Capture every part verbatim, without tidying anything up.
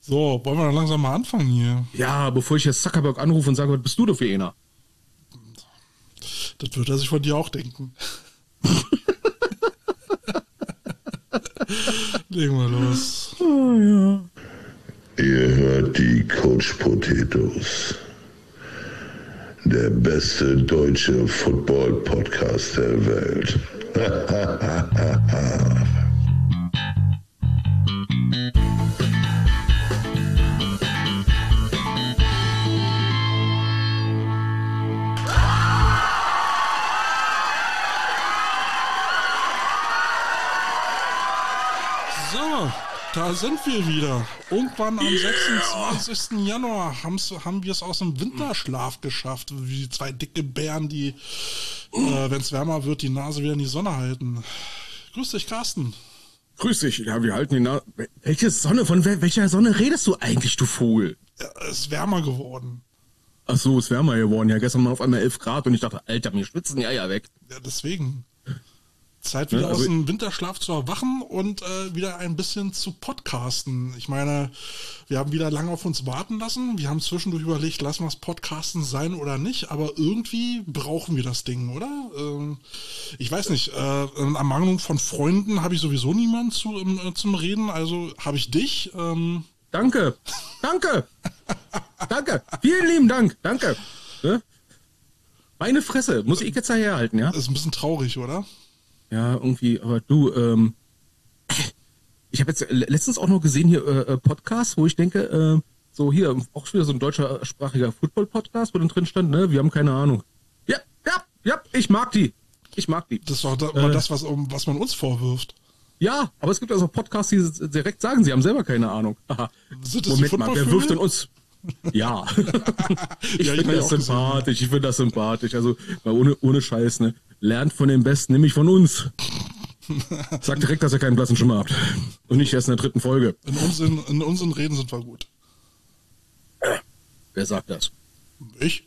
So, wollen wir dann langsam mal anfangen hier? Ja, bevor ich jetzt Zuckerberg anrufe und sage, was bist du denn für einer? Das wird er sich von dir auch denken. Legen wir los. Oh, ja. Ihr hört die Coach Potatoes. Der beste deutsche Football-Podcast der Welt. So, da sind wir wieder. Irgendwann am sechsundzwanzigsten Januar haben wir es aus dem Winterschlaf geschafft. Wie die zwei dicke Bären, die, äh, wenn es wärmer wird, die Nase wieder in die Sonne halten. Grüß dich, Carsten. Grüß dich. Ja, wir halten die Nase. Welche Sonne? Von wel welcher Sonne redest du eigentlich, du Vogel? Ja, es ist wärmer geworden. Ach so, ist wärmer geworden. Ja, gestern mal auf einmal elf Grad und ich dachte, Alter, mir schwitzen die Eier weg. Ja, deswegen. Zeit wieder Ja, aus also- dem Winterschlaf zu erwachen und äh, wieder ein bisschen zu podcasten. Ich meine, wir haben wieder lange auf uns warten lassen. Wir haben zwischendurch überlegt, lassen wir es Podcasten sein oder nicht, aber irgendwie brauchen wir das Ding, oder? Ähm, ich weiß nicht, äh, in Ermangelung von Freunden habe ich sowieso niemanden zu, ähm, äh, zum Reden, also habe ich dich. Ähm, Danke. Danke. Danke. Vielen lieben Dank. Danke. Ne? Meine Fresse. Muss ich jetzt daherhalten, ja? ist ein bisschen traurig, oder? Ja, irgendwie, aber du, ähm, ich habe jetzt letztens auch noch gesehen hier äh, Podcasts, wo ich denke, äh, so hier, auch wieder so ein deutschersprachiger Football-Podcast, wo dann drin stand, ne, wir haben keine Ahnung. Ja, ja, ja, ich mag die. Ich mag die. Das ist doch da, mal Äh. das, was, um, was man uns vorwirft. Ja, aber es gibt also Podcasts, die direkt sagen, sie haben selber keine Ahnung. Haha. Sind das die Moment mal, wer Footballvögel? wirft denn uns... Ja, ich Ja, ich finde hab das auch gesehen, sympathisch, ich finde das sympathisch. Also mal ohne, ohne Scheiß, ne? Lernt von den Besten, nämlich von uns. Sagt direkt, dass ihr keinen blassen Schimmer habt. Und nicht erst in der dritten Folge. In unseren, in unseren Reden sind wir gut. Wer sagt das? Ich?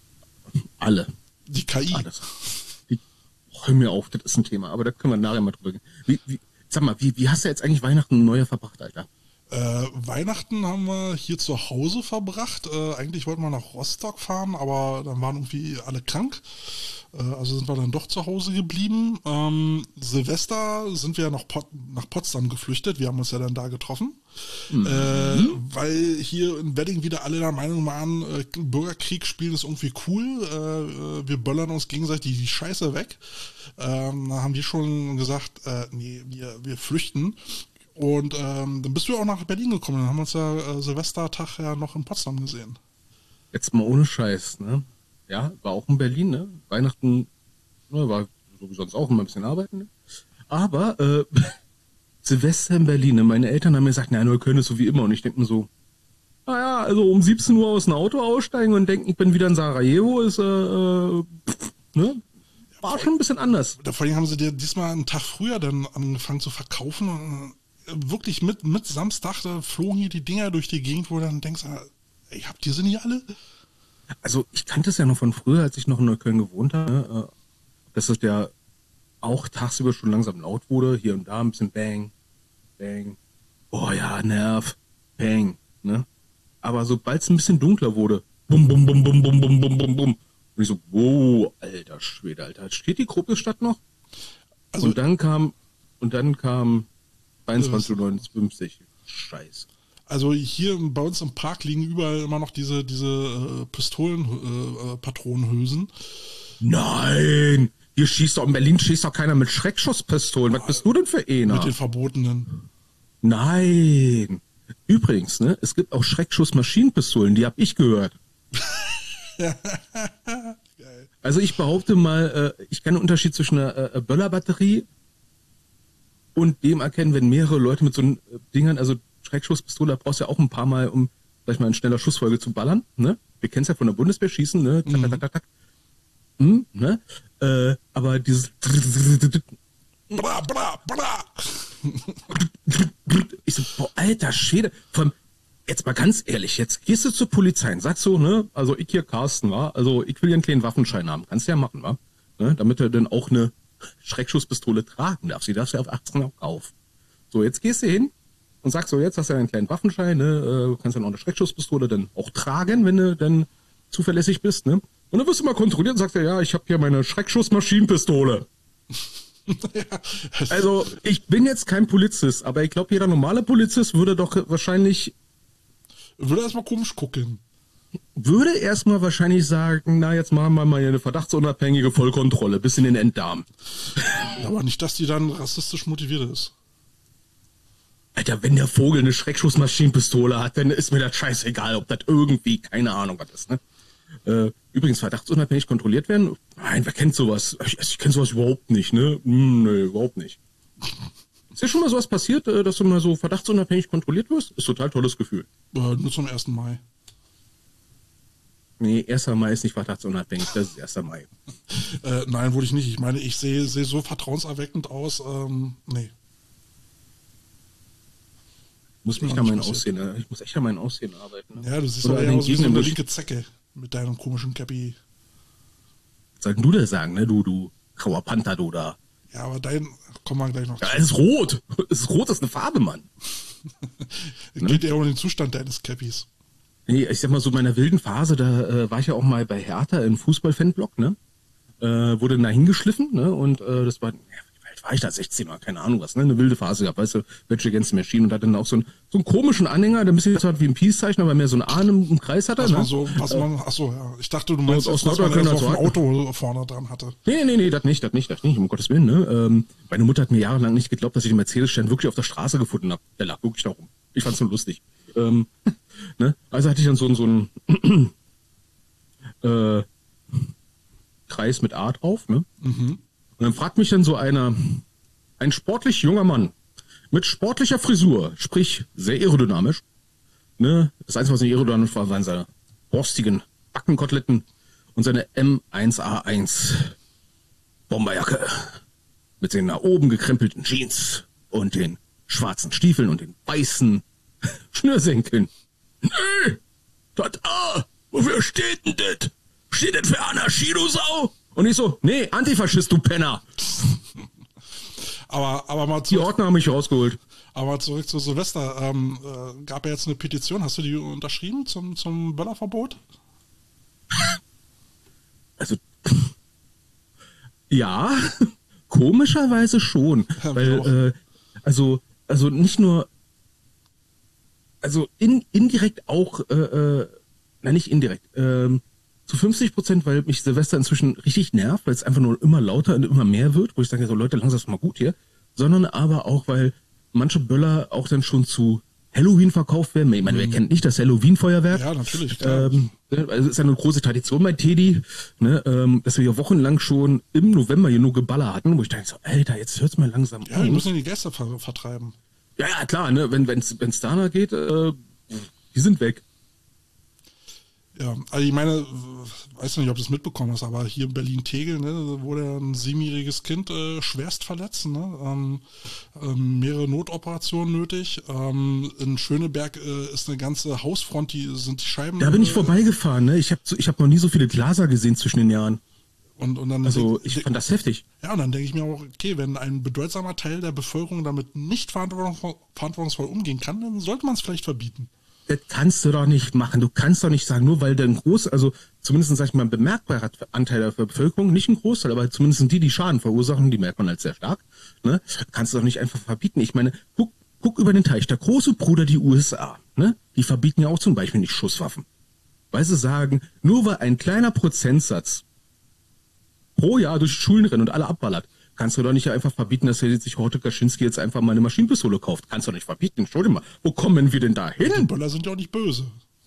Alle. Die K I. Alles. Die, oh, hör mir auf, das ist ein Thema, aber da können wir nachher mal drüber gehen. Wie, wie, sag mal, wie, wie hast du jetzt eigentlich Weihnachten neuer verbracht, Alter? Äh, Weihnachten haben wir hier zu Hause verbracht. Äh, eigentlich wollten wir nach Rostock fahren, aber dann waren irgendwie alle krank. Äh, also sind wir dann doch zu Hause geblieben. Ähm, Silvester sind wir nach, Pot nach Potsdam geflüchtet. Wir haben uns ja dann da getroffen. Mhm. Äh, weil hier in Wedding wieder alle der Meinung waren, äh, Bürgerkrieg spielen ist irgendwie cool. Äh, wir böllern uns gegenseitig die Scheiße weg. Ähm, da haben wir schon gesagt, äh, nee, wir, wir flüchten. Und ähm, dann bist du auch nach Berlin gekommen. Dann haben wir uns ja äh, Silvestertag ja noch in Potsdam gesehen. Jetzt mal ohne Scheiß, ne? Ja, war auch in Berlin, ne? Weihnachten, ne, war so wie sonst auch immer ein bisschen arbeiten, ne? Aber, äh, Silvester in Berlin, ne? Meine Eltern haben mir gesagt, na, Neukölln ist so wie immer. Und ich denke mir so, naja, also um siebzehn Uhr aus dem Auto aussteigen und denken, ich bin wieder in Sarajevo, ist, äh, äh pff, ne? War schon ein bisschen anders. Da vor allem haben sie dir diesmal einen Tag früher dann angefangen zu verkaufen. Und wirklich mit, mit Samstag, da flogen hier die Dinger durch die Gegend, wo du dann denkst, ey, habt ihr sie nicht alle? Also ich kannte es ja noch von früher, als ich noch in Neukölln gewohnt habe, ne? Dass es ja auch tagsüber schon langsam laut wurde, hier und da ein bisschen Bang, Bang, oh ja, Nerv, Bang, ne? Aber sobald es ein bisschen dunkler wurde, bum, bum, bum, bum, bum, bum, bum, bum, bum, und ich so, wow, alter Schwede, Alter, steht die Kruppelstadt noch? Also, und dann kam, und dann kam zweiundzwanzig Uhr neunundfünfzig. Scheiße. Also hier bei uns im Park liegen überall immer noch diese, diese äh, Pistolen-Patronenhülsen. Äh, Nein! Hier schießt doch, in Berlin schießt doch keiner mit Schreckschusspistolen. Was bist du denn für einer? mit den verbotenen. Nein! Übrigens, ne, es gibt auch Schreckschuss-Maschinenpistolen, die habe ich gehört. Geil. Also ich behaupte mal, äh, ich kann den Unterschied zwischen einer äh, Böllerbatterie und dem erkennen, wenn mehrere Leute mit so einen äh, Dingern, also Schreckschusspistole, da brauchst du ja auch ein paar Mal, um vielleicht mal in schneller Schussfolge zu ballern, ne? Wir kennen es ja von der Bundeswehr, schießen, ne? Tack, tack, tack, tack, tack. Hm, ne? Äh, aber dieses Bra, bra, bra. ich so, boah, alter Schwede, von jetzt mal ganz ehrlich, jetzt gehst du zur Polizei und sagst so, ne, also ich hier Carsten, wa, also ich will ja einen kleinen Waffenschein haben, kannst du ja machen, wa, ne, damit er dann auch eine Schreckschusspistole tragen darf, sie darfst ja auf achtzehn auch kaufen. So, jetzt gehst du hin, und sagst so, jetzt hast du ja einen kleinen Waffenschein, ne? Du kannst dann auch eine Schreckschusspistole dann auch tragen, wenn du dann zuverlässig bist, ne? Und dann wirst du mal kontrolliert und sagst ja, ja, ich habe hier meine Schreckschuss-Maschinenpistole. Ja, also, ich bin jetzt kein Polizist, aber ich glaube, jeder normale Polizist würde doch wahrscheinlich... Würde erstmal komisch gucken. Würde erstmal wahrscheinlich sagen, na, jetzt machen wir mal hier eine verdachtsunabhängige Vollkontrolle bis in den Enddarm. Aber nicht, dass die dann rassistisch motiviert ist. Alter, wenn der Vogel eine Schreckschussmaschinenpistole hat, dann ist mir das scheißegal, ob das irgendwie, keine Ahnung was ist, ne? Äh, übrigens, verdachtsunabhängig kontrolliert werden? Nein, wer kennt sowas? Ich, ich kenne sowas überhaupt nicht, ne? Hm, nee, überhaupt nicht. Ist dir schon mal sowas passiert, dass du mal so verdachtsunabhängig kontrolliert wirst? Ist total tolles Gefühl. Äh, nur zum ersten Mai. Nee, erster Mai ist nicht verdachtsunabhängig, das ist erster Mai. äh, nein, wurde ich nicht. Ich meine, ich sehe seh so vertrauenserweckend aus. Ähm, nee. Muss mich da mein Aussehen, ne? Ich muss echt an meinem Aussehen arbeiten. Ne? Ja, du siehst aber eher aus wie so eine linke Zecke mit deinem komischen Cappy. Sollten du das sagen, ne? Du, du grauer Panther, du da. Ja, aber dein, kommen wir gleich noch zu. Ja, es ist rot. Es ist rot, das ist eine Farbe, Mann. Es geht eher um den Zustand deines Cappys. Nee, ich sag mal, so in meiner wilden Phase, da äh, war ich ja auch mal bei Hertha im Fußball-Fanblock, ne? Äh, wurde da hingeschliffen, ne? Und äh, das war, ja, wie alt war ich da? sechzehn oder keine Ahnung was, ne? Eine wilde Phase gehabt, weißt du, Rage Against the Machine und hat dann auch so einen, so einen komischen Anhänger, der ein bisschen so wie ein Peace-Zeichen, aber mehr so einen Ahn im, im Kreis hatte, was ne? Man so, was man, achso, ja. Ich dachte, du meinst, aus was man so auf dem Auto vorne dran hatte. Nee, nee, nee, das nicht, das nicht, das nicht, um Gottes Willen, ne? Ähm, meine Mutter hat mir jahrelang nicht geglaubt, dass ich den Mercedes-Stern wirklich auf der Straße gefunden habe. Der lag wirklich da rum. Ich fand's nur lustig. Ähm, ne? Also hatte ich dann so, so einen äh, Kreis mit A drauf, ne? Mhm. Und dann fragt mich dann so einer, ein sportlich junger Mann mit sportlicher Frisur, sprich sehr aerodynamisch, ne? Das Einzige, was nicht aerodynamisch war, waren seine borstigen Backenkoteletten und seine M eins A eins Bomberjacke mit den nach oben gekrempelten Jeans und den schwarzen Stiefeln und den weißen Schnürsenkeln. Nee, das A, wofür steht denn das? Steht das für Anarchie, du Sau? Und ich so, nee, Antifaschist, du Penner. aber, aber mal zurück, die Ordner haben mich rausgeholt. Aber zurück zu Silvester. Ähm, äh, gab ja jetzt eine Petition. Hast du die unterschrieben zum, zum Böllerverbot? Also, ja, komischerweise schon. Ja, weil, äh, also, also nicht nur, also in, indirekt auch, äh, äh, nein, nicht indirekt, ähm, zu fünfzig Prozent, weil mich Silvester inzwischen richtig nervt, weil es einfach nur immer lauter und immer mehr wird, wo ich sage, so Leute, langsam ist mal gut hier, sondern aber auch, weil manche Böller auch dann schon zu Halloween verkauft werden. Ich meine, wer kennt nicht das Halloween-Feuerwerk? Ja, natürlich. Klar. Ähm, also es ist ja eine große Tradition bei Teddy, ne, ähm, dass wir ja wochenlang schon im November hier nur Geballer hatten, wo ich dachte so, Alter, jetzt hört's mal langsam ja, auf. Ja, wir müssen die Gäste ver vertreiben. Ja, ja, klar, ne, wenn wenn's wenn's danach geht, äh, die sind weg. Ja, also ich meine, weiß nicht, ob du es mitbekommen hast, aber hier in Berlin-Tegel, ne, wurde ein siebenjähriges Kind äh, schwerst verletzt, ne, ähm, ähm, mehrere Notoperationen nötig. Ähm, in Schöneberg äh, ist eine ganze Hausfront, die sind die Scheiben. Da bin ich äh, vorbeigefahren, ne, ich habe ich hab noch nie so viele Glaser gesehen zwischen den Jahren. Und, und dann also denk, ich denk, fand das heftig. Ja, und dann denke ich mir auch, okay, wenn ein bedeutsamer Teil der Bevölkerung damit nicht verantwortungsvoll, verantwortungsvoll umgehen kann, dann sollte man es vielleicht verbieten. Das kannst du doch nicht machen. Du kannst doch nicht sagen, nur weil der ein groß, also zumindest sag ich mal ein bemerkbarer Anteil der Bevölkerung, nicht ein Großteil, aber zumindest die, die Schaden verursachen, die merkt man halt sehr stark, ne, kannst du doch nicht einfach verbieten. Ich meine, guck, guck über den Teich, der große Bruder, die U S A, ne, die verbieten ja auch zum Beispiel nicht Schusswaffen. Weil sie sagen, nur weil ein kleiner Prozentsatz pro Jahr durch Schulen rennt und alle abballert, kannst du doch nicht einfach verbieten, dass er sich heute Kaczynski jetzt einfach mal eine Maschinenpistole kauft. Kannst du doch nicht verbieten. Entschuldigung mal, wo kommen wir denn da hin? Die Böller sind ja auch nicht böse.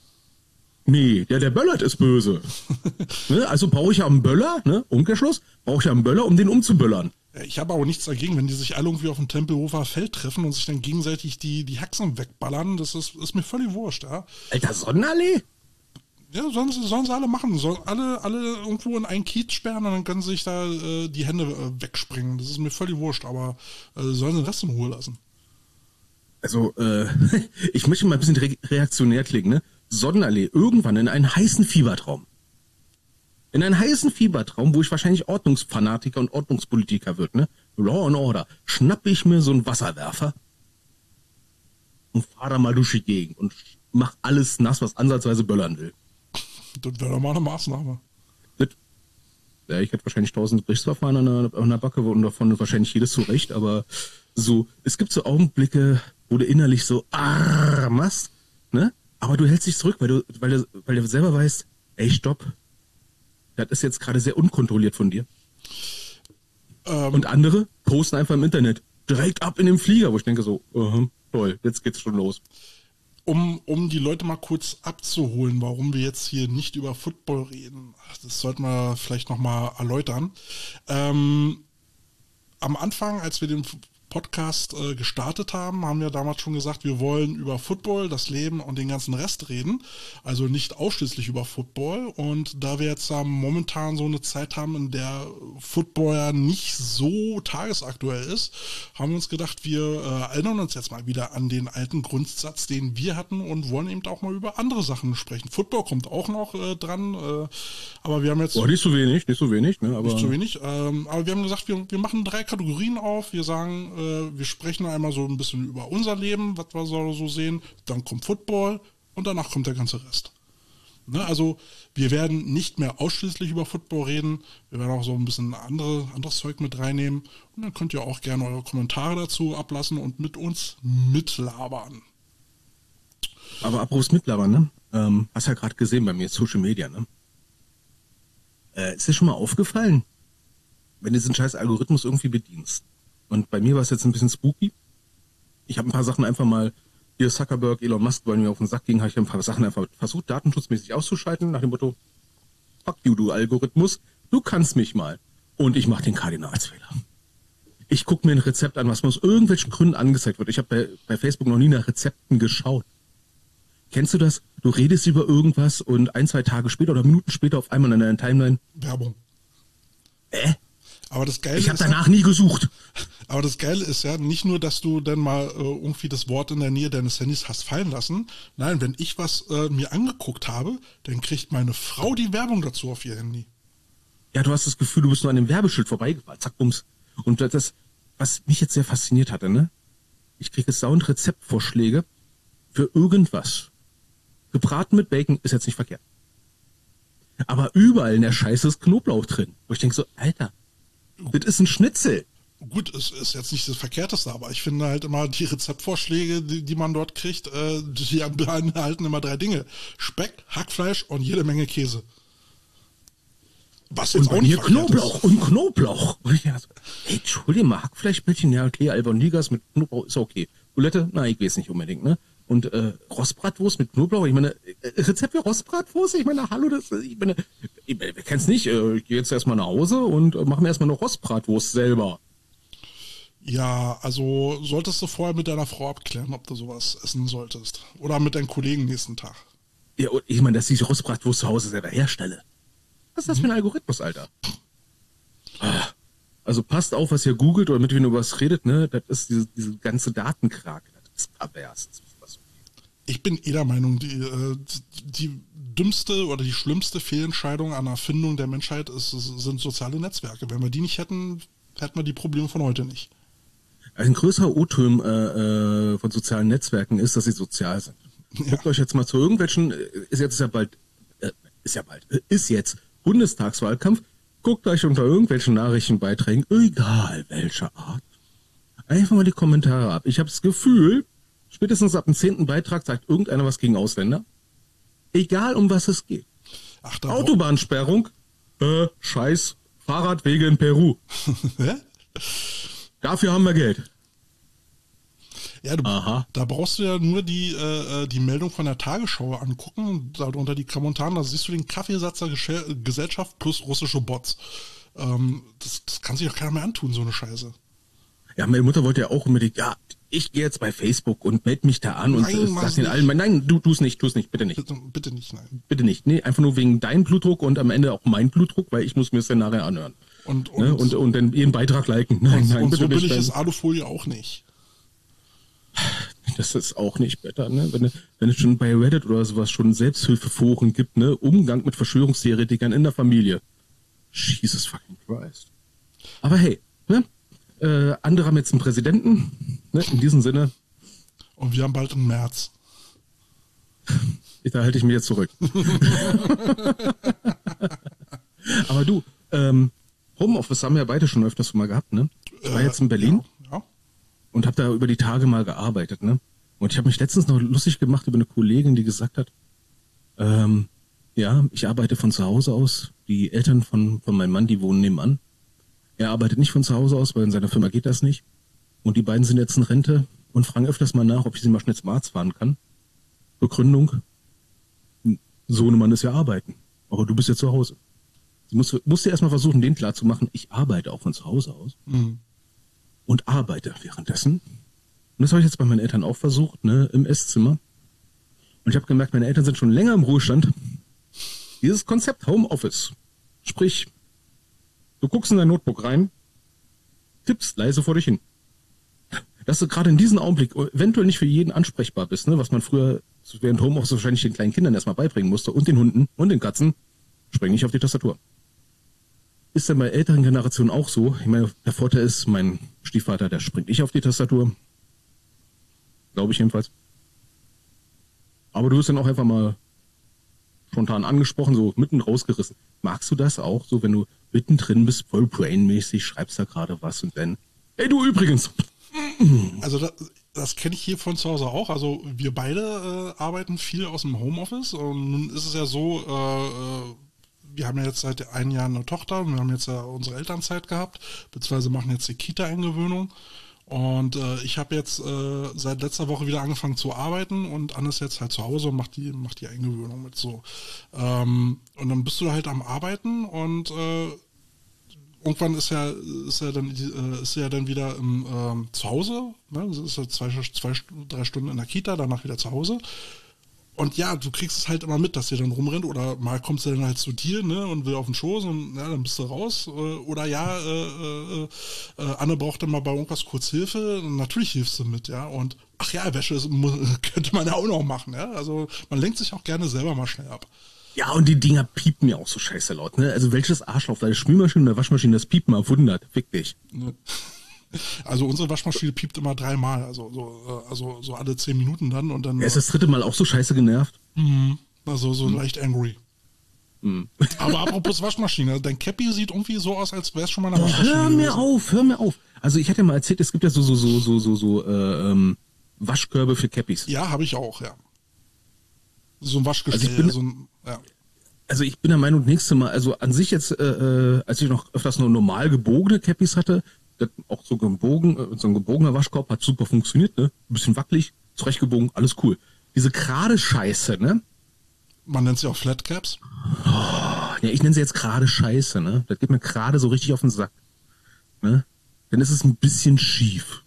Nee, der, der böllert ist böse. Ne? Also brauche ich ja einen Böller, ne? Umkehrschluss, brauche ich ja einen Böller, um den umzuböllern. Ich habe aber nichts dagegen, wenn die sich alle irgendwie auf dem Tempelhofer Feld treffen und sich dann gegenseitig die, die Haxen wegballern. Das ist, ist mir völlig wurscht, ja. Alter, Sonnenallee? Ja, sollen sie, sollen sie alle machen. Sollen alle, alle irgendwo in einen Kiez sperren und dann können sie sich da äh, die Hände äh, wegspringen. Das ist mir völlig wurscht, aber äh, sollen sie den Rest in Ruhe lassen. Also, äh, ich möchte mal ein bisschen re reaktionär klingen, ne? Sonnenallee, irgendwann in einen heißen Fiebertraum. In einen heißen Fiebertraum, wo ich wahrscheinlich Ordnungsfanatiker und Ordnungspolitiker wird, ne? Law and Order. Schnappe ich mir so einen Wasserwerfer und fahr da mal durch die Gegend und mach alles nass, was ansatzweise böllern will. Das wäre doch mal eine Maßnahme. Das, ja, ich hätte wahrscheinlich tausend Gerichtsverfahren an der, an der Backe und davon wahrscheinlich jedes zu Recht, aber so, es gibt so Augenblicke, wo du innerlich so ah, machst, ne? Aber du hältst dich zurück, weil du, weil du, weil du selber weißt, ey, stopp, das ist jetzt gerade sehr unkontrolliert von dir. Ähm, und andere posten einfach im Internet, direkt ab in den Flieger, wo ich denke so, uh-huh, toll, jetzt geht's schon los. Um, um die Leute mal kurz abzuholen, warum wir jetzt hier nicht über Football reden, das sollten wir vielleicht nochmal erläutern. Ähm, am Anfang, als wir den Podcast äh, gestartet haben, haben wir damals schon gesagt, wir wollen über Football, das Leben und den ganzen Rest reden. Also nicht ausschließlich über Football. Und da wir jetzt äh, momentan so eine Zeit haben, in der Football ja nicht so tagesaktuell ist, haben wir uns gedacht, wir äh, erinnern uns jetzt mal wieder an den alten Grundsatz, den wir hatten und wollen eben auch mal über andere Sachen sprechen. Football kommt auch noch äh, dran, äh, aber wir haben jetzt... Boah, nicht so wenig, nicht so wenig. Ne, aber nicht so wenig, ähm, aber wir haben gesagt, wir, wir machen drei Kategorien auf. Wir sagen, wir sprechen einmal so ein bisschen über unser Leben, was wir so sehen, dann kommt Football und danach kommt der ganze Rest. Ne, also wir werden nicht mehr ausschließlich über Football reden, wir werden auch so ein bisschen andere, anderes Zeug mit reinnehmen und dann könnt ihr auch gerne eure Kommentare dazu ablassen und mit uns mitlabern. Aber apropos mitlabern, ne? Ähm, hast ja gerade gesehen bei mir, Social Media, ne? Äh, ist dir schon mal aufgefallen, wenn du diesen scheiß Algorithmus irgendwie bedienst? Und bei mir war es jetzt ein bisschen spooky. Ich habe ein paar Sachen einfach mal, hier Zuckerberg, Elon Musk, weil mir auf den Sack ging, habe ich ein paar Sachen einfach versucht, datenschutzmäßig auszuschalten, nach dem Motto, fuck you, du Algorithmus, du kannst mich mal. Und ich mache den Kardinalsfehler. Ich gucke mir ein Rezept an, was mir aus irgendwelchen Gründen angezeigt wird. Ich habe bei, bei Facebook noch nie nach Rezepten geschaut. Kennst du das? Du redest über irgendwas und ein, zwei Tage später oder Minuten später auf einmal in deiner Timeline Werbung. Äh? Aber das Geile ich habe ist danach ja, nie gesucht. Aber das Geile ist ja nicht nur, dass du dann mal äh, irgendwie das Wort in der Nähe deines Handys hast fallen lassen. Nein, wenn ich was äh, mir angeguckt habe, dann kriegt meine Frau die Werbung dazu auf ihr Handy. Ja, du hast das Gefühl, du bist nur an dem Werbeschild vorbeigefahren. Zack, bums. Und das, was mich jetzt sehr fasziniert hatte, ne? Ich kriege Sound Rezeptvorschläge für irgendwas. Gebraten mit Bacon ist jetzt nicht verkehrt. Aber überall in der Scheiße ist Knoblauch drin. Wo ich denke so, Alter, das ist ein Schnitzel. Gut, es ist jetzt nicht das Verkehrteste, aber ich finde halt immer die Rezeptvorschläge, die, die man dort kriegt, äh, die beinhalten immer drei Dinge. Speck, Hackfleisch und jede Menge Käse. Was jetzt und auch nicht Knoblauch ist. und Knoblauch. Und ich dachte so, hey, Entschuldigung mal, Hackfleischbällchen, ja okay, Albonigas mit Knoblauch ist okay. Boulette, na, ich weiß nicht unbedingt, ne? Und äh, Rostbratwurst mit Knoblauch, ich meine, äh, Rezept für Rostbratwurst, ich meine, hallo, das, ich meine, ich, wer kennt's nicht, äh, ich gehe jetzt erstmal nach Hause und äh, mache mir erstmal eine Rostbratwurst selber. Ja, also solltest du vorher mit deiner Frau abklären, ob du sowas essen solltest. Oder mit deinen Kollegen nächsten Tag. Ja, und ich meine, dass ich die Rostbratwurst zu Hause selber herstelle. Was ist das mhm. für ein Algorithmus, Alter? Ah, also passt auf, was ihr googelt oder mit wem ihr über was redet, ne? Das ist diese, diese ganze Datenkrake. Das ist pervers. Ich bin eh der Meinung, die, äh, die dümmste oder die schlimmste Fehlentscheidung an der Erfindung der Menschheit ist, sind soziale Netzwerke. Wenn wir die nicht hätten, hätten wir die Probleme von heute nicht. Ein größerer Irrtum äh, äh, von sozialen Netzwerken ist, dass sie sozial sind. Ja. Guckt euch jetzt mal zu irgendwelchen, ist jetzt ja bald, äh, ist ja bald, ist jetzt Bundestagswahlkampf, guckt euch unter irgendwelchen Nachrichtenbeiträgen, egal welcher Art, einfach mal die Kommentare ab. Ich habe das Gefühl, spätestens ab dem zehnten Beitrag sagt irgendeiner was gegen Ausländer. Egal, um was es geht. Ach, da Autobahnsperrung, äh, Scheiß, Fahrradwege in Peru. Hä? Dafür haben wir Geld. Ja, du, Aha. Da brauchst du ja nur die, äh, die Meldung von der Tagesschau angucken und darunter die Kommentare, da siehst du den Kaffeesatz der Gesche- Gesellschaft plus russische Bots. Ähm, das, das kann sich doch keiner mehr antun, so eine Scheiße. Ja, meine Mutter wollte ja auch unbedingt, ja, ich gehe jetzt bei Facebook und melde mich da an und nein, äh, sag den allen, nein, du tu's nicht, tu's nicht, bitte nicht. Bitte, bitte nicht, nein. Bitte nicht, nee, einfach nur wegen deinem Blutdruck und am Ende auch mein Blutdruck, weil ich muss mir das dann nachher anhören. Und, und, ne? und, und dann ihren Beitrag liken. Nein, und, nein, und bitte so nicht. billig ist Alufolie auch nicht. Das ist auch nicht besser, ne? Wenn, wenn es schon bei Reddit oder sowas schon Selbsthilfeforen gibt, ne? Umgang mit Verschwörungstheoretikern in der Familie. Jesus fucking Christ. Aber hey, ne? Äh, andere haben jetzt einen Präsidenten, ne? In diesem Sinne. Und wir haben bald im März. Da halte ich mich jetzt zurück. Aber du, ähm, Homeoffice haben wir ja beide schon öfters mal gehabt, ne? Ich war Äh, jetzt in Berlin Ja, ja. und habe da über die Tage mal gearbeitet, ne? Und ich habe mich letztens noch lustig gemacht über eine Kollegin, die gesagt hat, ähm, ja, ich arbeite von zu Hause aus. Die Eltern von, von meinem Mann, die wohnen nebenan. Er arbeitet nicht von zu Hause aus, weil in seiner Firma geht das nicht. Und die beiden sind jetzt in Rente und fragen öfters mal nach, ob ich sie mal schnell zum Arzt fahren kann. Begründung, Sohnemann ist ja arbeiten, aber du bist ja zu Hause. Sie musste, musste erstmal versuchen, denen klarzumachen, ich arbeite auch von zu Hause aus Mhm. und arbeite währenddessen. Und das habe ich jetzt bei meinen Eltern auch versucht, ne, im Esszimmer. Und ich habe gemerkt, meine Eltern sind schon länger im Ruhestand. Dieses Konzept Homeoffice, sprich, du guckst in dein Notebook rein, tippst leise vor dich hin. Dass du gerade in diesem Augenblick eventuell nicht für jeden ansprechbar bist, ne, was man früher während Homeoffice wahrscheinlich den kleinen Kindern erstmal beibringen musste und den Hunden und den Katzen, spring nicht auf die Tastatur. Ist denn bei älteren Generationen auch so? Ich meine, der Vorteil ist, mein Stiefvater, der springt nicht auf die Tastatur. Glaube ich jedenfalls. Aber du wirst dann auch einfach mal spontan angesprochen, so mitten rausgerissen. Magst du das auch, so wenn du mittendrin bist, voll brainmäßig, schreibst da gerade was und dann, ey du übrigens. Also das, das kenne ich hier von zu Hause auch. Also wir beide äh, arbeiten viel aus dem Homeoffice und nun ist es ja so, äh, wir haben ja jetzt seit einem Jahr eine Tochter und wir haben jetzt ja unsere Elternzeit gehabt, beziehungsweise machen jetzt die Kita-Eingewöhnung. Und äh, ich habe jetzt äh, seit letzter Woche wieder angefangen zu arbeiten und Anne ist jetzt halt zu Hause und macht die, macht die Eingewöhnung mit so. Ähm, und dann bist du halt am Arbeiten und äh, irgendwann ist ja, ist ja dann, äh, ist ja dann wieder im, ähm, zu Hause, ne? Das ist ja zwei, zwei, drei Stunden in der Kita, danach wieder zu Hause. Und ja, du kriegst es halt immer mit, dass sie dann rumrennt oder mal kommt sie dann halt zu dir, ne, und will auf den Schoß und ja, dann bist du raus. Oder ja, äh, äh, äh, Anne braucht dann mal bei irgendwas kurz Hilfe. Natürlich hilfst du mit, ja. Und ach ja, Wäsche ist, könnte man ja auch noch machen, ja. Also man lenkt sich auch gerne selber mal schnell ab. Ja, und die Dinger piepen ja auch so scheiße laut, ne? Also welches Arschloch, deine Spülmaschine und der Waschmaschine, das piepen auf hundert, fick dich. Ne. Also unsere Waschmaschine piept immer dreimal, also so, also so alle zehn Minuten dann und dann. Er ist das dritte Mal auch so scheiße genervt. Mhm. Also so mhm. leicht angry. Mhm. Aber apropos Waschmaschine, dein Cappy sieht irgendwie so aus, als wäre es schon mal eine oh, Waschmaschine. Hör mir auf, hör mir auf. Also ich hatte ja mal erzählt, es gibt ja so so so so so so äh, ähm, Waschkörbe für Cappies. Ja, habe ich auch, ja. So ein Waschgestell, also ich bin, so ein, ja. Also ich bin der Meinung, nächste Mal, also an sich jetzt, äh, äh, als ich noch öfters nur normal gebogene Cappies hatte, auch so gebogen, so ein gebogener Waschkorb hat super funktioniert, ne? Ein bisschen wackelig, zurechtgebogen, alles cool. Diese gerade Scheiße, ne? Man nennt sie auch Flatcaps. Oh, ja, ich nenne sie jetzt gerade Scheiße, ne? Das geht mir gerade so richtig auf den Sack. Ne? Dann ist es ein bisschen schief.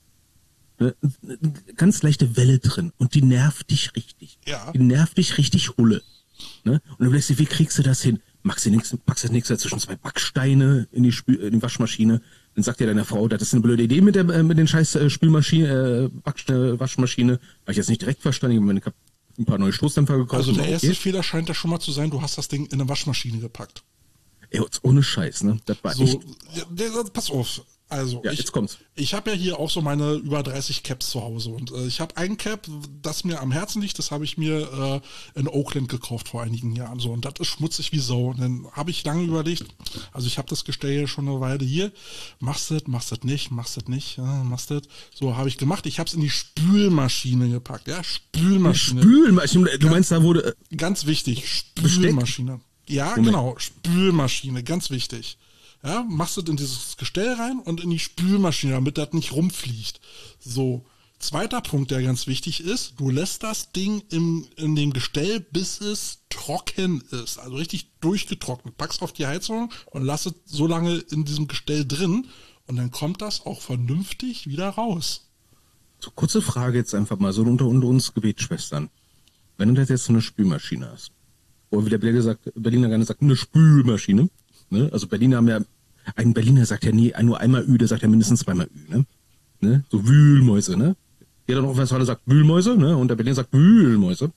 Ne? Eine ganz leichte Welle drin und die nervt dich richtig. Ja. Die nervt dich richtig hulle. Ne? Und du denkst dir, wie kriegst du das hin? Machst du nichts, packst du nichts zwischen zwei Backsteine in die, Spül, in die Waschmaschine. Dann sagt dir deine Frau, das ist eine blöde Idee mit der mit den scheiß äh, Spülmaschine, äh, Back, äh, Waschmaschine. Habe ich jetzt nicht direkt verstanden. Ich habe ein paar neue Stoßdämpfer gekauft. Also der okay. erste Fehler scheint ja schon mal zu sein, du hast das Ding in eine Waschmaschine gepackt. Ey, ohne Scheiß, ne? Das war so, echt... ja, der, pass auf. Also, ja, ich, jetzt kommt's. Ich habe ja hier auch so meine über dreißig Caps zu Hause und äh, ich habe ein Cap, das mir am Herzen liegt, das habe ich mir äh, in Oakland gekauft vor einigen Jahren so und das ist schmutzig wie Sau. Und dann habe ich lange überlegt, also ich habe das Gestell hier schon eine Weile hier, machst du das, machst du das nicht, machst du das nicht, ja, machst du das. So habe ich gemacht, ich habe es in die Spülmaschine gepackt, ja, Spülmaschine. Spülmaschine, du meinst, da wurde... Äh, ganz wichtig, Spülmaschine. Besteck? Ja, Moment. Genau, Spülmaschine, ganz wichtig. Ja, machst du in dieses Gestell rein und in die Spülmaschine, damit das nicht rumfliegt. So, zweiter Punkt, der ganz wichtig ist, du lässt das Ding im, in dem Gestell, bis es trocken ist, also richtig durchgetrocknet. Packst auf die Heizung und lass es so lange in diesem Gestell drin und dann kommt das auch vernünftig wieder raus. So, kurze Frage jetzt einfach mal, so unter, unter uns Gebetsschwestern. Wenn du jetzt so eine Spülmaschine hast, oder wie der Berliner, sagt, Berliner gerne sagt, eine Spülmaschine, ne? Also Berliner haben ja, ein Berliner sagt ja nie nur einmal Ü, der sagt ja mindestens zweimal Ü, ne? Ne? So Wühlmäuse, ne? Jeder noch Westfalen sagt Wühlmäuse, ne? Und der Berliner sagt Wühlmäuse.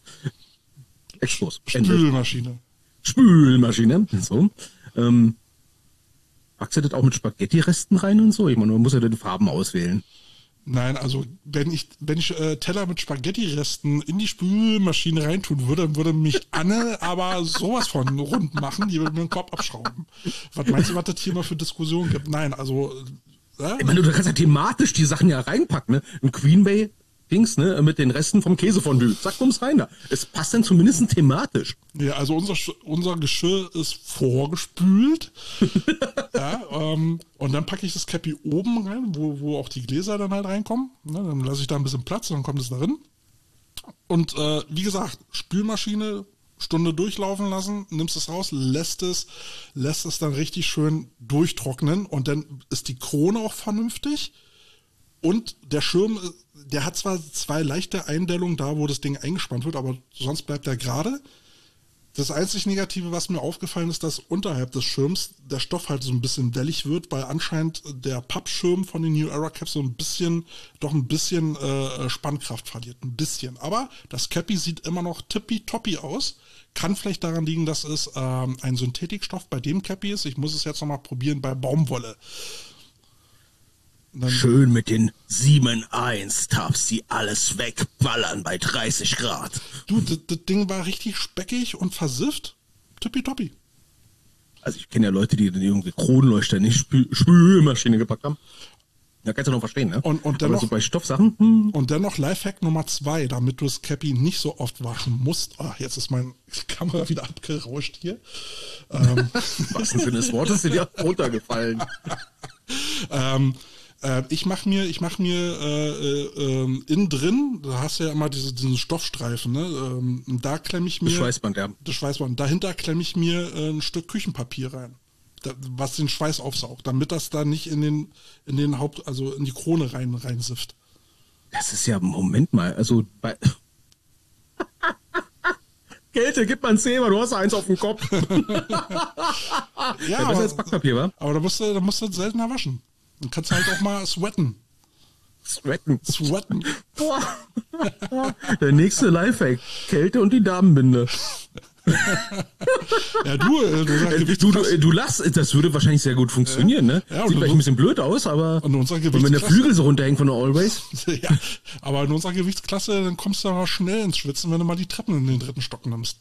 Exkurs. Spülmaschine. Spülmaschine, so. Ähm, packst du das auch mit Spaghetti-Resten rein und so? Ich meine, man muss ja die Farben auswählen. Nein, also wenn ich, wenn ich äh, Teller mit Spaghetti-Resten in die Spülmaschine reintun würde, dann würde mich Anne aber sowas von rund machen, die würde mir den Kopf abschrauben. Was meinst du, was das hier mal für Diskussionen gibt? Nein, also... Äh, Ich meine, du kannst ja thematisch die Sachen ja reinpacken, ne? Ein Queen Bay Dings, ne? Mit den Resten vom Käsefondue. Zack, ums rein da. Es passt dann zumindest thematisch. Ja, also unser, unser Geschirr ist vorgespült. Ja, ähm, und dann packe ich das Cappy oben rein, wo, wo auch die Gläser dann halt reinkommen. Ne, dann lasse ich da ein bisschen Platz, dann kommt es da drin. Und äh, wie gesagt, Spülmaschine, Stunde durchlaufen lassen, nimmst es raus, lässt es, lässt es dann richtig schön durchtrocknen und dann ist die Krone auch vernünftig. Und der Schirm, der hat zwar zwei leichte Eindellungen da, wo das Ding eingespannt wird, aber sonst bleibt er gerade. Das einzig Negative, was mir aufgefallen ist, dass unterhalb des Schirms der Stoff halt so ein bisschen wellig wird, weil anscheinend der Pappschirm von den New Era Caps so ein bisschen, doch ein bisschen äh, Spannkraft verliert. Ein bisschen. Aber das Cappy sieht immer noch tippitoppi aus. Kann vielleicht daran liegen, dass es ähm, ein Synthetikstoff bei dem Cappy ist. Ich muss es jetzt nochmal probieren bei Baumwolle. Dann schön mit den sieben eins Tabs, die alles wegballern bei dreißig Grad. Du, das, das Ding war richtig speckig und versifft. Tippitoppi. Also ich kenne ja Leute, die irgendwie Kronleuchter in die Spül- Spülmaschine gepackt haben. Da kannst du noch verstehen, ne? Und, und Aber dennoch, so bei Stoffsachen? Hm. Und dennoch Lifehack Nummer zwei, damit du das Cappy nicht so oft waschen musst. Ach, jetzt ist meine Kamera wieder abgerauscht hier. ähm, Was im Sinne des Wortes sind ja runtergefallen. ähm, Ich mache mir, ich mach mir äh, äh, innen drin, da hast du ja immer diese, diesen Stoffstreifen, ne? Ähm, da klemme ich mir. Das Schweißband, ja. Das Schweißband. Dahinter klemme ich mir äh, ein Stück Küchenpapier rein, da, was den Schweiß aufsaugt, damit das da nicht in den, in den Haupt, also in die Krone rein, reinsifft. Das ist ja, Moment mal, also bei. Kälte, gib mal ein Zehner, du hast eins auf dem Kopf. ja, ja, aber, besser als Backpapier, wa? Aber da musst du, da musst du seltener waschen. Dann kannst du halt auch mal sweaten. Sweaten. Sweaten. Boah. Der nächste Lifehack. Kälte und die Damenbinde. Ja, du, äh, du, du, du, du lachst, das würde wahrscheinlich sehr gut funktionieren, ne? Ja, Sieht vielleicht ein bisschen blöd aus, aber und unser wenn der Flügel so runterhängt von der Always. Ja, aber in unserer Gewichtsklasse, dann kommst du aber schnell ins Schwitzen, wenn du mal die Treppen in den dritten Stock nimmst.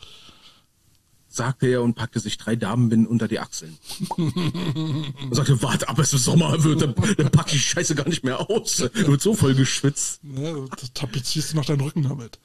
Sagte er und packte sich drei Damenbinden unter die Achseln. Und sagte, warte ab, es ist Sommer wird, dann, dann pack ich die Scheiße gar nicht mehr aus. Du wird so voll geschwitzt. Ja, tapezierst du noch deinen Rücken damit.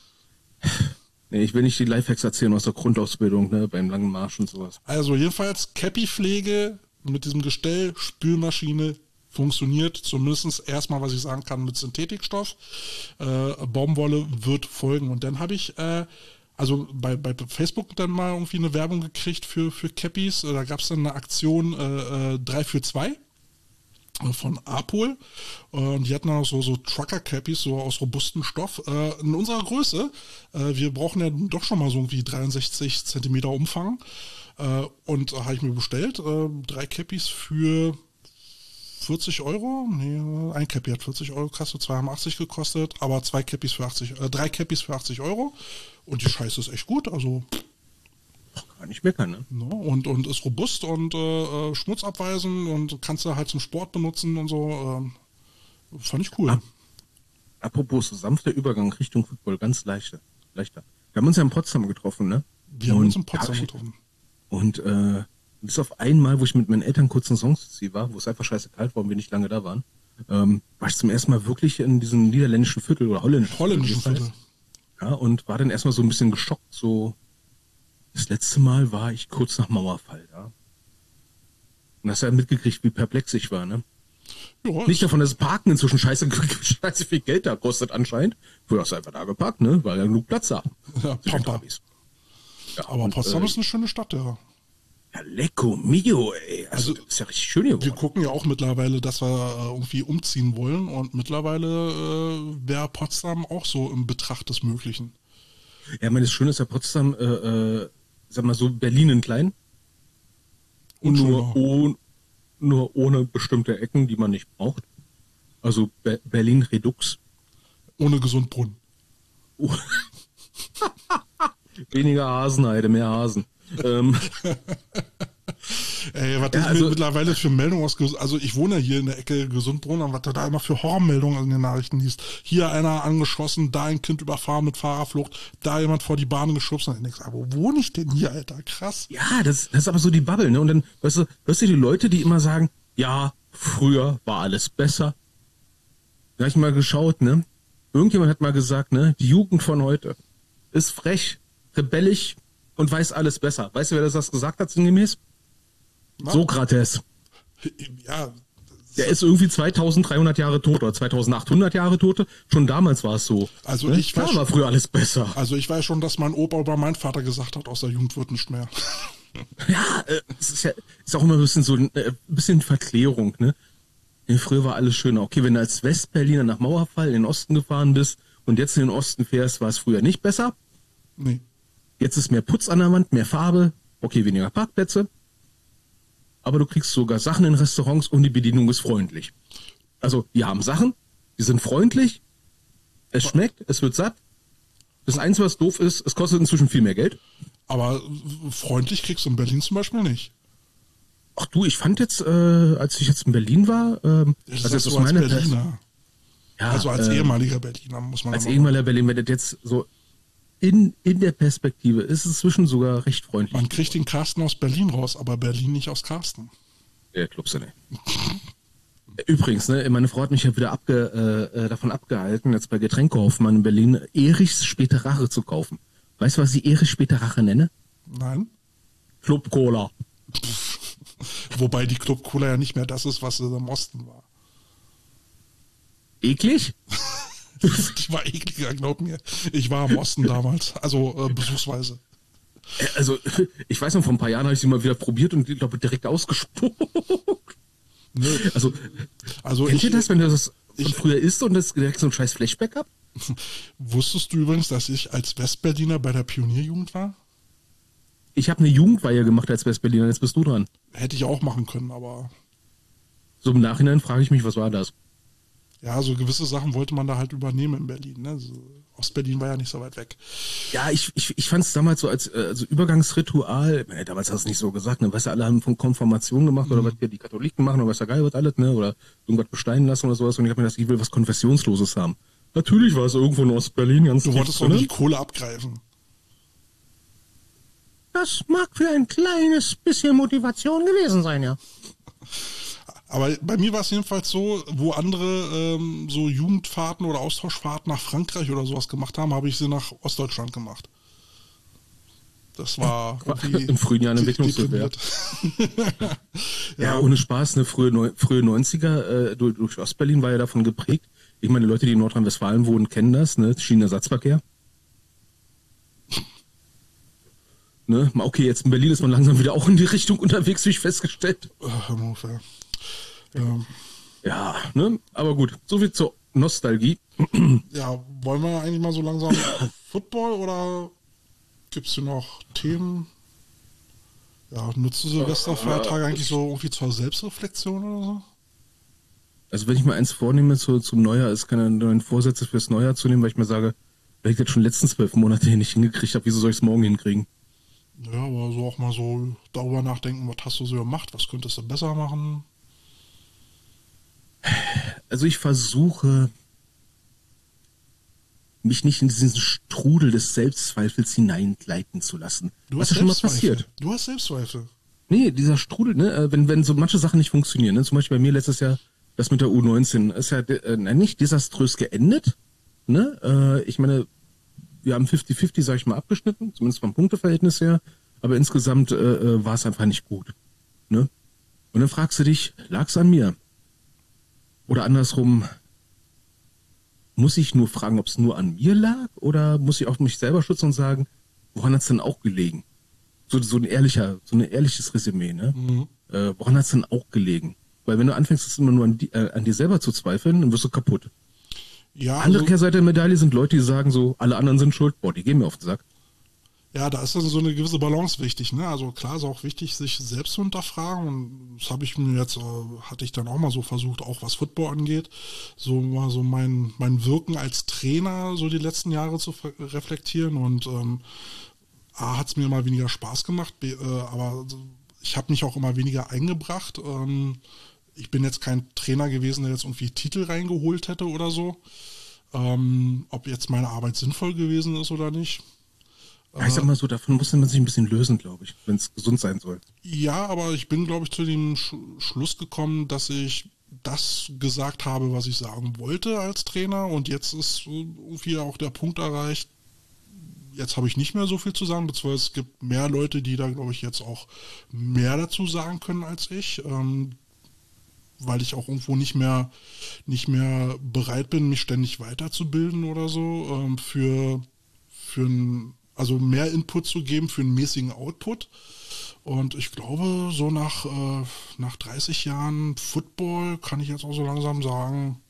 Nee, ich will nicht die Lifehacks erzählen aus der Grundausbildung, ne, beim langen Marsch und sowas. Also jedenfalls Cappy-Pflege mit diesem Gestell, Spülmaschine funktioniert, zumindest erstmal, was ich sagen kann, mit Synthetikstoff. Äh, Baumwolle wird folgen. Und dann habe ich äh, also bei, bei Facebook dann mal irgendwie eine Werbung gekriegt für, für Cappies. Da gab es dann eine Aktion äh, drei für zwei von Apol. Und die hatten auch so, so Trucker-Cappies, so aus robustem Stoff. Äh, in unserer Größe, äh, wir brauchen ja doch schon mal so irgendwie dreiundsechzig Zentimeter Umfang. Äh, und äh, habe ich mir bestellt. Äh, drei Cappies für vierzig Euro. Nee, ein Cappy hat vierzig Euro gekostet, zwei haben achtzig gekostet, aber zwei Cappies für achtzig, äh, drei Cappies für achtzig Euro. Und die Scheiße ist echt gut, also kann nicht meckern, ne? No, und, und ist robust und äh, schmutzabweisend und kannst du halt zum Sport benutzen und so. Äh, fand ich cool. Ah, apropos, so sanfter Übergang Richtung Football, ganz leichter. leichter. Wir haben uns ja in Potsdam getroffen, ne? Wir haben und uns in Potsdam ich, getroffen. Und äh, bis auf einmal, wo ich mit meinen Eltern kurz in Songs war, wo es einfach scheiße kalt war und wir nicht lange da waren, ähm, war ich zum ersten Mal wirklich in diesem niederländischen Viertel oder holländischen, holländischen Viertel. Viertel. Ja, und war dann erstmal so ein bisschen geschockt, so. Das letzte Mal war ich kurz nach Mauerfall, ja. Und hast ja mitgekriegt, wie perplex ich war, ne? Ja, Nicht davon, dass das Parken inzwischen scheiße, scheiße viel Geld da kostet anscheinend. Früher hast du einfach da geparkt, ne? Weil ja genug Platz da. Ja, Pampa. Ja, aber und, Potsdam äh, ist eine schöne Stadt, ja. Ja, lecko mio, ey. Also, Also, das ist ja richtig schön hier. Wir gucken ja auch mittlerweile, dass wir äh, irgendwie umziehen wollen und mittlerweile äh, wäre Potsdam auch so im Betracht des Möglichen. Ja, ich meine, das Schöne ist ja Potsdam, äh, äh, sag mal so, Berlin in klein. Und nur, oh, nur ohne bestimmte Ecken, die man nicht braucht. Also Be- Berlin Redux. Ohne Gesundbrunnen. Oh. Weniger Hasenheide, mehr Hasen. ähm. Ey, was Ja, ist also- mittlerweile für Meldungen aus, Ges- also ich wohne ja hier in der Ecke Gesundbrunnen, was du da immer für Horrormeldungen in den Nachrichten liest. Hier einer angeschossen, da ein Kind überfahren mit Fahrerflucht, da jemand vor die Bahn geschubst. Und ich denk, wo wohne ich denn hier, Alter? Krass. Ja, das, das ist aber so die Bubble, ne? Und dann, weißt du, hörst du die Leute, die immer sagen, ja, früher war alles besser. Da hab ich mal geschaut, ne? Irgendjemand hat mal gesagt, ne? Die Jugend von heute ist frech, rebellisch und weiß alles besser. Weißt du, wer das, das gesagt hat, sinngemäß? Na? Sokrates. Ja, Der ist irgendwie zweitausenddreihundert Jahre tot oder zweitausendachthundert Jahre tot. Schon damals war es so. Also ne? ich Da weiß- war früher alles besser. also ich weiß schon, dass mein Opa über meinen Vater gesagt hat, aus der Jugend wird nicht mehr. Ja, äh, es ist ja ist auch immer ein bisschen so ein äh, bisschen Verklärung, ne? Ja, früher war alles schöner. Okay, wenn du als Westberliner nach Mauerfall in den Osten gefahren bist und jetzt in den Osten fährst, war es früher nicht besser. Nee. Jetzt ist mehr Putz an der Wand, mehr Farbe, okay, weniger Parkplätze. Aber du kriegst sogar Sachen in Restaurants und die Bedienung ist freundlich. Also, die haben Sachen, die sind freundlich, es schmeckt, es wird satt. Das Einzige, was doof ist, es kostet inzwischen viel mehr Geld. Aber freundlich kriegst du in Berlin zum Beispiel nicht. Ach du, ich fand jetzt, äh, als ich jetzt in Berlin war, ähm, Das also ist jetzt so aus als meiner Berliner. Ja, Also als äh, ehemaliger Berliner muss man als aber- ehemaliger Berlin, wenn das jetzt so in, in der Perspektive ist, es inzwischen sogar recht freundlich. Man kriegt den Carsten aus Berlin raus, aber Berlin nicht aus Carsten. Ja, glaubst du nicht. Übrigens, ne, meine Frau hat mich ja wieder abge, äh, davon abgehalten, jetzt bei Getränkehofmann in Berlin Erichs Späterache zu kaufen. Weißt du, was ich Erichs Späterache nenne? Nein? Club Cola. Wobei die Club Cola ja nicht mehr das ist, was es im Osten war. Eklig? Die war ekliger, glaub mir. Ich war im Osten damals, also äh, besuchsweise. Äh, Also, ich weiß noch, vor ein paar Jahren habe ich sie mal wieder probiert und ich glaube direkt ausgespuckt. Nö. Also, Also kennt ich, ihr das, wenn du das von ich- früher isst und das direkt so ein scheiß Flashback habt? Wusstest du übrigens, dass ich als Westberliner bei der Pionierjugend war? Ich habe eine Jugendweihe gemacht als Westberliner, jetzt bist du dran. Hätte ich auch machen können, aber So im Nachhinein frage ich mich, was war das? ja, so gewisse Sachen wollte man da halt übernehmen in Berlin. Ne? So, Ostberlin war ja nicht so weit weg. Ja, ich, ich, ich fand es damals so als äh, also Übergangsritual, äh, damals hast du es nicht so gesagt, ne? Weißt du, alle haben von Konfirmation gemacht oder was hier die Katholiken machen oder was ja geil wird alles, ne? Oder irgendwas besteinen lassen oder sowas und ich habe mir das, ich will was Konfessionsloses haben. Natürlich war es irgendwo in Ostberlin ganz Du tief wolltest doch drin. nicht Kohle abgreifen. Das mag für ein kleines bisschen Motivation gewesen sein, ja. Aber bei mir war es jedenfalls so, wo andere ähm, so Jugendfahrten oder Austauschfahrten nach Frankreich oder sowas gemacht haben, habe ich sie nach Ostdeutschland gemacht. Das war irgendwie Im frühen Jahren de- Entwicklungshilfe, deprimiert. Ja, ohne Spaß, ne, frühe, Neu- frühe neunziger, äh, durch, durch Ostberlin war ja davon geprägt. Ich meine, die Leute, die in Nordrhein-Westfalen wohnen, kennen das, ne, Schienenersatzverkehr. Ne, okay, jetzt in Berlin ist man langsam wieder auch in die Richtung unterwegs, wie ich festgestellt. Ach, hör mal auf, ja. Ähm, Ja, ne, aber gut, soviel zur Nostalgie. ja, wollen wir eigentlich mal so langsam Football oder gibt's hier noch Themen? Ja, nutzt du Silvesterfeiertage eigentlich so irgendwie zur Selbstreflexion oder so? Also wenn ich mir eins vornehme zu, zum Neujahr, ist keine neuen Vorsätze fürs Neujahr zu nehmen, weil ich mir sage, weil ich das schon die letzten zwölf Monate hier nicht hingekriegt habe, wieso soll ich es morgen hinkriegen? Ja, aber so auch mal so darüber nachdenken, was hast du so gemacht, was könntest du besser machen? Also ich versuche, mich nicht in diesen Strudel des Selbstzweifels hineingleiten zu lassen. Du Was hast ja schon mal Selbstzweifel. passiert. Du hast Selbstzweifel. Nee, dieser Strudel, ne, äh, wenn, wenn so manche Sachen nicht funktionieren, ne, zum Beispiel bei mir letztes Jahr, das mit der U neunzehn, ist ja äh, nicht desaströs geendet, ne, äh, ich meine, wir haben fünfzig fünfzig, sag ich mal, abgeschnitten, zumindest vom Punkteverhältnis her, aber insgesamt äh, äh, war es einfach nicht gut, ne, und dann fragst du dich, lag's an mir? Oder andersrum, muss ich nur fragen, ob es nur an mir lag, oder muss ich auch mich selber schützen und sagen, woran hat's denn auch gelegen? So, so ein ehrlicher, so ein ehrliches Resümee, ne? Mhm. Äh, woran hat's denn auch gelegen? Weil wenn du anfängst, es immer nur an, die, äh, an dir selber zu zweifeln, dann wirst du kaputt. Ja, Andere also, Kehrseite der Medaille sind Leute, die sagen so, alle anderen sind schuld, boah, die gehen mir auf den Sack. ja, da ist dann so eine gewisse Balance wichtig, ne? Also klar ist auch wichtig, sich selbst zu hinterfragen und das habe ich mir jetzt, äh, hatte ich dann auch mal so versucht, auch was Football angeht, so mal so mein, mein Wirken als Trainer so die letzten Jahre zu ver- reflektieren und ähm, A, hat es mir mal weniger Spaß gemacht, B, äh, aber so- ich ich habe mich auch immer weniger eingebracht. Ähm, ich bin jetzt kein Trainer gewesen, der jetzt irgendwie Titel reingeholt hätte oder so. Ähm, ob jetzt meine Arbeit sinnvoll gewesen ist oder nicht. Ja, ich sag mal so, davon muss man sich ein bisschen lösen, glaube ich, wenn es gesund sein soll. Ja, aber ich bin, glaube ich, zu dem Sch- Schluss gekommen, dass ich das gesagt habe, was ich sagen wollte als Trainer. Und jetzt ist irgendwie auch der Punkt erreicht, jetzt habe ich nicht mehr so viel zu sagen, beziehungsweise es gibt mehr Leute, die da, glaube ich, jetzt auch mehr dazu sagen können als ich. Ähm, weil ich auch irgendwo nicht mehr, nicht mehr bereit bin, mich ständig weiterzubilden oder so, ähm, für, für ein, also mehr Input zu geben für einen mäßigen Output. Und ich glaube, so nach, äh, nach dreißig Jahren Football kann ich jetzt auch so langsam sagen,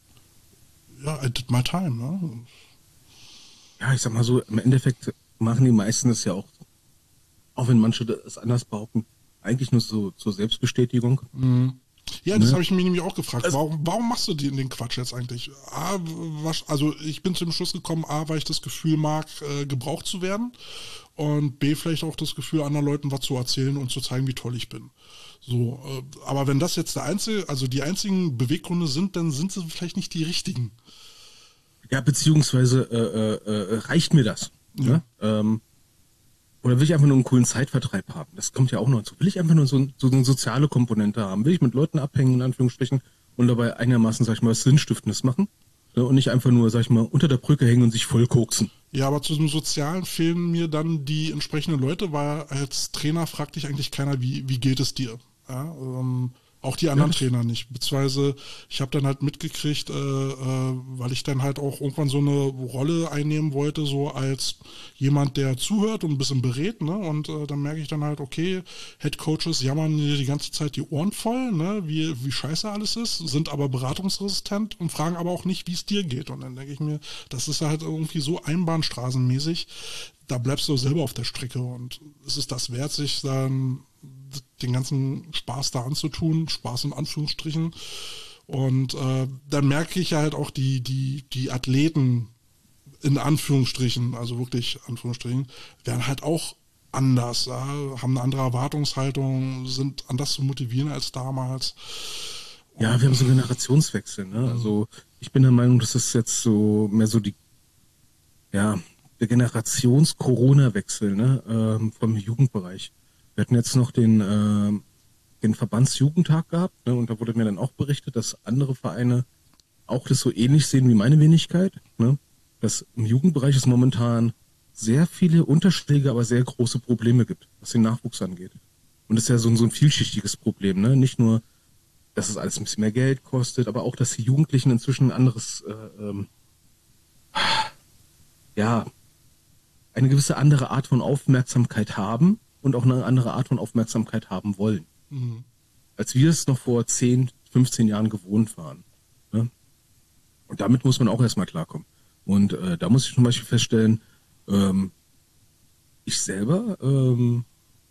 ja, I did my time, ne? Ja, ich sag mal so, im Endeffekt machen die meisten das ja auch, auch wenn manche das anders behaupten, eigentlich nur so zur Selbstbestätigung. Mhm. Ja, das Ne? habe ich mich nämlich auch gefragt. Also- Warum, warum machst du den, den Quatsch jetzt eigentlich? A, was, also ich bin zu dem Schluss gekommen, A, weil ich das Gefühl mag, äh, gebraucht zu werden. Und B, vielleicht auch das Gefühl, anderen Leuten was zu erzählen und zu zeigen, wie toll ich bin. So, äh, aber wenn das jetzt der einzige, also die einzigen Beweggründe sind, dann sind sie vielleicht nicht die richtigen. Ja, beziehungsweise äh, äh, äh, reicht mir das? Ja. Ne? Ähm, oder will ich einfach nur einen coolen Zeitvertreib haben? Das kommt ja auch noch dazu. Will ich einfach nur so, so eine soziale Komponente haben? Will ich mit Leuten abhängen, in Anführungsstrichen, und dabei einigermaßen, sag ich mal, was Sinnstiftendes machen? Ne? Und nicht einfach nur, sag ich mal, unter der Brücke hängen und sich voll koksen. Ja, aber zu dem Sozialen fehlen mir dann die entsprechenden Leute, weil als Trainer fragt dich eigentlich keiner, wie, wie geht es dir? Ja, ähm, auch die anderen Ja, Trainer nicht. Beziehungsweise ich habe dann halt mitgekriegt, äh, äh, weil ich dann halt auch irgendwann so eine Rolle einnehmen wollte, so als jemand, der zuhört und ein bisschen berät, ne? Und äh, dann merke ich dann halt, okay, Head Coaches jammern dir die ganze Zeit die Ohren voll, ne? Wie, wie scheiße alles ist, sind aber beratungsresistent und fragen aber auch nicht, wie es dir geht. Und dann denke ich mir, das ist halt irgendwie so einbahnstraßenmäßig, da bleibst du selber auf der Strecke und ist es das wert, sich dann den ganzen Spaß da anzutun, Spaß in Anführungsstrichen. Und äh, dann merke ich halt auch die, die, die Athleten in Anführungsstrichen, also wirklich Anführungsstrichen, werden halt auch anders, ja, haben eine andere Erwartungshaltung, sind anders zu motivieren als damals. Ja, wir haben so einen Generationswechsel. Ne? Also ich bin der Meinung, das ist jetzt so mehr so die, ja, der Generations-Corona-Wechsel, ne, ähm, vom Jugendbereich. Wir hatten jetzt noch den, äh, den Verbandsjugendtag gehabt, ne, und da wurde mir dann auch berichtet, dass andere Vereine auch das so ähnlich sehen wie meine Wenigkeit, ne, dass im Jugendbereich es momentan sehr viele Unterschläge, aber sehr große Probleme gibt, was den Nachwuchs angeht. Und das ist ja so ein, so ein vielschichtiges Problem, ne, nicht nur, dass es alles ein bisschen mehr Geld kostet, aber auch, dass die Jugendlichen inzwischen ein anderes, äh, ähm, ja, eine gewisse andere Art von Aufmerksamkeit haben und auch eine andere Art von Aufmerksamkeit haben wollen. Mhm. Als wir es noch vor zehn, fünfzehn Jahren gewohnt waren. Ne? Und damit muss man auch erstmal klarkommen. Und äh, da muss ich zum Beispiel feststellen, ähm, ich selber, ähm,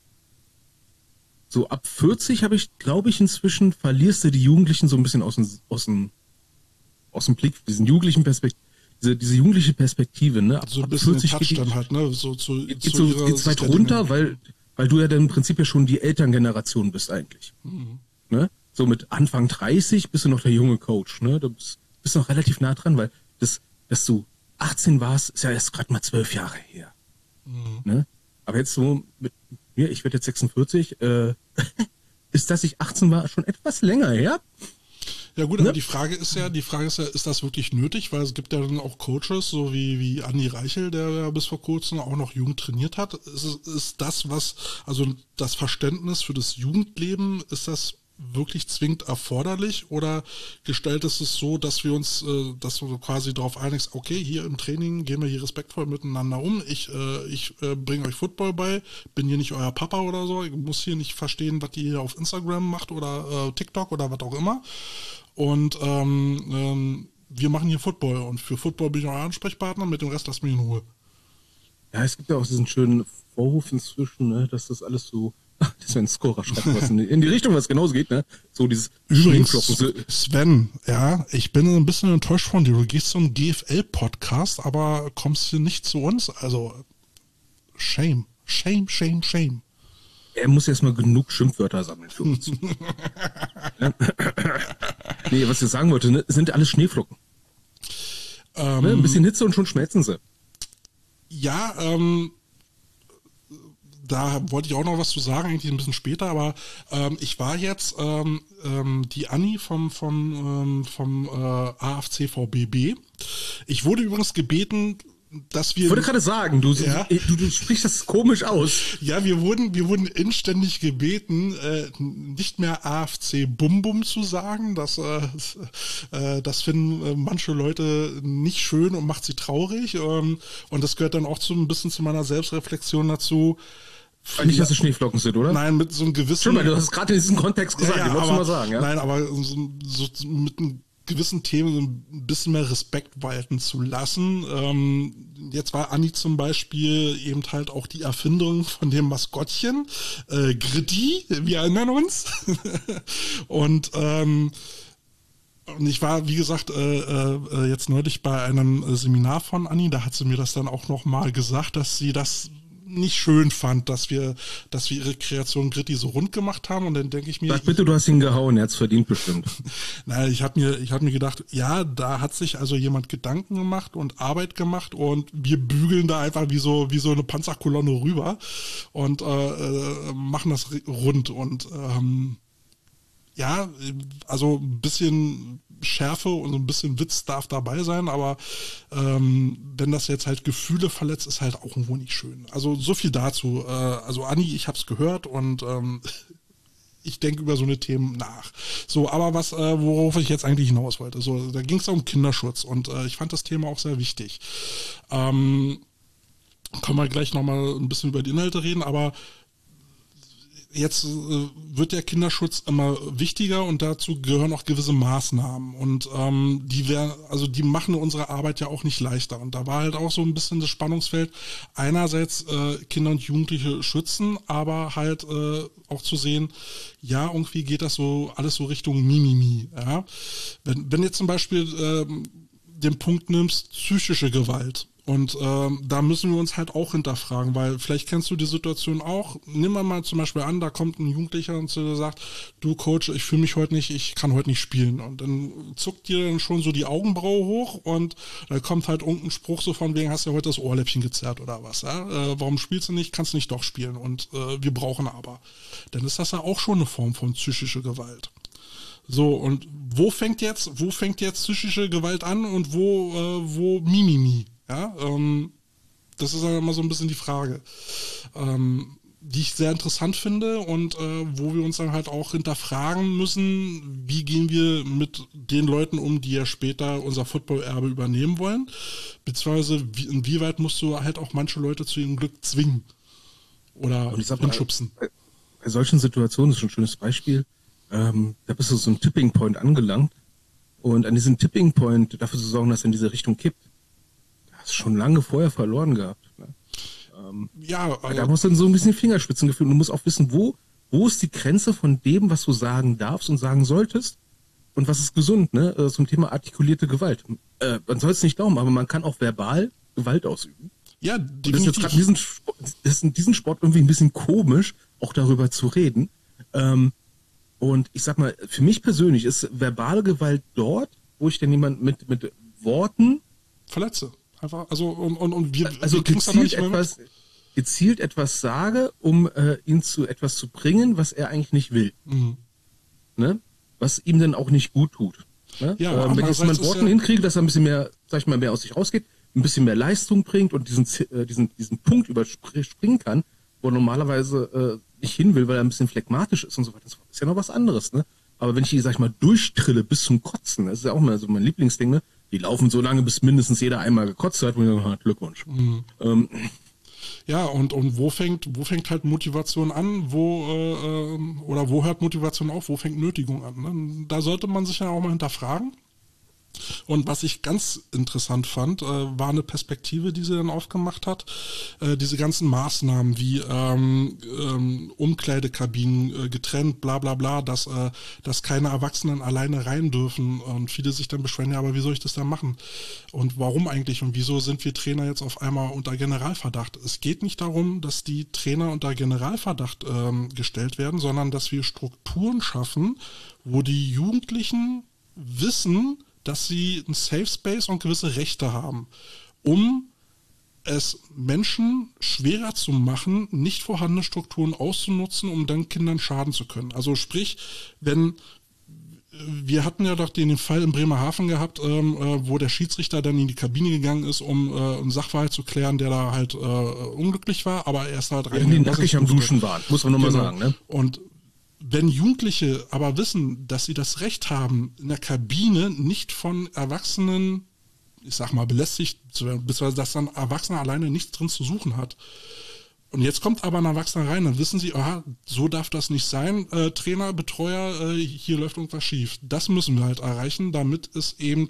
so ab vierzig habe ich, glaube ich, inzwischen verlierst du die Jugendlichen so ein bisschen aus dem, aus dem, aus dem Blick, diesen jugendlichen Perspektiv, diese, diese jugendliche Perspektive, ne? Ab, So ein ab bisschen den vierzig Touch geht die- dann halt, ne? So zu, geht zu so, ihrer geht's weit Sicht der runter, Dinge. weil, weil du ja dann im Prinzip ja schon die Elterngeneration bist eigentlich. Mhm. Ne? So mit Anfang dreißig bist du noch der junge Coach, ne? Du bist, bist noch relativ nah dran, weil das, dass du achtzehn warst, ist ja erst gerade mal zwölf Jahre her. Mhm. Ne? Aber jetzt so mit mir, ich werde jetzt sechsundvierzig, äh, ist, dass ich achtzehn war, schon etwas länger her. Ja gut, Ne? aber die Frage ist ja, die Frage ist ja, ist das wirklich nötig? Weil es gibt ja dann auch Coaches, so wie, wie Andi Reichel, der ja bis vor kurzem auch noch Jugend trainiert hat. Ist, es- ist das, was, also das Verständnis für das Jugendleben, ist das wirklich zwingend erforderlich oder gestaltet es so, dass wir uns, äh, dass du quasi darauf einigst, okay, hier im Training gehen wir hier respektvoll miteinander um, ich, äh, ich äh, bringe euch Football bei, bin hier nicht euer Papa oder so, ich muss hier nicht verstehen, was ihr hier auf Instagram macht oder äh, TikTok oder was auch immer. Und ähm, ähm, wir machen hier Football und für Football bin ich euer Ansprechpartner, mit dem Rest lasst mich in Ruhe. Ja, es gibt ja auch diesen schönen Vorwurf inzwischen, ne, dass das alles so, das wäre ein Scorer, schreibt was in die, in die Richtung, was genauso geht, ne? So dieses Übrigens, Schneeflocken, so- Sven, ja, ich bin ein bisschen enttäuscht von dir. Du gehst zum G F L-Podcast, aber kommst hier nicht zu uns. Also, shame, shame, shame, shame. er muss erstmal genug Schimpfwörter sammeln für uns. Ja. Nee, was ich sagen wollte, ne, sind alles Schneeflocken. Ähm, ne, ein bisschen Hitze und schon schmelzen sie. Ja, ähm, da wollte ich auch noch was zu sagen, eigentlich ein bisschen später, aber ähm, ich war jetzt ähm, ähm, die Anni vom, vom, ähm, vom äh, A F C V B B. Ich wurde übrigens gebeten, dass wir... Ich wollte gerade sagen, du, Ja. du, du sprichst das komisch aus. Ja, wir wurden, wir wurden inständig gebeten, äh, nicht mehr A F C Bum Bum zu sagen. Das, äh, äh, das finden äh, manche Leute nicht schön und macht sie traurig. Ähm, und das gehört dann auch so ein bisschen zu meiner Selbstreflexion dazu. Nicht, dass es Schneeflocken sind, oder? Nein, mit so einem gewissen... Schon mal, du hast es gerade in diesem Kontext gesagt, ja, ja, ich wollte aber, mal sagen. Ja? Nein, aber so, so mit einem gewissen Themen so ein bisschen mehr Respekt walten zu lassen. Ähm, jetzt war Anni zum Beispiel eben halt auch die Erfinderin von dem Maskottchen, äh, Gritti, wir erinnern uns. Und ähm, Und ich war, wie gesagt, äh, äh, jetzt neulich bei einem äh, Seminar von Anni, da hat sie mir das dann auch nochmal gesagt, dass sie das nicht schön fand, dass wir, dass wir ihre Kreation Gritti so rund gemacht haben. Und dann denke ich mir... Sag bitte, du hast ihn gehauen, er hat's verdient bestimmt. Naja, ich habe mir, ich hab mir gedacht, ja, da hat sich also jemand Gedanken gemacht und Arbeit gemacht und wir bügeln da einfach wie so, wie so eine Panzerkolonne rüber und äh, äh, machen das rund. Und ähm, ja, also ein bisschen Schärfe und so ein bisschen Witz darf dabei sein, aber ähm, wenn das jetzt halt Gefühle verletzt, ist halt auch irgendwo nicht schön. Also so viel dazu. Äh, also Anni, ich hab's gehört und ähm, ich denke über so eine Themen nach. So, aber was, äh, worauf ich jetzt eigentlich hinaus wollte, so, da ging es um Kinderschutz und äh, ich fand das Thema auch sehr wichtig. Ähm, können wir gleich nochmal ein bisschen über die Inhalte reden, aber jetzt äh, wird der Kinderschutz immer wichtiger und dazu gehören auch gewisse Maßnahmen und ähm, die wär, also die machen unsere Arbeit ja auch nicht leichter und da war halt auch so ein bisschen das Spannungsfeld, einerseits äh, Kinder und Jugendliche schützen, aber halt äh, auch zu sehen, ja, irgendwie geht das so alles so Richtung Mimimi, ja. Wenn, wenn jetzt zum Beispiel ähm, den Punkt nimmst, psychische Gewalt. Und ähm, da müssen wir uns halt auch hinterfragen, weil vielleicht kennst du die Situation auch. Nimm mal, mal zum Beispiel an, da kommt ein Jugendlicher und sagt, du Coach, ich fühle mich heute nicht, ich kann heute nicht spielen. Und dann zuckt dir dann schon so die Augenbraue hoch und da kommt halt irgendein Spruch so von wegen, hast du ja heute das Ohrläppchen gezerrt oder was. Ja? Äh, warum spielst du nicht, kannst du nicht doch spielen und äh, wir brauchen aber. Dann ist das ja auch schon eine Form von psychischer Gewalt. So, und wo fängt jetzt, wo fängt jetzt psychische Gewalt an und wo, äh, wo Mimimi? Ja, ähm, das ist ja immer so ein bisschen die Frage, ähm, die ich sehr interessant finde und äh, wo wir uns dann halt auch hinterfragen müssen, wie gehen wir mit den Leuten um, die ja später unser Football-Erbe übernehmen wollen, beziehungsweise wie, inwieweit musst du halt auch manche Leute zu ihrem Glück zwingen oder hinschubsen. Bei, bei solchen Situationen ist schon ein schönes Beispiel, ähm, da bist du so ein Tipping Point angelangt und an diesem Tipping Point dafür zu sorgen, dass er in diese Richtung kippt, schon lange vorher verloren gehabt. Ne? Ähm, ja, also, da musst du dann so ein bisschen Fingerspitzengefühl. Du musst auch wissen, wo, wo ist die Grenze von dem, was du sagen darfst und sagen solltest und was ist gesund, ne? Äh, zum Thema artikulierte Gewalt. Äh, man soll es nicht glauben, aber man kann auch verbal Gewalt ausüben. Ja, definitiv. Das ist jetzt gerade in, das in diesem Sport irgendwie ein bisschen komisch, auch darüber zu reden. Ähm, und ich sag mal, für mich persönlich ist verbale Gewalt dort, wo ich denn jemand mit, mit Worten verletze. Einfach, also und, und, und wir, also wir gezielt etwas, gezielt etwas sage, um äh, ihn zu etwas zu bringen, was er eigentlich nicht will. Mhm. Ne? Was ihm dann auch nicht gut tut. Ne? Ja, ähm, wenn ich jetzt mal Worten ja hinkriege, dass er ein bisschen mehr, sag ich mal, mehr aus sich rausgeht, ein bisschen mehr Leistung bringt und diesen, äh, diesen, diesen Punkt überspringen kann, wo er normalerweise äh, nicht hin will, weil er ein bisschen phlegmatisch ist und so weiter. Das ist ja noch was anderes, ne? Aber wenn ich die, sag ich mal, durchtrille bis zum Kotzen, das ist ja auch mal so mein Lieblingsding, ne? Die laufen so lange, bis mindestens jeder einmal gekotzt hat, wo ich sage, Glückwunsch. Mhm. Ähm. Ja, und, und wo fängt, wo fängt halt Motivation an, wo, äh, oder wo hört Motivation auf, wo fängt Nötigung an? Ne? Da sollte man sich ja auch mal hinterfragen. Und was ich ganz interessant fand, äh, war eine Perspektive, die sie dann aufgemacht hat. Äh, diese ganzen Maßnahmen wie ähm, ähm, Umkleidekabinen äh, getrennt, bla bla bla, dass, äh, dass keine Erwachsenen alleine rein dürfen. Und viele sich dann beschweren, ja, aber wie soll ich das dann machen? Und warum eigentlich? Und wieso sind wir Trainer jetzt auf einmal unter Generalverdacht? Es geht nicht darum, dass die Trainer unter Generalverdacht ähm, gestellt werden, sondern dass wir Strukturen schaffen, wo die Jugendlichen wissen, dass sie einen Safe Space und gewisse Rechte haben, um es Menschen schwerer zu machen, nicht vorhandene Strukturen auszunutzen, um dann Kindern schaden zu können. Also sprich, wenn wir hatten ja doch den Fall in Bremerhaven gehabt, ähm, äh, wo der Schiedsrichter dann in die Kabine gegangen ist, um äh, einen Sachverhalt zu klären, der da halt äh, unglücklich war, aber er ist halt rein. Die nackig am Duschen waren, muss man nochmal genau. sagen. Ne? Und wenn Jugendliche aber wissen, dass sie das Recht haben, in der Kabine nicht von Erwachsenen, ich sag mal, belästigt zu werden, beziehungsweise dass dann Erwachsener alleine nichts drin zu suchen hat. Und jetzt kommt aber ein Erwachsener rein, dann wissen sie, aha, so darf das nicht sein, äh, Trainer, Betreuer, äh, hier läuft irgendwas schief. Das müssen wir halt erreichen, damit es eben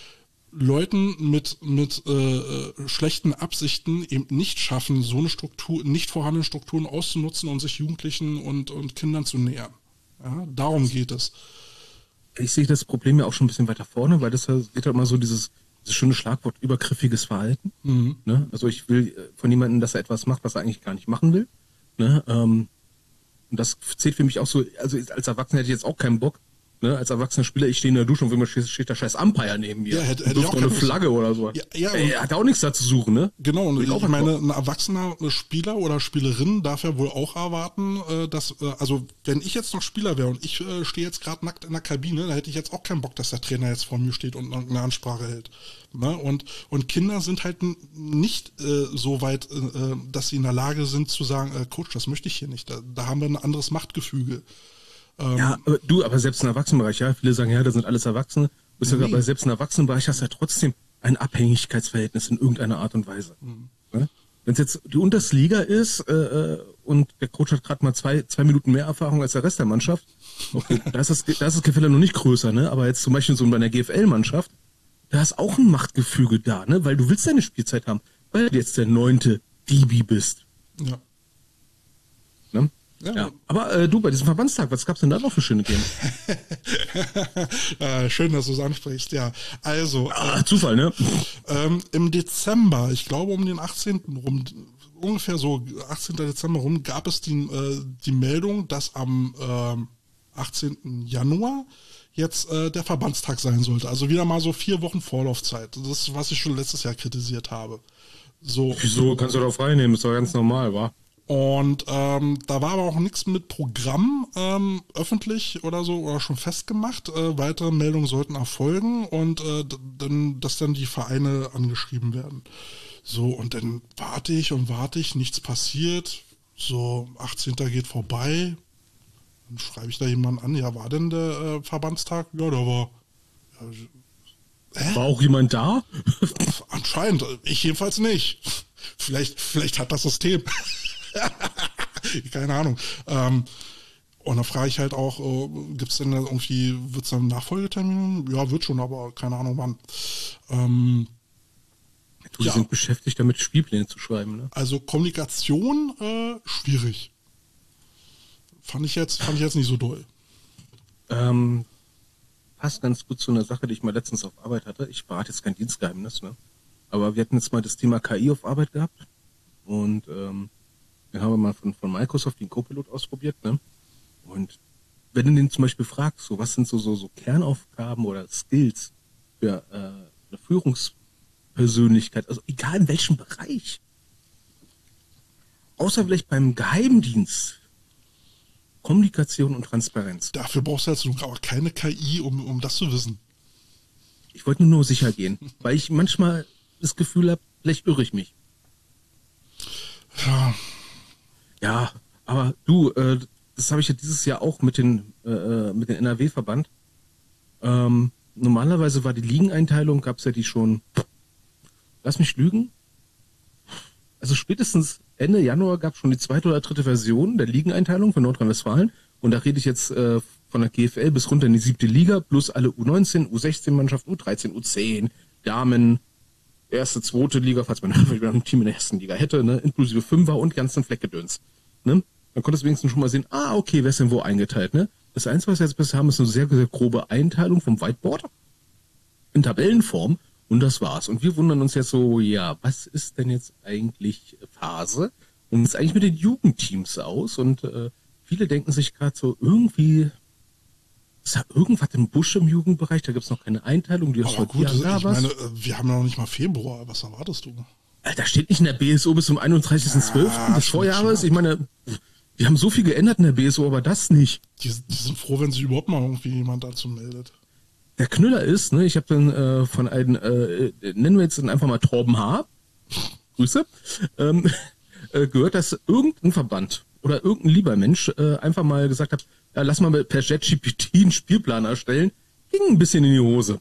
Leuten mit, mit äh, schlechten Absichten eben nicht schaffen, so eine Struktur, nicht vorhandene Strukturen auszunutzen und sich Jugendlichen und, und Kindern zu nähern. Ja, darum geht es. Ich sehe das Problem ja auch schon ein bisschen weiter vorne, weil das geht halt immer so dieses, dieses schöne Schlagwort übergriffiges Verhalten. Mhm. Ne? Also ich will von jemandem, dass er etwas macht, was er eigentlich gar nicht machen will. Ne? Ähm, und das zählt für mich auch so, also als Erwachsener hätte ich jetzt auch keinen Bock, ne, als erwachsener Spieler, ich stehe in der Dusche und wenn man steht, steht der scheiß Umpire neben mir. Ja, hätte, hätte und wirft noch eine Flagge Lust. Oder so. Ja, ja, Ey, er hat auch nichts da zu suchen, ne? Genau, und ich, ich meine, ein erwachsener Spieler oder Spielerin darf ja wohl auch erwarten, dass, also wenn ich jetzt noch Spieler wäre und ich äh, stehe jetzt gerade nackt in der Kabine, da hätte ich jetzt auch keinen Bock, dass der Trainer jetzt vor mir steht und eine Ansprache hält. Ne? Und, und Kinder sind halt nicht äh, so weit, äh, dass sie in der Lage sind zu sagen, äh, Coach, das möchte ich hier nicht. Da, da haben wir ein anderes Machtgefüge. Ja, aber du, aber selbst im Erwachsenenbereich, ja, viele sagen, ja, das sind alles Erwachsene. Nee. Aber selbst im Erwachsenenbereich hast du ja trotzdem ein Abhängigkeitsverhältnis in irgendeiner Art und Weise. Mhm. Ne? Wenn es jetzt die unterste Liga ist äh, und der Coach hat gerade mal zwei, zwei Minuten mehr Erfahrung als der Rest der Mannschaft, okay, da ist das, da ist das Gefälle noch nicht größer, ne? Aber jetzt zum Beispiel so bei einer G F L-Mannschaft, da ist auch ein Machtgefüge da, ne? Weil du willst deine Spielzeit haben, weil du jetzt der neunte D B bist. Ja. Ne? Ja. ja, aber äh, du, bei diesem Verbandstag, was gab's denn da noch für schöne Themen? äh, schön, dass du es ansprichst, ja. Also. Ah, äh, Zufall, ne? Ähm, im Dezember, ich glaube um den achtzehnten rum, ungefähr so achtzehnten Dezember rum, gab es die, äh, die Meldung, dass am äh, achtzehnten Januar jetzt äh, der Verbandstag sein sollte. Also wieder mal so vier Wochen Vorlaufzeit. Das ist, was ich schon letztes Jahr kritisiert habe. So. Wieso kannst du da frei nehmen? Ist doch ganz normal, wa? Und ähm, da war aber auch nichts mit Programm ähm, öffentlich oder so oder schon festgemacht. Äh, weitere Meldungen sollten erfolgen und äh, dann, dass dann die Vereine angeschrieben werden. So, und dann warte ich und warte ich, nichts passiert. So, achtzehnten geht vorbei. Dann schreibe ich da jemanden an, ja, war denn der äh, Verbandstag? Ja, da war. Ja, hä? War auch jemand da? Anscheinend, ich jedenfalls nicht. Vielleicht, vielleicht hat das System. Keine Ahnung. Ähm, und dann frage ich halt auch, äh, gibt es denn da irgendwie, wird es dann einen Nachfolgetermin? Ja, wird schon, aber keine Ahnung wann. Ähm, du, ja. sind beschäftigt damit, Spielpläne zu schreiben, ne? Also Kommunikation, äh, schwierig. Fand ich jetzt, fand ich jetzt nicht so doll. Ähm, passt ganz gut zu einer Sache, die ich mal letztens auf Arbeit hatte. Ich verrate jetzt kein Dienstgeheimnis, ne? Aber wir hatten jetzt mal das Thema K I auf Arbeit gehabt. Und ähm, wir haben mal von, von Microsoft den Copilot ausprobiert, ne? Und wenn du den zum Beispiel fragst, so was sind so, so, so Kernaufgaben oder Skills für äh, eine Führungspersönlichkeit, also egal in welchem Bereich, außer vielleicht beim Geheimdienst, Kommunikation und Transparenz. Dafür brauchst du jetzt aber keine K I, um, um das zu wissen. Ich wollte nur, nur sicher gehen, weil ich manchmal das Gefühl habe, vielleicht irre ich mich. Ja. Ja, aber du, äh, das habe ich ja dieses Jahr auch mit den äh, mit dem N R W-Verband. Ähm, normalerweise war die Ligeneinteilung, gab es ja die schon, lass mich lügen, also spätestens Ende Januar gab es schon die zweite oder dritte Version der Ligeneinteilung für Nordrhein-Westfalen Und da rede ich jetzt äh, von der G F L bis runter in die siebte Liga, plus alle U neunzehn, U sechzehn Mannschaften, U dreizehn, U zehn, Damen, erste, zweite Liga, falls man ein Team in der ersten Liga hätte, ne, inklusive Fünfer und ganzen Fleckgedöns. Ne? Dann konntest du wenigstens schon mal sehen, ah, okay, wer ist denn wo eingeteilt, ne? Das Einzige, was wir jetzt bisher haben, ist eine sehr, sehr grobe Einteilung vom Whiteboard in Tabellenform und das war's. Und wir wundern uns jetzt so, ja, was ist denn jetzt eigentlich Phase? Und was ist eigentlich mit den Jugendteams aus? Und äh, viele denken sich gerade so, irgendwie ist da irgendwas im Busch im Jugendbereich, da gibt's noch keine Einteilung. Die Aber gut, ich meine, wir haben ja noch nicht mal Februar, was erwartest du? Da steht nicht in der B S O bis zum einunddreißigsten zwölften Ja, des schon, Vorjahres. schon. Ich meine, wir haben so viel geändert in der B S O, aber das nicht. Die, die sind froh, wenn sich überhaupt mal irgendwie jemand dazu meldet. Der Knüller ist, ne, ich habe dann äh, von einem, äh, nennen wir jetzt dann einfach mal Torben H., Grüße, ähm, äh, gehört, dass irgendein Verband oder irgendein lieber Mensch äh, einfach mal gesagt hat, ja, lass mal per ChatGPT einen Spielplan erstellen. Ging ein bisschen in die Hose.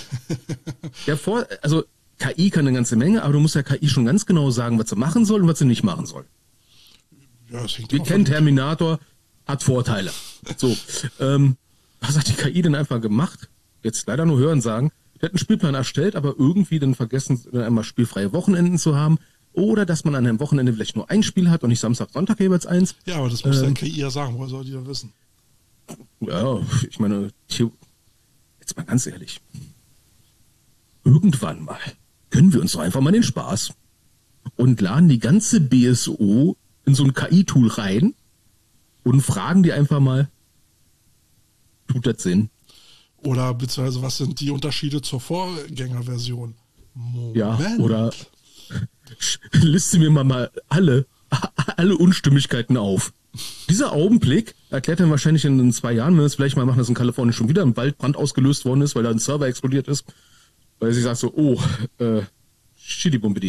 Ja, vor, also K I kann eine ganze Menge, aber du musst ja K I schon ganz genau sagen, was sie machen soll und was sie nicht machen soll. Ja, das hängt Wir immer kennen von- Terminator, hat Vorteile. So, ähm, was hat die K I denn einfach gemacht? Jetzt leider nur hören sagen. Der hat einen Spielplan erstellt, aber irgendwie dann vergessen, einmal spielfreie Wochenenden zu haben. Oder dass man an einem Wochenende vielleicht nur ein Spiel hat und nicht Samstag, Sonntag jeweils eins. Ja, aber das muss Ähm, der K I ja sagen, woher soll die da wissen? Ja, ich meine, Theo- jetzt mal ganz ehrlich. Irgendwann mal können wir uns doch einfach mal den Spaß und laden die ganze B S O in so ein K I-Tool rein und fragen die einfach mal, tut das Sinn? Oder beziehungsweise was sind die Unterschiede zur Vorgängerversion? Moment. Ja, oder liste mir mal, mal alle, alle Unstimmigkeiten auf. Dieser Augenblick erklärt dann wahrscheinlich in zwei Jahren, wenn wir es vielleicht mal machen, dass in Kalifornien schon wieder ein Waldbrand ausgelöst worden ist, weil da ein Server explodiert ist. Weil sie sagt so, oh, äh, Schidibumbidi.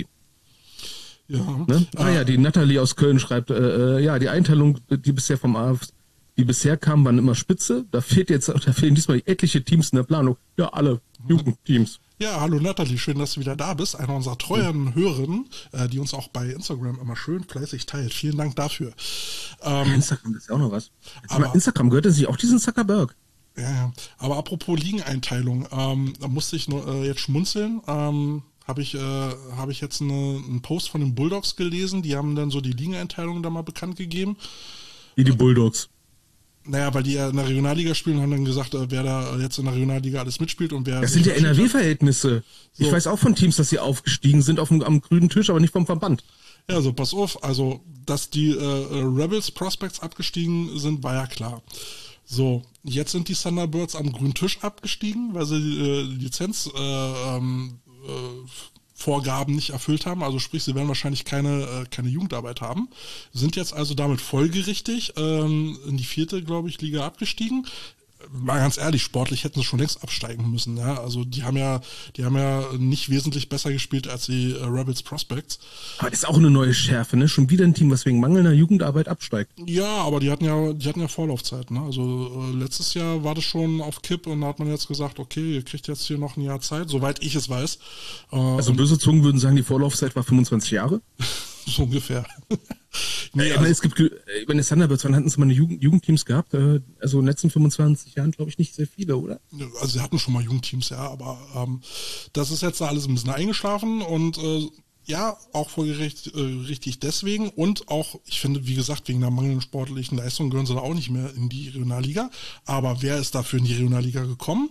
Ja. Ne? Ah Äh, ja, die Natalie aus Köln schreibt, äh, äh, ja, die Einteilung, die bisher vom A F, die bisher kamen, waren immer spitze. Da fehlt jetzt, da fehlen diesmal etliche Teams in der Planung. Ja, alle Jugendteams. Ja, hallo Nathalie, schön, dass du wieder da bist. Einer unserer treuen Hörerinnen, äh, die uns auch bei Instagram immer schön fleißig teilt. Vielen Dank dafür. Ähm, Instagram ist ja auch noch was. Jetzt Aber- mal, Instagram gehört das nicht auch diesen Zuckerberg? ja, ja. Aber apropos Ligeneinteilung, ähm, da musste ich nur äh, jetzt schmunzeln. Ähm, habe ich, äh, hab ich jetzt eine, einen Post von den Bulldogs gelesen. Die haben dann so die Ligeneinteilung da mal bekannt gegeben. Wie die Bulldogs. Naja, weil die ja in der Regionalliga spielen, haben dann gesagt, äh, wer da jetzt in der Regionalliga alles mitspielt und wer. Das sind ja nicht mitspielt. N R W-Verhältnisse. Ich So. weiß auch von Teams, dass sie aufgestiegen sind auf dem, am grünen Tisch, aber nicht vom Verband. Ja, so pass auf, also dass die äh, äh, Rebels Prospects abgestiegen sind, war ja klar. So, jetzt sind die Thunderbirds am grünen Tisch abgestiegen, weil sie die äh, Lizenz äh, ähm, äh, Vorgaben nicht erfüllt haben, also sprich, sie werden wahrscheinlich keine, äh, keine Jugendarbeit haben, sind jetzt also damit folgerichtig ähm, in die vierte, glaube ich, Liga abgestiegen. Mal ganz ehrlich, sportlich hätten sie schon längst absteigen müssen. Ja? Also die haben ja, die haben ja nicht wesentlich besser gespielt als die äh, Rebels Prospects. Aber das ist auch eine neue Schärfe, ne? Schon wieder ein Team, was wegen mangelnder Jugendarbeit absteigt. Ja, aber die hatten ja, die hatten ja Vorlaufzeit. Ne? Also äh, letztes Jahr war das schon auf Kipp und da hat man jetzt gesagt, okay, ihr kriegt jetzt hier noch ein Jahr Zeit, soweit ich es weiß. Äh, Also böse Zungen würden sagen, die Vorlaufzeit war fünfundzwanzig Jahre. so ungefähr. Nee, nee, ich meine, also, es gibt, äh, wenn es Thunderbirds waren, hatten sie mal eine Jugend, Jugendteams gehabt. Äh, also in den letzten fünfundzwanzig Jahren, glaube ich, nicht sehr viele, oder? also sie hatten schon mal Jugendteams, ja, aber ähm, das ist jetzt da alles ein bisschen eingeschlafen und äh, ja, auch folgerichtig äh, richtig deswegen und auch, ich finde, wie gesagt, wegen der mangelnden sportlichen Leistung gehören sie da auch nicht mehr in die Regionalliga. Aber wer ist dafür in die Regionalliga gekommen?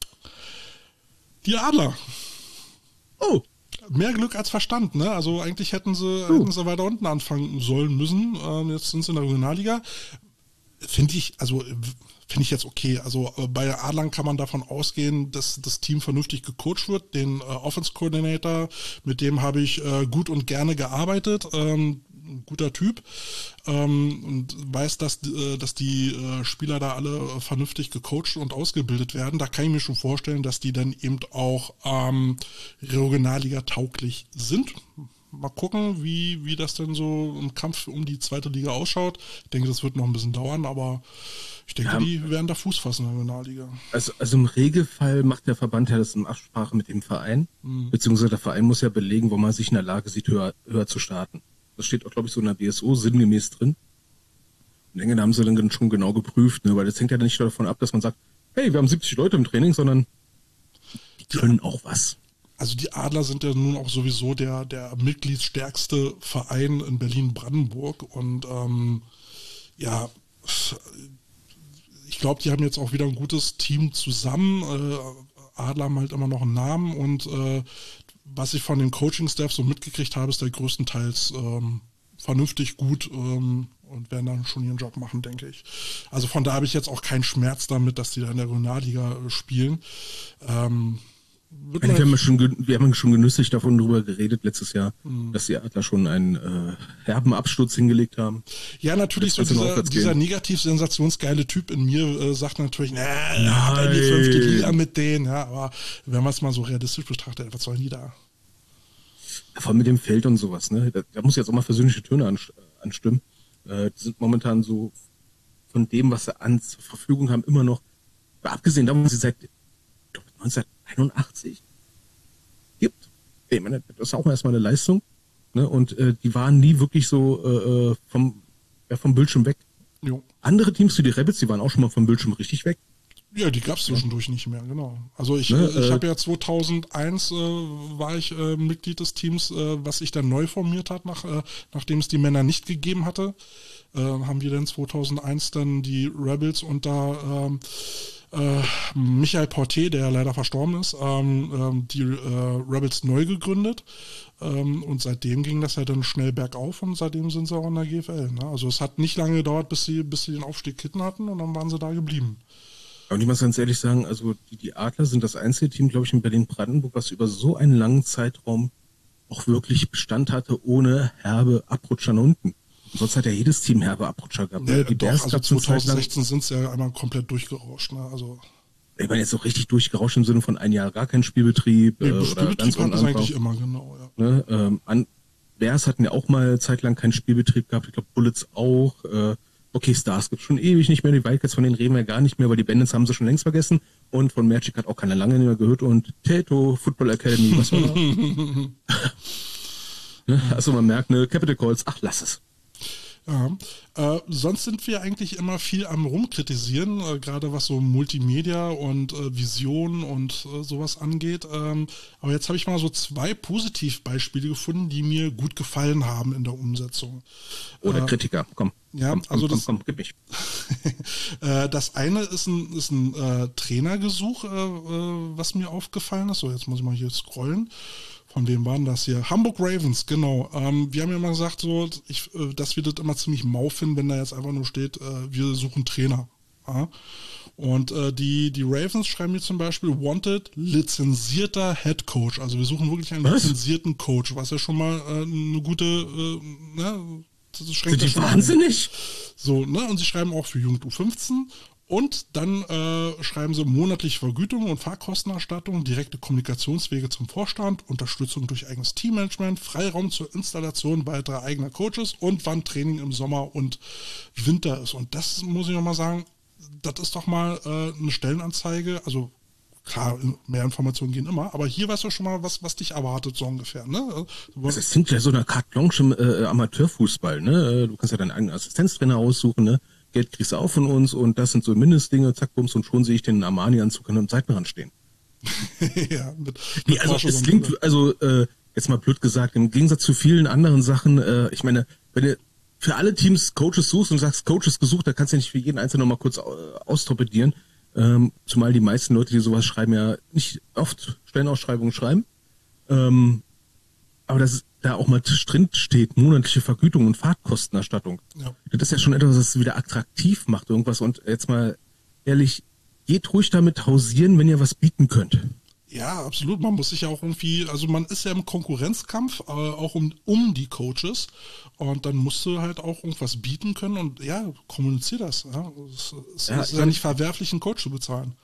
Die Adler. Oh, Mehr Glück als Verstand, ne? Also eigentlich hätten sie, hätten sie weiter unten anfangen sollen müssen. Ähm, jetzt sind sie in der Regionalliga. Finde ich, also finde ich jetzt okay. Also äh, bei Adlern kann man davon ausgehen, dass das Team vernünftig gecoacht wird. Den äh, Offense Coordinator, mit dem habe ich äh, gut und gerne gearbeitet. Ähm, ein guter Typ. Ähm, und weiß, dass, äh, dass die äh, Spieler da alle äh, vernünftig gecoacht und ausgebildet werden. Da kann ich mir schon vorstellen, dass die dann eben auch ähm, Regionalliga tauglich sind. Mal gucken, wie, wie das denn so im Kampf um die zweite Liga ausschaut. Ich denke, das wird noch ein bisschen dauern, aber ich denke, Ja. die werden da Fuß fassen in der Regionalliga. also, also im Regelfall macht der Verband ja das in Absprache mit dem Verein. Beziehungsweise der Verein muss ja belegen, wo man sich in der Lage sieht, höher, höher zu starten. Das steht auch, glaube ich, so in der B S O sinngemäß drin. Ich denke, da haben sie dann schon genau geprüft, ne? Weil das hängt ja nicht davon ab, dass man sagt, hey, wir haben siebzig Leute im Training, sondern die können ja auch was. Also die Adler sind ja nun auch sowieso der, der mitgliedsstärkste Verein in Berlin-Brandenburg und ähm, ja, ich glaube, die haben jetzt auch wieder ein gutes Team zusammen. Äh, Adler haben halt immer noch einen Namen und äh, was ich von den Coaching-Staff so mitgekriegt habe, ist der größtenteils ähm, vernünftig gut ähm, und werden dann schon ihren Job machen, denke ich. Also von da habe ich jetzt auch keinen Schmerz damit, dass die da in der Regionalliga äh, spielen. Ähm, wir, haben ja schon, wir haben schon genüsslich davon drüber geredet letztes Jahr, mhm. dass die Adler schon einen äh, herben Absturz hingelegt haben. Ja, natürlich, so dieser, dieser negativ sensationsgeile Typ in mir äh, sagt natürlich, na, na in die fünfte Liga mit denen, ja, aber wenn man es mal so realistisch betrachtet, was sollen die da? Ja, vor allem mit dem Feld und sowas, ne? Da, da muss ich jetzt auch mal versöhnliche Töne an, anstimmen. Äh, die sind momentan so von dem, was sie an zur Verfügung haben, immer noch, abgesehen davon, sie seit neunzehnhunderteinundachtzig gibt. Ich meine, das ist auch erstmal eine Leistung. Ne? Und äh, die waren nie wirklich so äh, vom, ja, vom Bildschirm weg. Jo. Andere Teams wie die Rabbits, die waren auch schon mal vom Bildschirm richtig weg. Ja, die gab es zwischendurch nicht mehr, genau. Also ich, ne, ich äh, habe ja zweitausendeins äh, war ich äh, Mitglied des Teams, äh, was sich dann neu formiert hat, nach, äh, nachdem es die Männer nicht gegeben hatte. Äh, haben wir dann zweitausendeins dann die Rebels unter ähm, äh, Michael Porté, der leider verstorben ist, ähm, ähm, die äh, Rebels neu gegründet. Ähm, und seitdem ging das ja dann schnell bergauf und seitdem sind sie auch in der G F L. Ne? Also es hat nicht lange gedauert, bis sie, bis sie den Aufstieg kitten hatten und dann waren sie da geblieben. Und ich muss ganz ehrlich sagen, also die, die Adler sind das einzige Team, glaube ich, in Berlin-Brandenburg, was über so einen langen Zeitraum auch wirklich Bestand hatte, ohne herbe Abrutscher nach unten. Und sonst hat ja jedes Team herbe Abrutscher gehabt. Ja, die doch, also zweitausendsechzehn sind sie ja einmal komplett durchgerauscht. Ne? Also ich meine, jetzt so richtig durchgerauscht im Sinne von ein Jahr gar kein Spielbetrieb. Nee, äh, Spielbetrieb hatten sie eigentlich immer, genau. Ja. Ne? Ähm, an, Bears hatten ja auch mal zeitlang keinen Spielbetrieb gehabt. Ich glaube, Bullets auch. Äh, Okay, Stars gibt schon ewig nicht mehr, die Wildcats, von denen reden wir gar nicht mehr, weil die Bandits haben sie schon längst vergessen und von Magic hat auch keiner lange mehr gehört und Tato, Football Academy, was war da? Also man merkt, ne, Capital Calls, ach, lass es. Ja, äh, sonst sind wir eigentlich immer viel am Rumkritisieren, äh, gerade was so Multimedia und äh, Vision und äh, sowas angeht. Ähm, aber jetzt habe ich mal so zwei Positivbeispiele gefunden, die mir gut gefallen haben in der Umsetzung. Oder äh, Kritiker, komm. Ja, komm, also komm, das, komm, komm, gib mich. äh, das eine ist ein, ist ein äh, Trainergesuch, äh, äh, was mir aufgefallen ist. So, jetzt muss ich mal hier scrollen. Von wem waren das hier? Hamburg Ravens, genau. Ähm, wir haben ja mal gesagt, so, ich, äh, dass wir das immer ziemlich mau finden, wenn da jetzt einfach nur steht, äh, wir suchen Trainer. Ja? Und äh, die, die Ravens schreiben mir zum Beispiel Wanted lizenzierter Head Coach. Also wir suchen wirklich einen was? lizenzierten Coach, was ja schon mal äh, eine gute, äh, ne, das schränkt Sind die ja wahnsinnig? Ein. So, ne, und sie schreiben auch für Jugend U fünfzehn. Und dann äh, schreiben sie monatliche Vergütung und Fahrkostenerstattung, direkte Kommunikationswege zum Vorstand, Unterstützung durch eigenes Teammanagement, Freiraum zur Installation weiterer eigener Coaches und wann Training im Sommer und Winter ist. Und das muss ich nochmal sagen, das ist doch mal äh, eine Stellenanzeige, also klar, mehr Informationen gehen immer, aber hier weißt du schon mal, was, was dich erwartet, so ungefähr. Ne? Das klingt ja so eine Carte Blanche im äh, Amateurfußball. Ne? Du kannst ja deinen eigenen Assistenztrainer aussuchen, ne? Geld kriegst du auch von uns und das sind so Mindestdinge, zack, bums, und schon sehe ich den Armani-Anzug an dem Seitenrand stehen. Ja, mit, nee, also es klingt, also äh, jetzt mal blöd gesagt, im Gegensatz zu vielen anderen Sachen, äh, ich meine, wenn du für alle Teams Coaches suchst und sagst, Coaches gesucht, da kannst du ja nicht für jeden Einzelnen nochmal kurz äh, austorpedieren, ähm, zumal die meisten Leute, die sowas schreiben, ja nicht oft Stellenausschreibungen schreiben, ähm, aber das ist da auch mal drin steht, monatliche Vergütung und Fahrtkostenerstattung. Ja. Das ist ja schon etwas, was es wieder attraktiv macht, irgendwas. Und jetzt mal ehrlich, geht ruhig damit hausieren, wenn ihr was bieten könnt. Ja, absolut. Man muss sich ja auch irgendwie, also man ist ja im Konkurrenzkampf, äh, auch um, um die Coaches. Und dann musst du halt auch irgendwas bieten können und ja, kommunizier das. Ja. Es, es ja, ist ja nicht verwerflich, einen Coach zu bezahlen.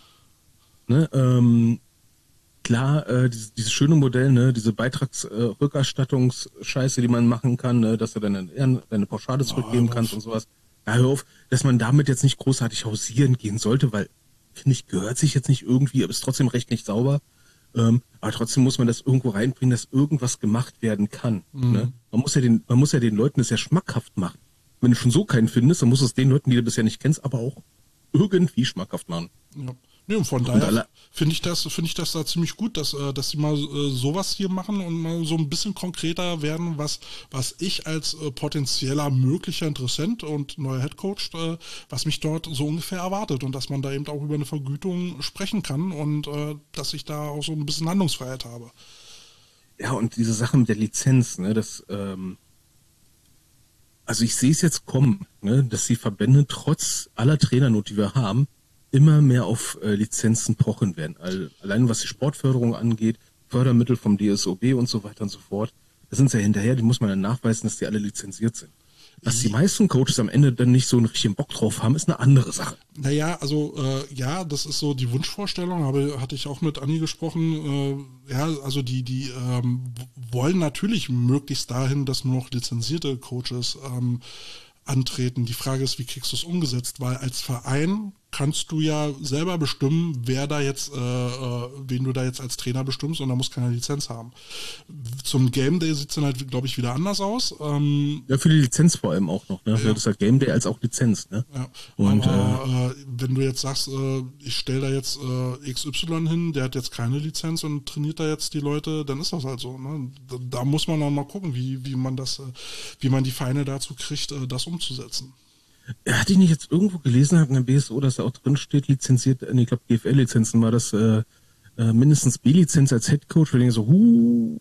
Ne, ähm, Klar, äh, dieses, dieses schöne Modell, ne, diese Beitragsrückerstattungsscheiße, äh, die man machen kann, ne, dass du deine, deine Pauschale zurückgeben oh, kannst und sowas. Ja, hör auf, dass man damit jetzt nicht großartig hausieren gehen sollte, weil, finde ich, gehört sich jetzt nicht irgendwie, aber ist trotzdem recht nicht sauber. Ähm, aber trotzdem muss man das irgendwo reinbringen, dass irgendwas gemacht werden kann. Mhm. Ne? Man muss ja den, man muss ja den Leuten das ja schmackhaft machen. wenn du schon so keinen findest, dann musst du es den Leuten, die du bisher nicht kennst, aber auch irgendwie schmackhaft machen. Ja. Nee, und von daher finde ich das, finde ich das da ziemlich gut, dass, äh, dass sie mal äh, sowas hier machen und mal so ein bisschen konkreter werden, was, was ich als äh, potenzieller möglicher Interessent und neuer Headcoach, äh, was mich dort so ungefähr erwartet und dass man da eben auch über eine Vergütung sprechen kann und äh, dass ich da auch so ein bisschen Handlungsfreiheit habe. Ja, und diese Sache mit der Lizenz, ne, das, ähm, also ich sehe es jetzt kommen, ne, dass die Verbände trotz aller Trainernot, die wir haben, immer mehr auf äh, Lizenzen pochen werden. All, allein was die Sportförderung angeht, Fördermittel vom D S O B und so weiter und so fort, da sind sie ja hinterher, die muss man dann nachweisen, dass die alle lizenziert sind. Dass die meisten Coaches am Ende dann nicht so einen richtigen Bock drauf haben, ist eine andere Sache. Naja, also äh, ja, das ist so die Wunschvorstellung, habe, hatte ich auch mit Anni gesprochen. Äh, ja, also die, die ähm, wollen natürlich möglichst dahin, dass nur noch lizenzierte Coaches ähm, antreten. Die Frage ist, wie kriegst du es umgesetzt? Weil als Verein kannst du ja selber bestimmen, wer da jetzt, äh, äh, wen du da jetzt als Trainer bestimmst und da muss keine Lizenz haben. Zum Game Day sieht es dann halt, glaube ich, wieder anders aus. Ähm, ja, für die Lizenz vor allem auch noch, ne? Ja. Das ist halt Game Day als auch Lizenz, ne? Ja. Und aber äh, wenn du jetzt sagst, äh, ich stelle da jetzt äh, X Y hin, der hat jetzt keine Lizenz und trainiert da jetzt die Leute, dann ist das halt so. Ne? Da, da muss man dann mal gucken, wie, wie man das, äh, wie man die Vereine dazu kriegt, äh, das umzusetzen. Hatte ich nicht jetzt irgendwo gelesen, hat in der B S O, dass da auch drin steht, lizenziert, nee, ich glaube G F L-Lizenzen war das, äh, äh, mindestens B-Lizenz als Headcoach, weil ich so, huh.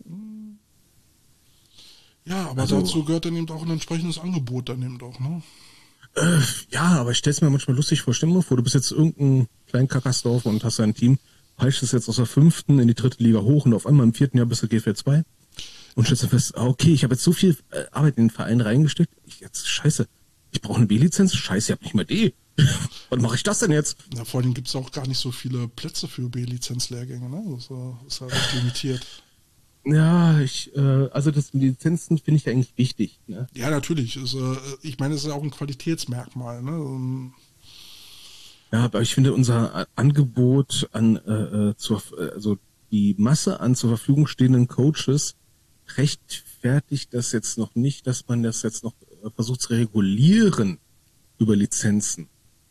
Ja, aber also, dazu gehört dann eben auch ein entsprechendes Angebot dann eben auch, ne? Äh, ja, aber ich stell's mir manchmal lustig vor, stell dir mal vor, du bist jetzt irgendein klein Kackersdorf und hast ein Team, peitscht es jetzt aus der fünften in die dritte Liga hoch und auf einmal im vierten Jahr bist du G F L zwei und stellst dann fest, okay, ich habe jetzt so viel äh, Arbeit in den Verein reingesteckt, ich jetzt, scheiße, ich brauche eine B-Lizenz? Scheiße, ich habe nicht mal D. Was mache ich das denn jetzt? Ja, vor allem gibt es auch gar nicht so viele Plätze für B-Lizenz-Lehrgänge, ne? Das äh, ist ja recht limitiert. Ja, ich, äh, also das die Lizenzen finde ich eigentlich wichtig. Ne? Ja, natürlich. Ist, äh, ich meine, es ist ja auch ein Qualitätsmerkmal, ne? Ja, aber ich finde unser Angebot an, äh, zur, also die Masse an zur Verfügung stehenden Coaches rechtfertigt das jetzt noch nicht, dass man das jetzt noch versucht zu regulieren über Lizenzen.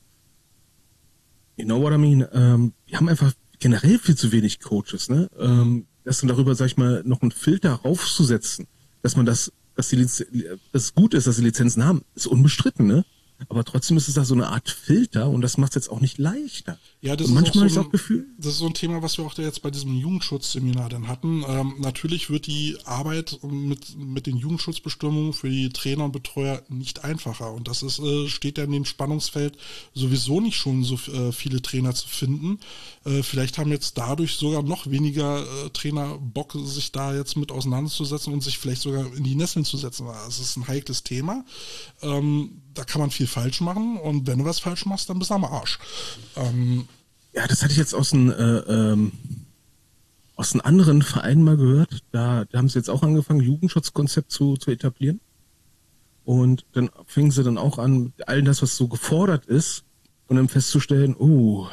You know what I mean? Ähm, wir haben einfach generell viel zu wenig Coaches, ne? Ähm, das dann darüber, sag ich mal, noch einen Filter raufzusetzen, dass man das, dass die Liz- dass es gut ist, dass sie Lizenzen haben, ist unbestritten, ne? Aber trotzdem ist es da so eine Art Filter und das macht es jetzt auch nicht leichter. Ja, das und ist manchmal auch so habe ich ein, auch Gefühl. Das ist so ein Thema, was wir auch da jetzt bei diesem Jugendschutzseminar dann hatten. Ähm, natürlich wird die Arbeit mit, mit den Jugendschutzbestimmungen für die Trainer und Betreuer nicht einfacher. Und das ist, äh, steht ja in dem Spannungsfeld sowieso nicht schon so äh, viele Trainer zu finden. Äh, vielleicht haben jetzt dadurch sogar noch weniger äh, Trainer Bock, sich da jetzt mit auseinanderzusetzen und sich vielleicht sogar in die Nesseln zu setzen. Das ist ein heikles Thema. Ähm, da kann man viel falsch machen und wenn du was falsch machst, dann bist du am Arsch. Ähm, ja, das hatte ich jetzt aus einem äh, ähm, aus einem anderen Verein mal gehört. Da, da haben sie jetzt auch angefangen, Jugendschutzkonzept zu, zu etablieren. Und dann fingen sie dann auch an, mit all das, was so gefordert ist, und dann festzustellen, oh,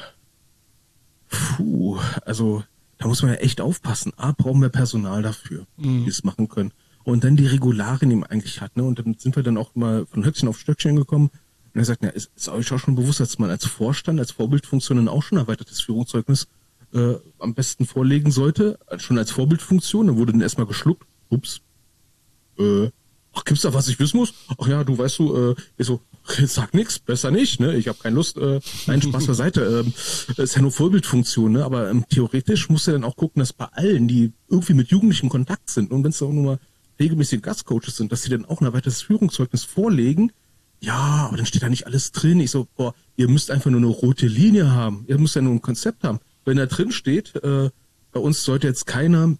puh, also da muss man ja echt aufpassen. A, brauchen wir Personal dafür, Mhm. die es machen können. Und dann die Regularien, die man eigentlich hat. Ne? Und dann sind wir dann auch mal von Höchstchen auf Stöckchen gekommen. Und er sagt, ja, ist, ist euch auch schon bewusst, dass man als Vorstand, als Vorbildfunktion dann auch schon ein erweitertes Führungszeugnis äh, am besten vorlegen sollte, schon als Vorbildfunktion. Dann wurde dann erstmal geschluckt. Ups. Äh, ach, gibt's da was ich wissen muss? Ach ja, du weißt du, äh, ich so, sag nix, besser nicht, ne? Ich habe keine Lust, äh, nein, Spaß beiseite. Ähm, das ist ja nur Vorbildfunktion, ne? Aber ähm, theoretisch musst du dann auch gucken, dass bei allen, die irgendwie mit Jugendlichen in Kontakt sind, und wenn es auch nur mal regelmäßige Gastcoaches sind, dass sie dann auch ein erweitertes Führungszeugnis vorlegen. Ja, aber dann steht da nicht alles drin. Ich so, boah, ihr müsst einfach nur eine rote Linie haben. Ihr müsst ja nur ein Konzept haben. Wenn da drin steht, äh, bei uns sollte jetzt keiner,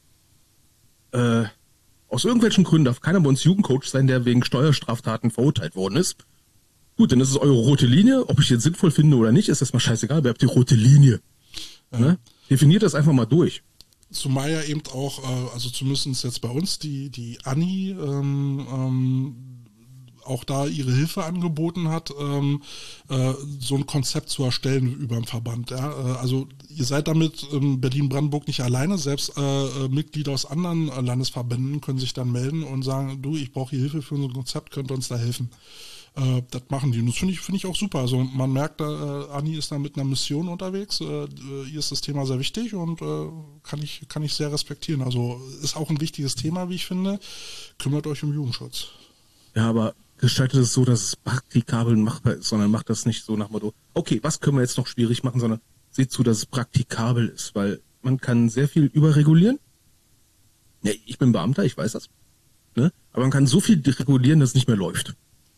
äh, aus irgendwelchen Gründen darf keiner bei uns Jugendcoach sein, der wegen Steuerstraftaten verurteilt worden ist. Gut, dann ist es eure rote Linie. Ob ich jetzt sinnvoll finde oder nicht, ist erstmal scheißegal. Ihr habt die rote Linie. Ja. Ne? Definiert das einfach mal durch. Zumal ja eben auch, äh, also zumindest jetzt bei uns, die, die Anni ähm, ähm, auch da ihre Hilfe angeboten hat, ähm, äh, so ein Konzept zu erstellen über den Verband. Ja? Äh, also ihr seid damit in Berlin-Brandenburg nicht alleine, selbst äh, Mitglieder aus anderen Landesverbänden können sich dann melden und sagen, du, ich brauche hier Hilfe für so ein Konzept, könnt ihr uns da helfen. Äh, das machen die. Und das finde ich, finde ich auch super. Also man merkt, äh, Anni ist da mit einer Mission unterwegs. Äh, ihr ist das Thema sehr wichtig und äh, kann ich, kann ich sehr respektieren. Also ist auch ein wichtiges Thema, wie ich finde. Kümmert euch um Jugendschutz. Ja, aber gestaltet es so, dass es praktikabel und machbar ist, sondern macht das nicht so nach Motto, okay, was können wir jetzt noch schwierig machen, sondern seht zu, dass es praktikabel ist, weil man kann sehr viel überregulieren. Ja, ich bin Beamter, ich weiß das. Ne? Aber man kann so viel regulieren, dass es nicht mehr läuft.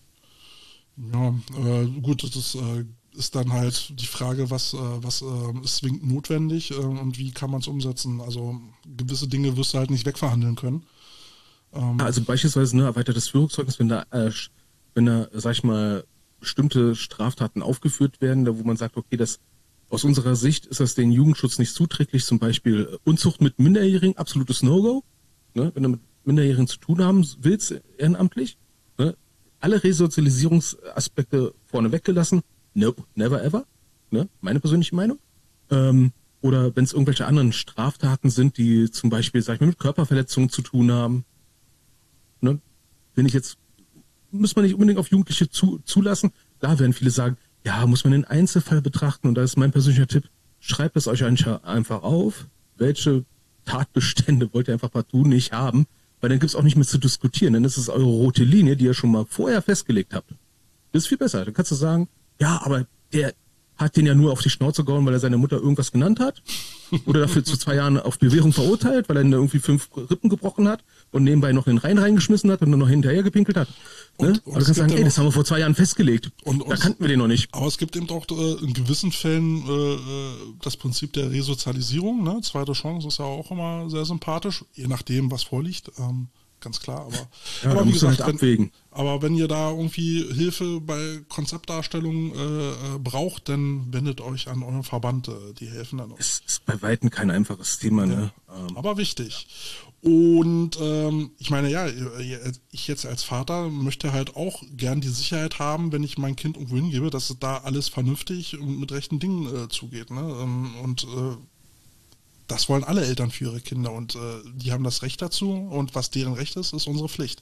Ja, äh, gut, das ist, äh, ist dann halt die Frage, was, äh, was äh, ist zwingend notwendig äh, und wie kann man es umsetzen. Also gewisse Dinge wirst du halt nicht wegverhandeln können. Ähm, Also beispielsweise ne, erweitertes Führungszeugnis, wenn da, äh, wenn da, sag ich mal, bestimmte Straftaten aufgeführt werden, da wo man sagt, okay, das aus unserer Sicht ist das den Jugendschutz nicht zuträglich, zum Beispiel Unzucht mit Minderjährigen, absolutes No-Go. Ne, wenn du mit Minderjährigen zu tun haben willst, ehrenamtlich, ne, alle Resozialisierungsaspekte vorne weggelassen. Nope, never ever. Ne? Meine persönliche Meinung. Ähm, oder wenn es irgendwelche anderen Straftaten sind, die zum Beispiel, sag ich mal, mit Körperverletzungen zu tun haben. Ne? Wenn ich jetzt, muss man nicht unbedingt auf Jugendliche zu, zulassen. Da werden viele sagen, ja, muss man den Einzelfall betrachten. Und da ist mein persönlicher Tipp, schreibt es euch einfach auf, welche Tatbestände wollt ihr einfach partout nicht haben. Weil dann gibt's auch nicht mehr zu diskutieren, denn das ist eure rote Linie, die ihr schon mal vorher festgelegt habt. Das ist viel besser. Dann kannst du sagen, ja, aber der hat den ja nur auf die Schnauze gehauen, weil er seine Mutter irgendwas genannt hat. Oder dafür zu zwei Jahren auf Bewährung verurteilt, weil er irgendwie fünf Rippen gebrochen hat und nebenbei noch in den Rhein reingeschmissen hat und dann noch hinterher gepinkelt hat. Ne? Und, und aber du kannst sagen, ey, ja das haben wir vor zwei Jahren festgelegt. Und, da und, kannten wir den noch nicht. Aber es gibt eben auch äh, in gewissen Fällen äh, das Prinzip der Resozialisierung. Ne? Zweite Chance ist ja auch immer sehr sympathisch, je nachdem, was vorliegt. Ähm, ganz klar, aber, ja, aber wie gesagt, halt abwägen. Wenn, aber wenn ihr da irgendwie Hilfe bei Konzeptdarstellung äh, braucht, dann wendet euch an euren Verband, äh, die helfen dann auch. Es ist bei Weitem kein einfaches Thema, ja, ne? Ähm. Aber wichtig. Und ähm, ich meine, ja, ich jetzt als Vater möchte halt auch gern die Sicherheit haben, wenn ich mein Kind irgendwo hingebe, dass da alles vernünftig und mit rechten Dingen äh, zugeht. Ne? Und äh, das wollen alle Eltern für ihre Kinder und äh, die haben das Recht dazu und was deren Recht ist, ist unsere Pflicht.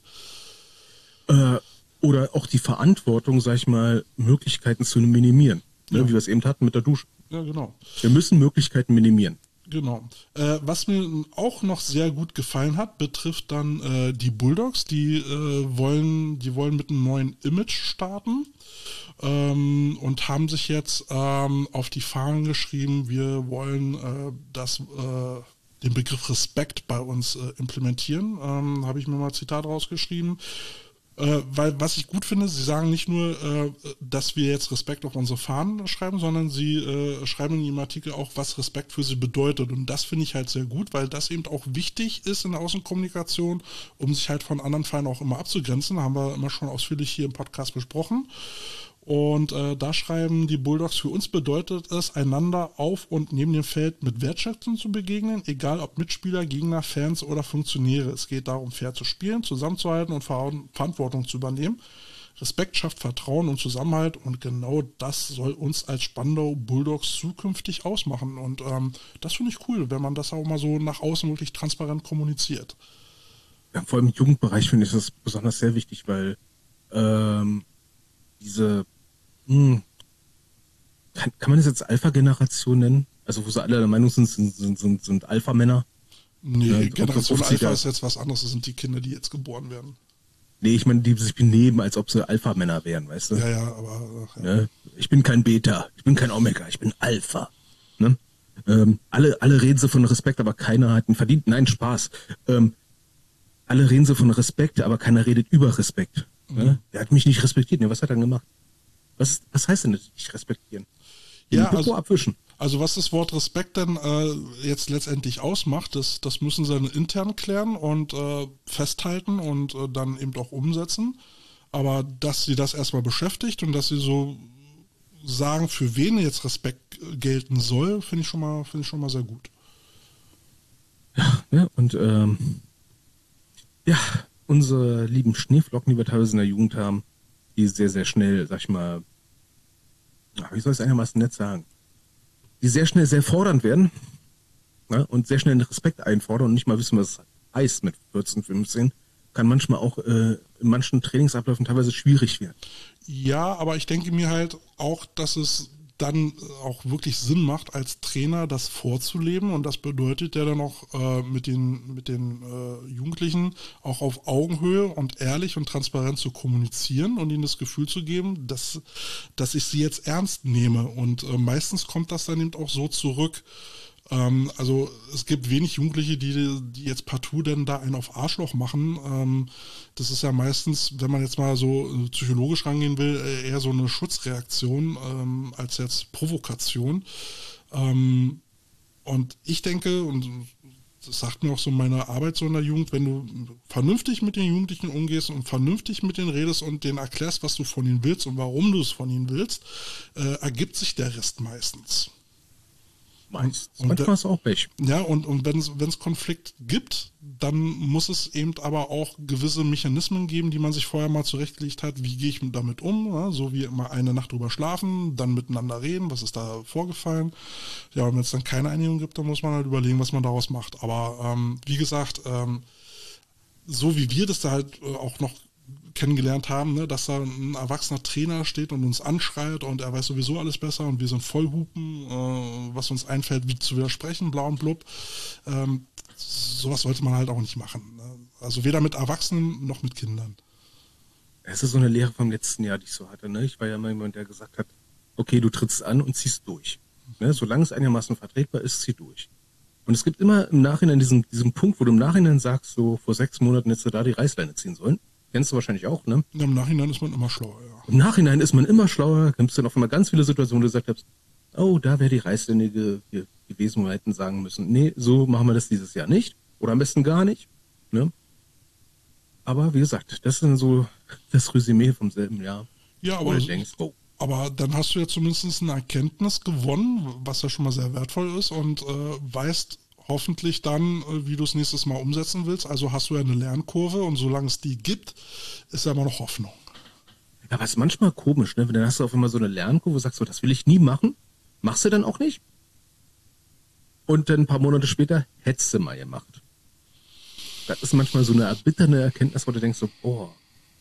Äh, oder auch die Verantwortung, sag ich mal, Möglichkeiten zu minimieren. Ne? Ja. Wie wir es eben hatten mit der Dusche. Ja, genau. Wir müssen Möglichkeiten minimieren. Genau. Äh, was mir auch noch sehr gut gefallen hat, betrifft dann äh, die Bulldogs. Die äh, wollen, die wollen mit einem neuen Image starten ähm, und haben sich jetzt ähm, auf die Fahnen geschrieben, wir wollen äh, das, äh, den Begriff Respekt bei uns äh, implementieren. Ähm, habe ich mir mal ein Zitat rausgeschrieben. Äh, weil was ich gut finde, sie sagen nicht nur, äh, dass wir jetzt Respekt auf unsere Fahnen schreiben, sondern sie äh, schreiben in ihrem Artikel auch, was Respekt für sie bedeutet. Und das finde ich halt sehr gut, weil das eben auch wichtig ist in der Außenkommunikation, um sich halt von anderen Vereinen auch immer abzugrenzen. Haben wir immer schon ausführlich hier im Podcast besprochen. Und äh, da schreiben die Bulldogs, für uns bedeutet es, einander auf und neben dem Feld mit Wertschätzung zu begegnen, egal ob Mitspieler, Gegner, Fans oder Funktionäre. Es geht darum, fair zu spielen, zusammenzuhalten und Ver- Verantwortung zu übernehmen. Respekt schafft Vertrauen und Zusammenhalt und genau das soll uns als Spandau Bulldogs zukünftig ausmachen. Und ähm, das finde ich cool, wenn man das auch mal so nach außen wirklich transparent kommuniziert. Ja, vor allem im Jugendbereich finde ich das besonders sehr wichtig, weil ähm, diese Hm. Kann, kann man das jetzt Alpha-Generation nennen? Also wo sie alle der Meinung sind, sind, sind, sind, sind Alpha-Männer? Nee, ja, Generation Alpha ist jetzt was anderes, das sind die Kinder, die jetzt geboren werden. Nee, ich meine, die sich benehmen, als ob sie Alpha-Männer wären, weißt du? Ja, ja, aber... Ach, ja. Ne? Ich bin kein Beta, ich bin kein Omega, ich bin Alpha. Ne? Ähm, alle, alle reden sie von Respekt, aber keiner hat ihn verdient. Nein, Spaß. Ähm, alle reden sie von Respekt, aber keiner redet über Respekt. Mhm. Ne? Der hat mich nicht respektiert. Ne? Was hat er denn gemacht? Was, was heißt denn das, nicht respektieren? Ja, also, abwischen. also was das Wort Respekt denn äh, jetzt letztendlich ausmacht, das, das müssen sie dann intern klären und äh, festhalten und äh, dann eben auch umsetzen. Aber dass sie das erstmal beschäftigt und dass sie so sagen, für wen jetzt Respekt gelten soll, finde ich schon mal, finde ich schon mal sehr gut. Ja, ja und ähm, ja, unsere lieben Schneeflocken, die wir teilweise in der Jugend haben, die sehr, sehr schnell, sag ich mal, wie soll ich es einigermaßen nett sagen, die sehr schnell sehr fordernd werden, ne? Und sehr schnell den Respekt einfordern und nicht mal wissen, was es heißt mit vierzehn, fünfzehn, kann manchmal auch äh, in manchen Trainingsabläufen teilweise schwierig werden. Ja, aber ich denke mir halt auch, dass es dann auch wirklich Sinn macht, als Trainer das vorzuleben, und das bedeutet ja dann auch äh, mit den, mit den äh, Jugendlichen auch auf Augenhöhe und ehrlich und transparent zu kommunizieren und ihnen das Gefühl zu geben, dass, dass ich sie jetzt ernst nehme, und äh, meistens kommt das dann eben auch so zurück. Ähm, also es gibt wenig Jugendliche, die, die jetzt partout denn da einen auf Arschloch machen. Ähm, das ist ja meistens, wenn man jetzt mal so äh, psychologisch rangehen will, äh, eher so eine Schutzreaktion ähm, als jetzt Provokation. Ähm, und ich denke, und das sagt mir auch so meine Arbeit so in der Jugend, wenn du vernünftig mit den Jugendlichen umgehst und vernünftig mit denen redest und denen erklärst, was du von ihnen willst und warum du es von ihnen willst, äh, ergibt sich der Rest meistens. Meist. Und manchmal ist auch Pech. Ja, und, und wenn es Konflikt gibt, dann muss es eben aber auch gewisse Mechanismen geben, die man sich vorher mal zurechtgelegt hat. Wie gehe ich damit um? Ja, so wie mal eine Nacht drüber schlafen, dann miteinander reden, was ist da vorgefallen. Ja, und wenn es dann keine Einigung gibt, dann muss man halt überlegen, was man daraus macht. Aber ähm, wie gesagt, ähm, so wie wir das da halt äh, auch noch kennengelernt haben, ne, dass da ein erwachsener Trainer steht und uns anschreit und er weiß sowieso alles besser und wir sind Vollhupen, äh, was uns einfällt, wie zu widersprechen, blau und blub. Ähm, sowas sollte man halt auch nicht machen. Ne? Also weder mit Erwachsenen noch mit Kindern. Es ist so eine Lehre vom letzten Jahr, die ich so hatte. Ne? Ich war ja immer jemand, der gesagt hat, okay, du trittst an und ziehst durch. Ne? Solange es einigermaßen vertretbar ist, zieh durch. Und es gibt immer im Nachhinein diesen, diesen Punkt, wo du im Nachhinein sagst, so vor sechs Monaten hättest du da die Reißleine ziehen sollen. Kennst du wahrscheinlich auch, ne? Ja, im Nachhinein ist man immer schlauer, ja. Im Nachhinein ist man immer schlauer. Gibt es dann auch immer ganz viele Situationen, wo du gesagt hast, oh, da wäre die Reißleine ge ge gewesen, wo wir hätten sagen müssen, nee, so machen wir das dieses Jahr nicht. Oder am besten gar nicht, ne? Aber wie gesagt, das ist dann so das Resümee vom selben Jahr. Ja, aber, du denkst, oh. aber dann hast du ja zumindest eine Erkenntnis gewonnen, was ja schon mal sehr wertvoll ist, und äh, weißt hoffentlich dann, wie du es nächstes Mal umsetzen willst. Also hast du ja eine Lernkurve, und solange es die gibt, ist ja immer noch Hoffnung. Ja, aber es ist manchmal komisch, ne? Dann hast du auf einmal so eine Lernkurve, wo du sagst, so, das will ich nie machen. Machst du dann auch nicht. Und dann ein paar Monate später hättest du mal gemacht. Das ist manchmal so eine erbitternde Erkenntnis, wo du denkst so, boah.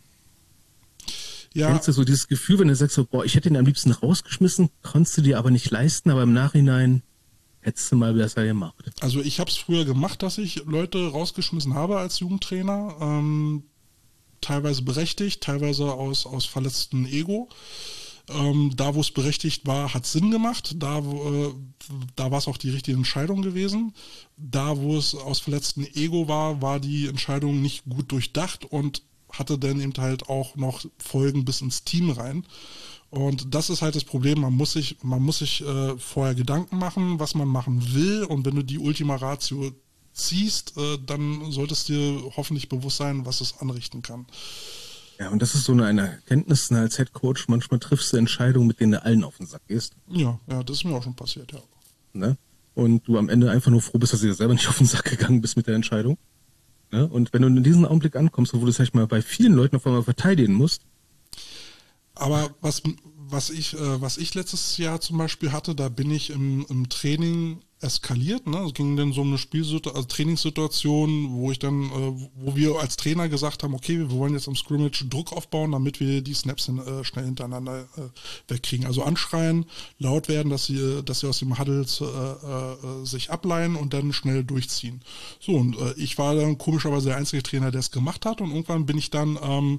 Ja. Kennst du so dieses Gefühl, wenn du sagst so, boah, ich hätte ihn am liebsten rausgeschmissen, konntest du dir aber nicht leisten, aber im Nachhinein hättest du mal besser gemacht. Also ich habe es früher gemacht, dass ich Leute rausgeschmissen habe als Jugendtrainer. Ähm, teilweise berechtigt, teilweise aus, aus verletztem Ego. Ähm, da, wo es berechtigt war, hat es Sinn gemacht. Da, wo, äh, da war es auch die richtige Entscheidung gewesen. Da, wo es aus verletztem Ego war, war die Entscheidung nicht gut durchdacht und hatte dann eben halt auch noch Folgen bis ins Team rein. Und das ist halt das Problem, man muss sich, man muss sich äh, vorher Gedanken machen, was man machen will, und wenn du die Ultima Ratio ziehst, äh, dann solltest dir hoffentlich bewusst sein, was es anrichten kann. Ja, und das ist so eine, eine Erkenntnis, ne, als Head Coach, manchmal triffst du Entscheidungen, mit denen du allen auf den Sack gehst. Ja, ja, das ist mir auch schon passiert, ja. Ne? Und du am Ende einfach nur froh bist, dass du dir selber nicht auf den Sack gegangen bist mit der Entscheidung. Ne? Und wenn du in diesen Augenblick ankommst, wo du, sag ich mal, bei vielen Leuten auf einmal verteidigen musst. Aber was, was, ich, äh, was ich letztes Jahr zum Beispiel hatte, da bin ich im, im Training eskaliert. Ne? Es ging dann so um eine Spielsituation, also Trainingssituation, wo ich dann, äh, wo wir als Trainer gesagt haben, okay, wir wollen jetzt im Scrimmage Druck aufbauen, damit wir die Snaps hin, äh, schnell hintereinander äh, wegkriegen. Also anschreien, laut werden, dass sie, dass sie aus dem Huddle äh, äh, sich ableihen und dann schnell durchziehen. So, und äh, ich war dann komischerweise der einzige Trainer, der es gemacht hat, und irgendwann bin ich dann ähm,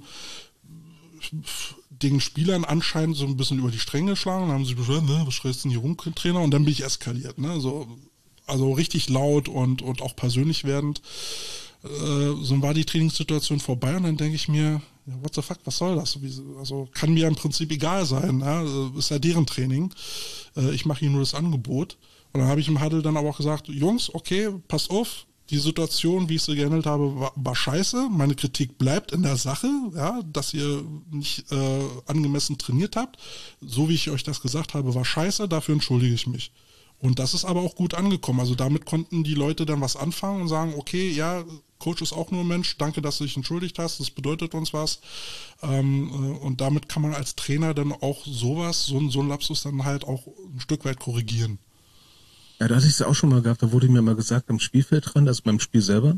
den Spielern anscheinend so ein bisschen über die Stränge geschlagen, dann haben sie beschwert, ne, was schreist du denn hier rum, Trainer? Und dann bin ich eskaliert, ne, so, also richtig laut und, und auch persönlich werdend. Äh, so war die Trainingssituation vorbei, und dann denke ich mir, ja, what the fuck, was soll das? Also kann mir im Prinzip egal sein, ja? Ist ja deren Training. Äh, ich mache ihnen nur das Angebot. Und dann habe ich im Huddle dann aber auch gesagt, Jungs, okay, passt auf, die Situation, wie ich sie gehandelt habe, war, war scheiße. Meine Kritik bleibt in der Sache, ja, dass ihr nicht äh, angemessen trainiert habt. So wie ich euch das gesagt habe, war scheiße, dafür entschuldige ich mich. Und das ist aber auch gut angekommen. Also damit konnten die Leute dann was anfangen und sagen, okay, ja, Coach ist auch nur ein Mensch, danke, dass du dich entschuldigt hast, das bedeutet uns was. Ähm, äh, und damit kann man als Trainer dann auch sowas, so, so ein Lapsus dann halt auch ein Stück weit korrigieren. Ja, da hatte ich es auch schon mal gehabt, da wurde mir mal gesagt am Spielfeldrand, also beim Spiel selber,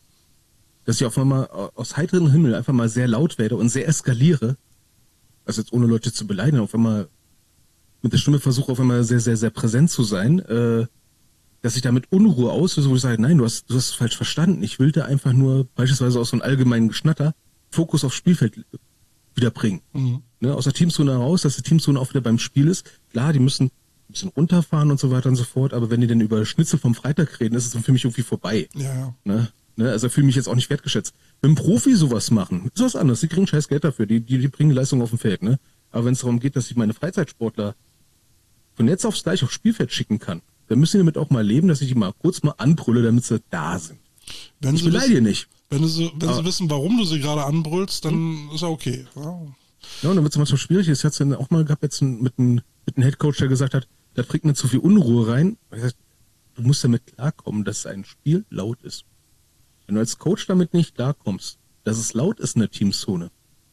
dass ich auf einmal aus heiterem Himmel einfach mal sehr laut werde und sehr eskaliere, also jetzt ohne Leute zu beleidigen, auf einmal mit der Stimme versuche auf einmal sehr, sehr, sehr präsent zu sein, äh, dass ich da mit Unruhe auslöse, wo ich sage, nein, du hast, du hast es falsch verstanden. Ich will da einfach nur beispielsweise aus so einem allgemeinen Geschnatter Fokus aufs Spielfeld wieder bringen. Mhm. Ne, aus der Teamzone heraus, dass die Teamzone auch wieder beim Spiel ist. Klar, die müssen ein bisschen runterfahren und so weiter und so fort, aber wenn die denn über Schnitzel vom Freitag reden, ist es dann für mich irgendwie vorbei. Ja, ja. Ne? Ne, also fühle mich jetzt auch nicht wertgeschätzt. Wenn Profi sowas machen, ist was anderes. Die kriegen scheiß Geld dafür, die, die, die bringen Leistung auf dem Feld. Ne? Aber wenn es darum geht, dass ich meine Freizeitsportler von jetzt aufs gleich aufs Spielfeld schicken kann, dann müssen die damit auch mal leben, dass ich die mal kurz mal anbrülle, damit sie da sind. Wenn ich sie beleidige wissen, nicht. Wenn, sie, wenn Aber, sie wissen, warum du sie gerade anbrüllst, dann hm. ist ja okay. Ja, ja und dann wird es manchmal schwierig. Ich hatte es dann auch mal gehabt jetzt mit einem, mit einem Headcoach, der gesagt hat, da bringt mir zu viel Unruhe rein. Ich gesagt, du musst damit klarkommen, dass ein Spiel laut ist. Wenn du als Coach damit nicht klarkommst, dass es laut ist in der Teamzone,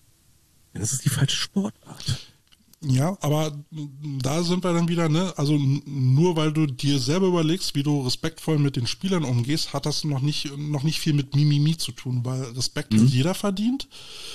dann ist es die falsche Sportart. Ja, aber da sind wir dann wieder, ne, also nur weil du dir selber überlegst, wie du respektvoll mit den Spielern umgehst, hat das noch nicht noch nicht viel mit Mimimi zu tun, weil Respekt mhm. hat jeder verdient.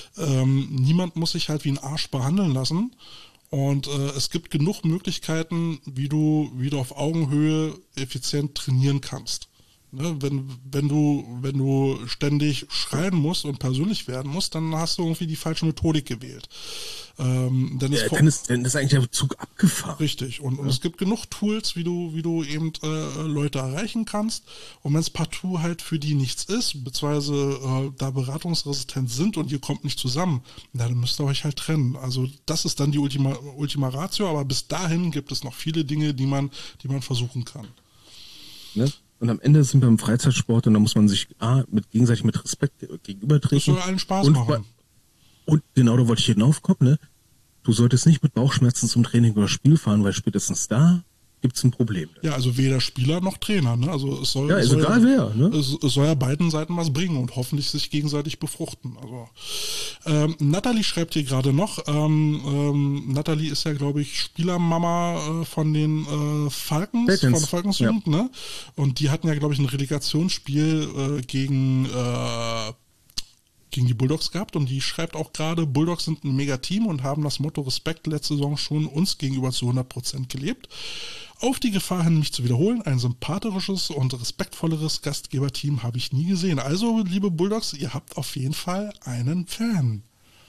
Ähm, niemand muss sich halt wie ein Arsch behandeln lassen. Und äh, es gibt genug Möglichkeiten, wie du, wie du auf Augenhöhe effizient trainieren kannst. Ne, wenn, wenn du, wenn du ständig schreien musst und persönlich werden musst, dann hast du irgendwie die falsche Methodik gewählt. Ähm, dann, ist ja, dann, ist, dann ist eigentlich der Zug abgefahren. Richtig. Und, ja. und es gibt genug Tools, wie du, wie du eben äh, Leute erreichen kannst. Und wenn es partout halt für die nichts ist, beziehungsweise äh, da beratungsresistent sind und ihr kommt nicht zusammen, na, dann müsst ihr euch halt trennen. Also das ist dann die Ultima, Ultima Ratio, aber bis dahin gibt es noch viele Dinge, die man, die man versuchen kann. Ne? Und am Ende sind wir im Freizeitsport und da muss man sich A, mit gegenseitig mit Respekt gegenübertreten. Das soll allen Spaß und, machen. Und genau, da wollte ich hinaufkommen, ne? Du solltest nicht mit Bauchschmerzen zum Training oder Spiel fahren, weil spätestens da gibt's ein Problem. Ja, also weder Spieler noch Trainer, ne? Also es soll, ja, ist soll egal ja, wer, ne? Es, es soll ja beiden Seiten was bringen und hoffentlich sich gegenseitig befruchten. Also ähm, Natalie schreibt hier gerade noch, ähm, ähm, Natalie ist ja, glaube ich, Spielermama äh, von den äh, Falcons, Falcons. von Falcons ja. Jugend, ne? Und die hatten ja, glaube ich, ein Relegationsspiel äh, gegen äh, gegen die Bulldogs gehabt und die schreibt auch gerade, Bulldogs sind ein Mega-Team und haben das Motto Respekt letzte Saison schon uns gegenüber zu hundert Prozent gelebt. Auf die Gefahr hin, mich zu wiederholen, ein sympathisches und respektvolleres Gastgeberteam habe ich nie gesehen. Also, liebe Bulldogs, ihr habt auf jeden Fall einen Fan.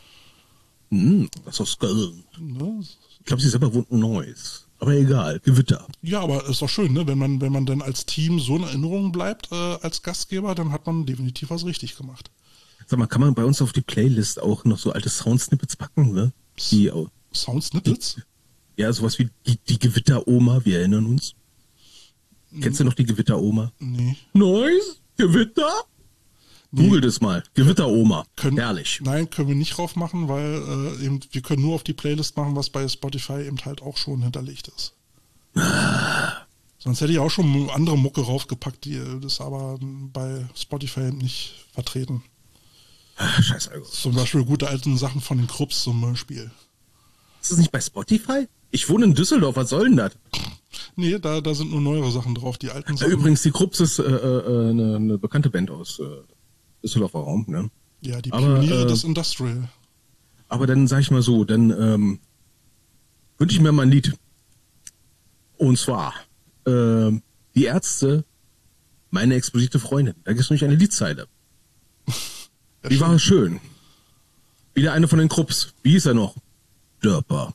Mm, das ist geil. Ne? Ich glaube, sie selber wohnt in Neuss. Aber egal, Gewitter. Ja, aber ist doch schön, ne? Wenn man, wenn man dann als Team so in Erinnerung bleibt, äh, als Gastgeber, dann hat man definitiv was richtig gemacht. Sag mal, kann man bei uns auf die Playlist auch noch so alte Soundsnippets packen, ne? Die, Soundsnippets? Die, ja, sowas wie die, die Gewitteroma, wir erinnern uns. Hm. Kennst du noch die Gewitteroma? Nee. Neues? Gewitter? Nee. Google das mal. Gewitteroma. Können, Herrlich. Nein, können wir nicht drauf machen, weil äh, eben, wir können nur auf die Playlist machen, was bei Spotify eben halt auch schon hinterlegt ist. Ah. Sonst hätte ich auch schon andere Mucke raufgepackt, die das aber bei Spotify eben nicht vertreten. Ach, scheiße. Zum Beispiel gute alte Sachen von den Krupps zum Beispiel. Ist das nicht bei Spotify? Ich wohne in Düsseldorf, was soll denn das? Nee, da, da sind nur neuere Sachen drauf, die alten Sachen. Übrigens, die Krupps ist äh, äh, eine, eine bekannte Band aus äh, Düsseldorfer Raum, ne? Ja, die aber, Pioniere äh, des Industrial. Aber dann sag ich mal so, dann ähm, wünsche ich mir mal ein Lied. Und zwar äh, Die Ärzte, meine explosive Freundin. Da gibt es nämlich eine Liedzeile. Ja, die war schön. Wieder eine von den Krupps. Wie hieß er noch? Dörper.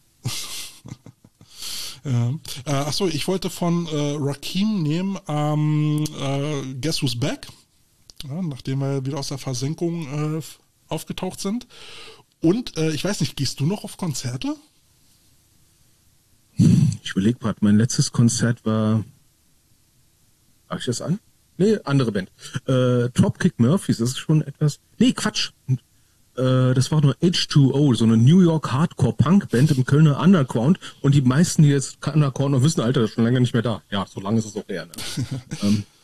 ja. äh, achso, ich wollte von äh, Rakim nehmen, ähm, äh, Guess Who's Back? Ja, nachdem wir wieder aus der Versenkung äh, aufgetaucht sind. Und äh, ich weiß nicht, gehst du noch auf Konzerte? Ich überlege gerade, mein letztes Konzert war... Habe ich das an? Nee, andere Band. Äh, Dropkick Murphys, das ist schon etwas... Nee, Quatsch. Äh, das war nur H zwei O, so eine New York Hardcore-Punk-Band im Kölner Underground. Und die meisten, die jetzt Underground noch wissen, Alter, das ist schon länger nicht mehr da. Ja, so lange ist es auch her. Ne? ähm,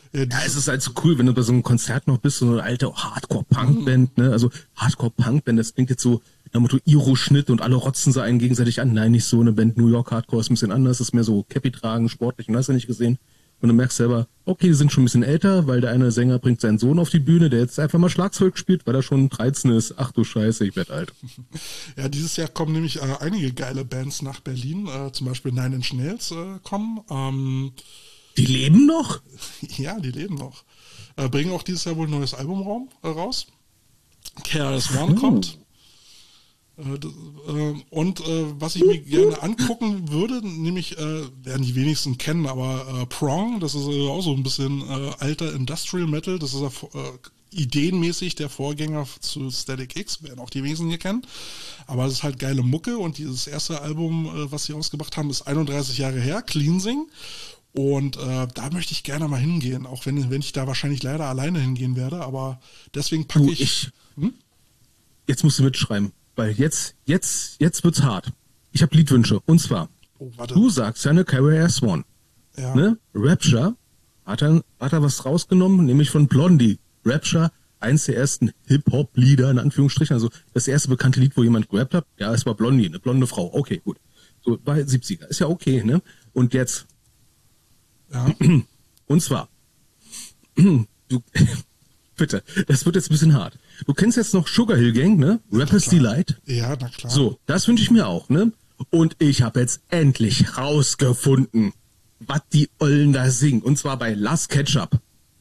Ja, Ja, dieses- es ist halt so cool, wenn du bei so einem Konzert noch bist, so eine alte Hardcore-Punk-Band, ne? Also Hardcore-Punk-Band, das klingt jetzt so nach Motto Iro-Schnitt und alle rotzen sie einen gegenseitig an. Nein, nicht so eine Band. New York Hardcore ist ein bisschen anders, ist mehr so Cappy tragen, sportlich und hast du nicht gesehen. Und du merkst selber, okay, die sind schon ein bisschen älter, weil der eine Sänger bringt seinen Sohn auf die Bühne, der jetzt einfach mal Schlagzeug spielt, weil er schon dreizehn ist. Ach du Scheiße, ich werd alt. Ja, dieses Jahr kommen nämlich äh, einige geile Bands nach Berlin, äh, zum Beispiel Nine Inch Nails äh, kommen. Ähm, Die leben noch? ja, die leben noch. Äh, bringen auch dieses Jahr wohl ein neues Album raum, äh, raus. K R S One Oh. kommt. Äh, d- äh, und äh, was ich mir gerne angucken würde, nämlich, äh, werden die wenigsten kennen, aber äh, Prong, das ist äh, auch so ein bisschen äh, alter Industrial Metal, das ist äh, ideenmäßig der Vorgänger zu Static X, werden auch die wenigsten hier kennen. Aber es ist halt geile Mucke und dieses erste Album, äh, was sie rausgebracht haben, ist einunddreißig Jahre her, Cleansing. Und äh, da möchte ich gerne mal hingehen, auch wenn, wenn ich da wahrscheinlich leider alleine hingehen werde, aber deswegen packe Du, ich, ich, Hm? jetzt musst du mitschreiben, weil jetzt, jetzt, jetzt wird's hart. Ich habe Liedwünsche, und zwar, Oh, warte. du sagst ja eine K R S One, Ja. ne? Rapture hat er, hat er was rausgenommen, nämlich von Blondie. Rapture, eins der ersten Hip-Hop-Lieder, in Anführungsstrichen, also das erste bekannte Lied, wo jemand gerappt hat, ja, es war Blondie, eine blonde Frau, okay, gut. So, war siebziger, ist ja okay, ne? Und jetzt, Ja. und zwar, du, bitte, das wird jetzt ein bisschen hart. Du kennst jetzt noch Sugar Hill Gang, ne? Rappers klar. Delight. Ja, na klar. So, das wünsche ich mir auch, ne? Und ich habe jetzt endlich rausgefunden, was die Ollen da singen. Und zwar bei Last Ketchup.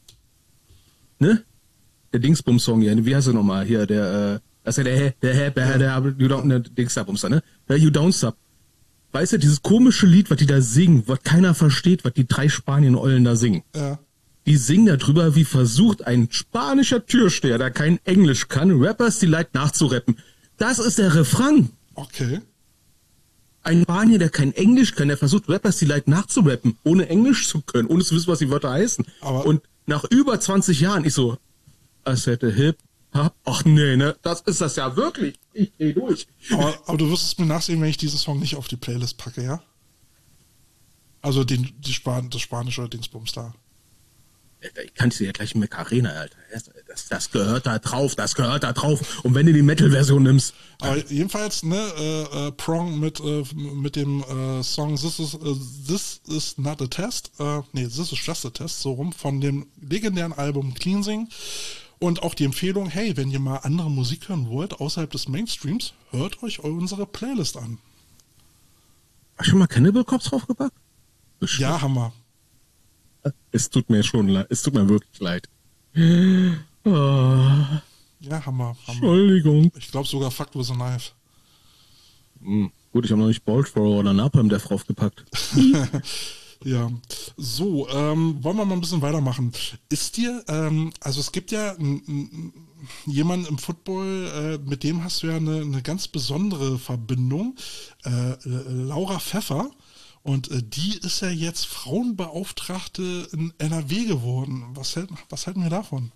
Ne? Der Dingsbums-Song hier, wie heißt er nochmal? Hier, der, äh, das ist ja der, der, der, der, der, you don't, ne, Dingsbumster, ne? Der You Don't Stop. Weißt du, dieses komische Lied, was die da singen, was keiner versteht, was die drei Spanien-Ollen da singen. Ja. Die singen darüber, wie versucht ein spanischer Türsteher, der kein Englisch kann, Rappers Delight nachzurappen. Das ist der Refrain. Okay. Ein Spanier, der kein Englisch kann, der versucht, Rappers Delight nachzurappen, ohne Englisch zu können, ohne zu wissen, was die Wörter heißen. Aber- Und nach über zwanzig Jahren, ich so, als hätte Hip, Hop, ach nee, ne, das ist das ja wirklich. Ich dreh durch. Aber, aber du wirst es mir nachsehen, wenn ich diesen Song nicht auf die Playlist packe, ja? Also den, die Span das spanische Dingsbums da. Ich kann dir ja gleich in Macarena, Alter. Das, das gehört da drauf, das gehört da drauf. Und wenn du die Metal-Version nimmst, Aber jedenfalls, ne, äh, äh, Prong mit, äh, mit dem äh, Song This is, äh, This is Not a Test, äh, nee, This is Just a Test, so rum, von dem legendären Album Cleansing. Und auch die Empfehlung, hey, wenn ihr mal andere Musik hören wollt, außerhalb des Mainstreams, hört euch unsere Playlist an. hast du schon mal Cannibal Corpse draufgepackt? Ja, Hammer. Es tut mir schon leid, es tut mir wirklich leid. Oh, Ja, Hammer. Hammer. Entschuldigung. Ich glaube sogar Fuck with a Knife. Hm, gut, ich habe noch nicht Bolt Thrower oder Napalm Death draufgepackt. Ja, so, ähm, wollen wir mal ein bisschen weitermachen. Ist dir, ähm, also es gibt ja n- n- jemanden im Football, äh, mit dem hast du ja eine, eine ganz besondere Verbindung, äh, äh, Laura Pfeffer. Und äh, die ist ja jetzt Frauenbeauftragte in N R W geworden. Was, hält, was halten wir davon?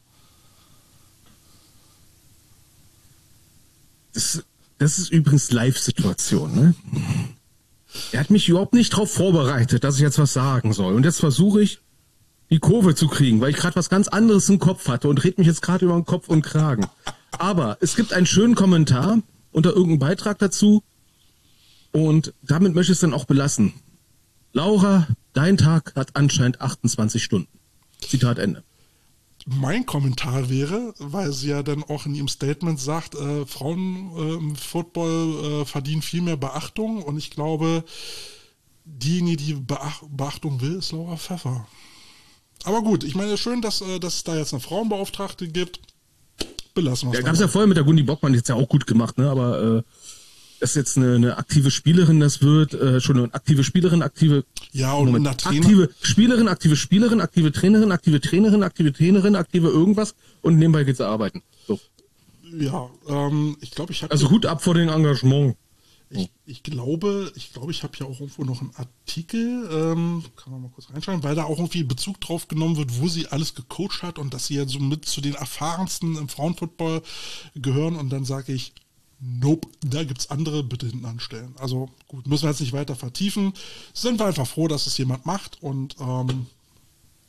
Das, das ist übrigens Live-Situation, ne? Er hat mich überhaupt nicht darauf vorbereitet, dass ich jetzt was sagen soll. Und jetzt versuche ich, die Kurve zu kriegen, weil ich gerade was ganz anderes im Kopf hatte und red mich jetzt gerade über den Kopf und Kragen. Aber es gibt einen schönen Kommentar unter irgendeinem Beitrag dazu und damit möchte ich es dann auch belassen. Laura, dein Tag hat anscheinend achtundzwanzig Stunden. Zitat Ende. Mein Kommentar wäre, weil sie ja dann auch in ihrem Statement sagt, äh, Frauen äh, im Football äh, verdienen viel mehr Beachtung und ich glaube, diejenige, die Beach Beachtung will, ist Laura Pfeffer. Aber gut, ich meine, schön, dass, äh, dass es da jetzt eine Frauenbeauftragte gibt. Belassen wir Ja, es. gab es ja vorher mit der Gundi Bockmann, die hat ja auch gut gemacht, ne? Aber äh, das ist jetzt eine, eine aktive Spielerin, das wird äh, schon eine aktive Spielerin, aktive Ja, und Moment, in der Trainer- aktive Spielerin, aktive Spielerin, aktive Trainerin, aktive Trainerin, aktive Trainerin, aktive irgendwas und nebenbei geht's arbeiten. So. Ja, ähm, ich glaube, ich habe Also Hut ab vor den Engagement. ich, ich glaube, ich glaube, ich habe ja auch irgendwo noch einen Artikel, ähm, kann man mal kurz reinschauen, weil da auch irgendwie Bezug drauf genommen wird, wo sie alles gecoacht hat und dass sie ja so mit zu den erfahrensten im Frauenfootball gehören und dann sage ich, nope, da gibt's andere, bitte hinten anstellen. Also gut, müssen wir jetzt nicht weiter vertiefen. Sind wir einfach froh, dass es jemand macht und ähm,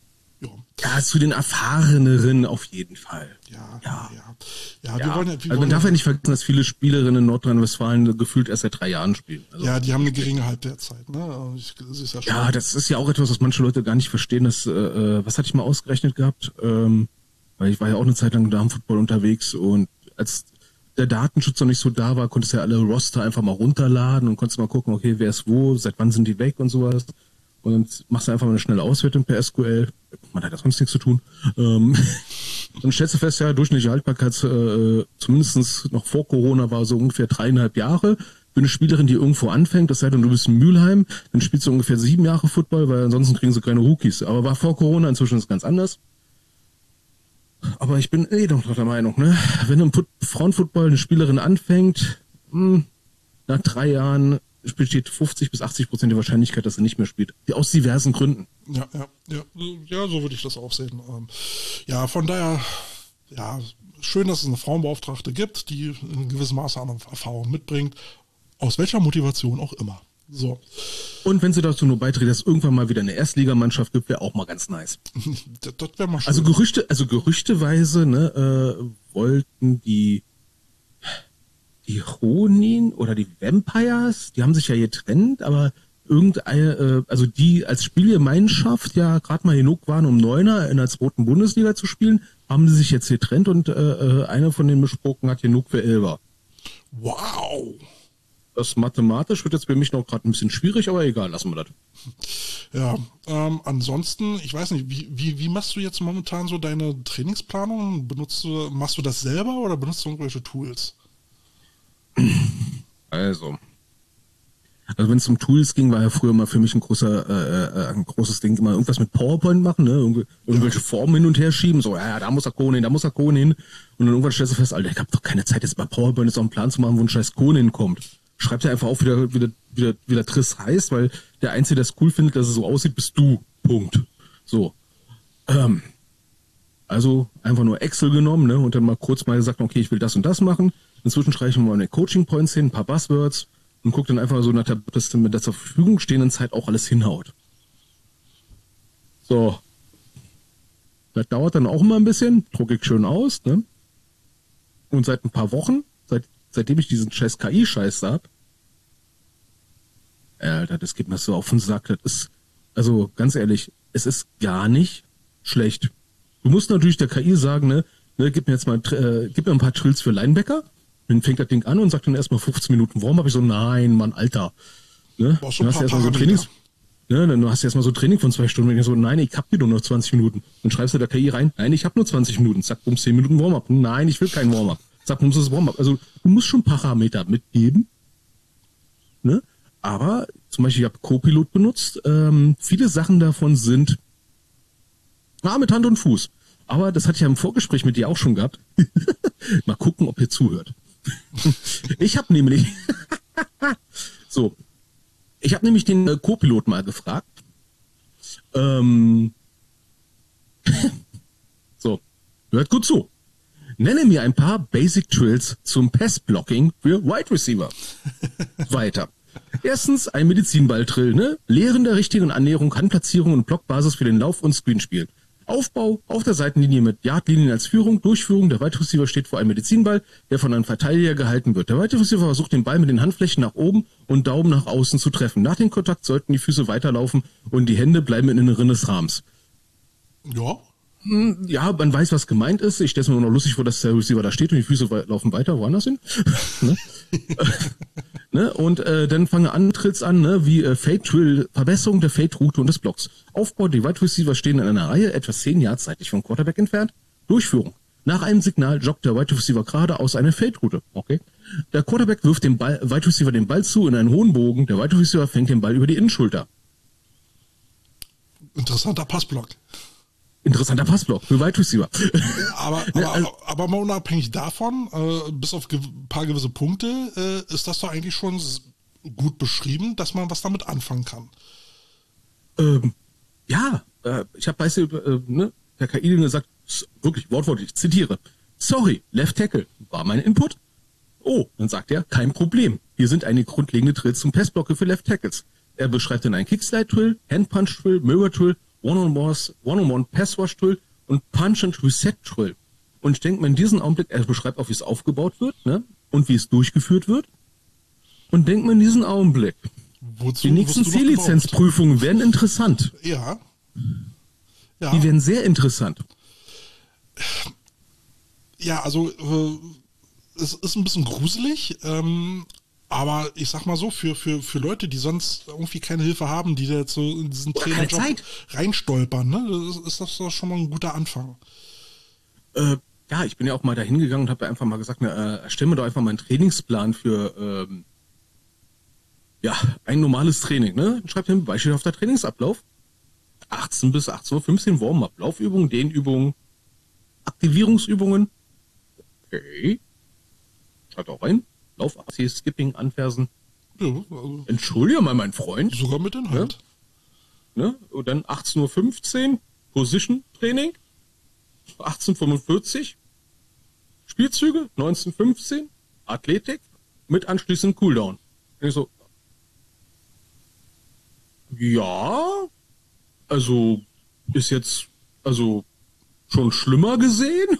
ja. Ja, zu den Erfahreneren auf jeden Fall. Ja, ja. ja. Ja, ja. wir wollen ja, wir also man wollen darf ja, ja nicht vergessen, dass viele Spielerinnen in Nordrhein-Westfalen gefühlt erst seit drei Jahren spielen. Also, ja, die haben eine geringe Halbwertszeit. Ne? Ich, das ist ja, schon ja, das ist ja auch etwas, was manche Leute gar nicht verstehen. Das, äh, was hatte ich mal ausgerechnet gehabt? Ähm, weil ich war ja auch eine Zeit lang im Damenfußball unterwegs und als der Datenschutz noch nicht so da war, konntest du ja alle Roster einfach mal runterladen und konntest mal gucken, okay, wer ist wo, seit wann sind die weg und sowas. Und dann machst du einfach mal eine schnelle Auswertung per S Q L. Man hat ja sonst nichts zu tun. Ähm, dann stellst du fest, ja, durchschnittliche Haltbarkeit, äh, zumindest noch vor Corona, war so ungefähr dreieinhalb Jahre. Für eine Spielerin, die irgendwo anfängt, das sei denn, du bist in Mülheim, dann spielst du ungefähr sieben Jahre Football, weil ansonsten kriegen sie keine Rookies. Aber war vor Corona, inzwischen ist es ganz anders. Aber ich bin eh doch der Meinung, ne? Wenn im Frauenfootball eine Spielerin anfängt, mh, nach drei Jahren besteht fünfzig bis achtzig Prozent die Wahrscheinlichkeit, dass er nicht mehr spielt. Aus diversen Gründen. Ja, ja, ja, ja, so würde ich das auch sehen. Ähm, ja, von daher, ja, schön, dass es eine Frauenbeauftragte gibt, die in gewissem Maße an Erfahrung mitbringt, aus welcher Motivation auch immer. So. Und wenn sie dazu nur beiträgt, dass es irgendwann mal wieder eine Erstligamannschaft gibt, wäre auch mal ganz nice. das das wäre mal schön. Also Gerüchte, also gerüchteweise, ne, äh, wollten die die Ronin oder die Vampires, die haben sich ja getrennt, aber irgendeine, äh, also die als Spielgemeinschaft ja gerade mal genug waren, um Neuner in der zweiten Bundesliga zu spielen, haben sie sich jetzt getrennt und äh, äh, einer von den Besprochen hat genug für Elber. Wow! Das mathematisch wird jetzt für mich noch gerade ein bisschen schwierig, aber egal, lassen wir das. Ja, ähm, ansonsten, ich weiß nicht, wie, wie, wie machst du jetzt momentan so deine Trainingsplanung? Benutzt du, machst du das selber oder benutzt du irgendwelche Tools? Also, also wenn es um Tools ging, war ja früher mal für mich ein großer, äh, ein großes Ding, immer irgendwas mit PowerPoint machen, ne? Irgendw- irgendwelche ja. Formen hin und her schieben, so, ja, da muss er Kohlen hin, da muss er Kohlen hin. Und dann irgendwann stellst du fest, Alter, ich habe doch keine Zeit, jetzt bei PowerPoint jetzt auch einen Plan zu machen, wo ein scheiß Kohlen hinkommt. Schreib dir einfach auf, wie der, wie der, wie der, wie der Triss heißt, weil der Einzige, der es cool findet, dass es so aussieht, bist du. Punkt. So. Ähm, also einfach nur Excel genommen, ne, und dann mal kurz mal gesagt, okay, ich will das und das machen. Inzwischen schreibe ich mir mal meine Coaching Points hin, ein paar Buzzwords und gucke dann einfach so nach der, dass mit der zur Verfügung stehenden Zeit auch alles hinhaut. So. Das dauert dann auch immer ein bisschen, drucke ich schön aus, ne? Und seit ein paar Wochen, seit, seitdem ich diesen scheiß K I-Scheiß hab, Alter, das geht mir so auf den Sack. Das ist, also ganz ehrlich, es ist gar nicht schlecht. Du musst natürlich der K I sagen, ne, ne gib mir jetzt mal, äh, gib mir ein paar Trills für Linebacker. Dann fängt das Ding an und sagt dann erstmal fünfzehn Minuten Warm. Hab ich so, nein, Mann, Alter. Ne? Boah, schon Dann hast du erstmal so Trainings, ne, dann hast du erstmal so Training von zwei Stunden. Und ich so, nein, ich hab hier nur noch zwanzig Minuten. Dann schreibst du der K I rein, nein, ich hab nur zwanzig Minuten. Zack, um zehn Minuten Warm-up. Nein, ich will kein Warm-up. Zack, um das Warm-up. Also du musst schon Parameter mitgeben. Ne? Aber zum Beispiel, ich habe Copilot benutzt. Ähm, viele Sachen davon sind ah, mit Hand und Fuß. Aber das hatte ich ja im Vorgespräch mit dir auch schon gehabt. Mal gucken, ob ihr zuhört. Ich habe nämlich so, ich habe nämlich den äh, Copilot mal gefragt. Ähm, so, hört gut zu. Nenne mir ein paar Basic Drills zum Pass-Blocking für Wide Receiver. Weiter. Erstens ein Medizinball-Drill, ne? Lehren der richtigen Annäherung, Handplatzierung und Blockbasis für den Lauf- und Screenspiel. Aufbau auf der Seitenlinie mit Yardlinien als Führung, Durchführung. Der Wide Receiver steht vor einem Medizinball, der von einem Verteidiger gehalten wird. Der Wide Receiver versucht, den Ball mit den Handflächen nach oben und Daumen nach außen zu treffen. Nach dem Kontakt sollten die Füße weiterlaufen und die Hände bleiben im Inneren des Rahmens. Ja. Ja, man weiß, was gemeint ist. Ich stelle es mir nur noch lustig vor, dass der Receiver da steht und die Füße we- laufen weiter woanders hin. ne? ne? Und äh, dann fangen andere Trills an, ne? wie äh, Fade Drill, Verbesserung der Fade-Route und des Blocks. Aufbau, die Wide Receiver stehen in einer Reihe, etwa zehn Yards seitlich vom Quarterback entfernt. Durchführung. Nach einem Signal joggt der Wide Receiver geradeaus eine Fade-Route. Okay. Der Quarterback wirft dem Ball, Wide Receiver den Ball zu in einen hohen Bogen. Der Wide Receiver fängt den Ball über die Innenschulter. Interessanter Passblock. Interessanter Passblock für Wide Receiver. Aber, aber, aber, aber mal unabhängig davon, äh, bis auf ein paar gewisse Punkte, äh, ist das doch eigentlich schon gut beschrieben, dass man was damit anfangen kann. Ähm, ja, äh, ich habe, weißt du, äh, ne, der K I gesagt, wirklich wortwörtlich, ich zitiere, sorry, Left Tackle, war mein Input? Oh, dann sagt er, kein Problem. Hier sind einige grundlegende Drills zum Passblocke für Left Tackles. Er beschreibt dann einen Kickslide-Drill, Hand-Punch-Drill, Mirror-Drill One-on-One One-on-One Passwash Drill und Punch and Reset Drill. Und ich denke mir in diesem Augenblick, er beschreibt auch, wie es aufgebaut wird, ne? Und wie es durchgeführt wird. Und denkt mir in diesem Augenblick, Wozu die nächsten C-Lizenz-Prüfungen werden interessant. Ja. ja. Die werden sehr interessant. Ja, also äh, es ist ein bisschen gruselig, ähm, aber ich sag mal so, für, für, für Leute, die sonst irgendwie keine Hilfe haben, die da jetzt so in diesen Oder Trainerjob keine Zeit. reinstolpern, ne, das ist, ist das doch schon mal ein guter Anfang. Äh, ja, ich bin ja auch mal da hingegangen und habe einfach mal gesagt, na, äh, erstell mir doch einfach mal einen Trainingsplan für ähm, ja, ein normales Training. Ne? Schreibt mir Beispiel auf der Trainingsablauf. achtzehn bis achtzehn Uhr fünfzehn Warm-up, Laufübungen, Dehnübungen, Aktivierungsübungen. Okay. Schreibt auch rein. Lauf, A C, Skipping, Anfersen. Ja, also Entschuldige mal, mein Freund. sogar mit Inhalt. Ne? Und dann achtzehn Uhr fünfzehn Position Training. achtzehn Uhr fünfundvierzig Spielzüge. neunzehn Uhr fünfzehn Athletik. Mit anschließend Cooldown. Und ich so, ja, also ist jetzt also schon schlimmer gesehen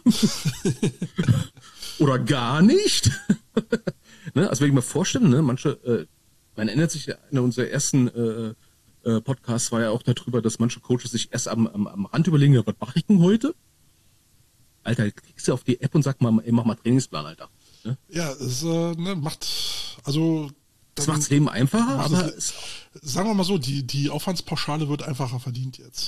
oder gar nicht. Ne? Also wenn ich mir vorstelle, ne, manche, äh, man erinnert sich ja, in unserer ersten äh, äh, Podcast war ja auch darüber, dass manche Coaches sich erst am, am, am Rand überlegen, ja, was mache ich denn heute? Alter, klickst du auf die App und sag mal, ey, mach mal Trainingsplan, Alter. Ne? Ja, es äh, ne, macht, also Das macht das Leben einfacher, Also, aber es, sagen wir mal so, die, die Aufwandspauschale wird einfacher verdient jetzt.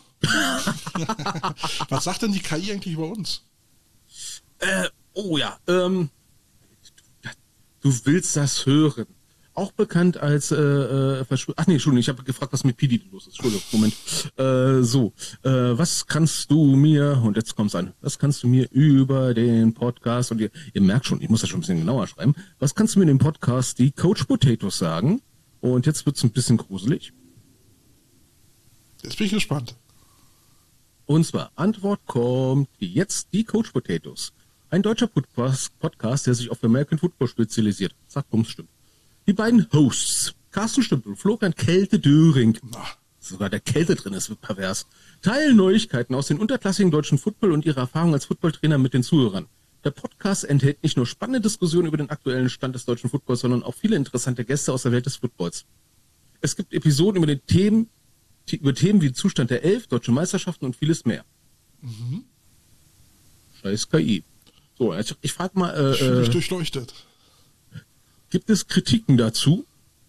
Was sagt denn die K I eigentlich über uns? Äh, oh ja, ähm, du willst das hören. Auch bekannt als, äh, äh, Verschwör- Ach nee, Entschuldigung, ich habe gefragt, was mit P D los ist. Entschuldigung, Moment. Äh, so, äh, was kannst du mir, und jetzt kommt's an, was kannst du mir über den Podcast, und ihr, ihr merkt schon, ich muss das schon ein bisschen genauer schreiben, was kannst du mir in dem Podcast die Coach Potatoes sagen? Und jetzt wird's ein bisschen gruselig. Jetzt bin ich gespannt. Und zwar, Antwort kommt jetzt die Coach Potatoes. Ein deutscher Podcast, der sich auf American Football spezialisiert. Zack, bums, stimmt. Die beiden Hosts, Carsten Stümpel und Florian Kälte-Döring, sogar der Kälte drin ist, wird pervers, teilen Neuigkeiten aus den unterklassigen deutschen Football und ihre Erfahrungen als Footballtrainer mit den Zuhörern. Der Podcast enthält nicht nur spannende Diskussionen über den aktuellen Stand des deutschen Footballs, sondern auch viele interessante Gäste aus der Welt des Footballs. Es gibt Episoden über, den Themen, über Themen wie den Zustand der Elf, deutsche Meisterschaften und vieles mehr. Mhm. Scheiß K I. So, ich, ich frage mal... Äh, ich fühle mich durchleuchtet. Gibt es Kritiken dazu?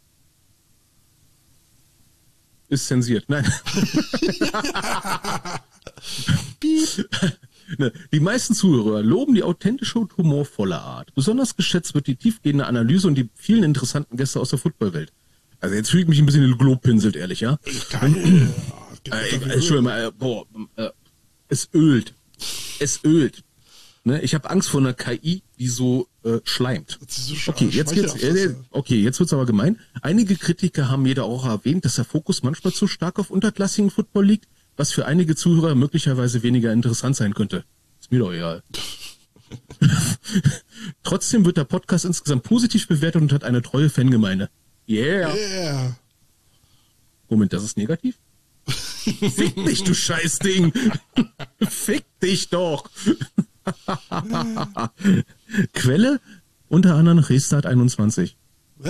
Ist zensiert. Nein. Die meisten Zuhörer loben die authentische und humorvolle Art. Besonders geschätzt wird die tiefgehende Analyse und die vielen interessanten Gäste aus der Footballwelt. Also jetzt fühle ich mich ein bisschen in den Glob pinselt, ehrlich, ja? Geil. Äh, Entschuldigung mal, äh, boah, äh, es ölt. Es ölt. Ne, ich habe Angst vor einer K I, die so äh, schleimt. So okay, jetzt geht's, äh, okay, jetzt wird's aber gemein. Einige Kritiker haben jedoch auch erwähnt, dass der Fokus manchmal zu stark auf unterklassigen Football liegt, was für einige Zuhörer möglicherweise weniger interessant sein könnte. Ist mir doch egal. Trotzdem wird der Podcast insgesamt positiv bewertet und hat eine treue Fangemeinde. Yeah. Yeah. Moment, das ist negativ? Fick dich, du Scheißding. Fick dich doch. Quelle unter anderem Restart einundzwanzig. Hä?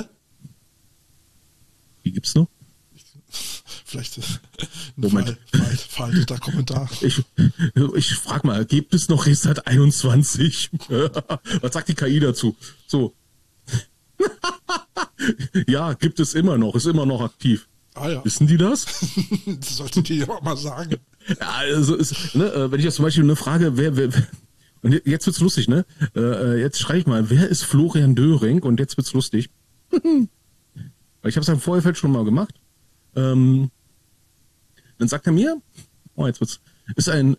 Wie gibt's noch? Vielleicht ein Moment. Ver- veralteter Kommentar. Ich, ich frag mal, gibt es noch Restart einundzwanzig? Was sagt die K I dazu? So. Ja, gibt es immer noch, ist immer noch aktiv. Ah ja. Wissen die das? Das solltet ihr ja auch mal sagen. Ja, also ist, ne, wenn ich jetzt zum Beispiel eine Frage, wer, wer, und jetzt wird's lustig, ne? Äh, jetzt schreibe ich mal, wer ist Florian Döring? Und jetzt wird's lustig. Weil ich habe es im Vorfeld schon mal gemacht. Ähm, dann sagt er mir, oh, jetzt wird's, ist ein,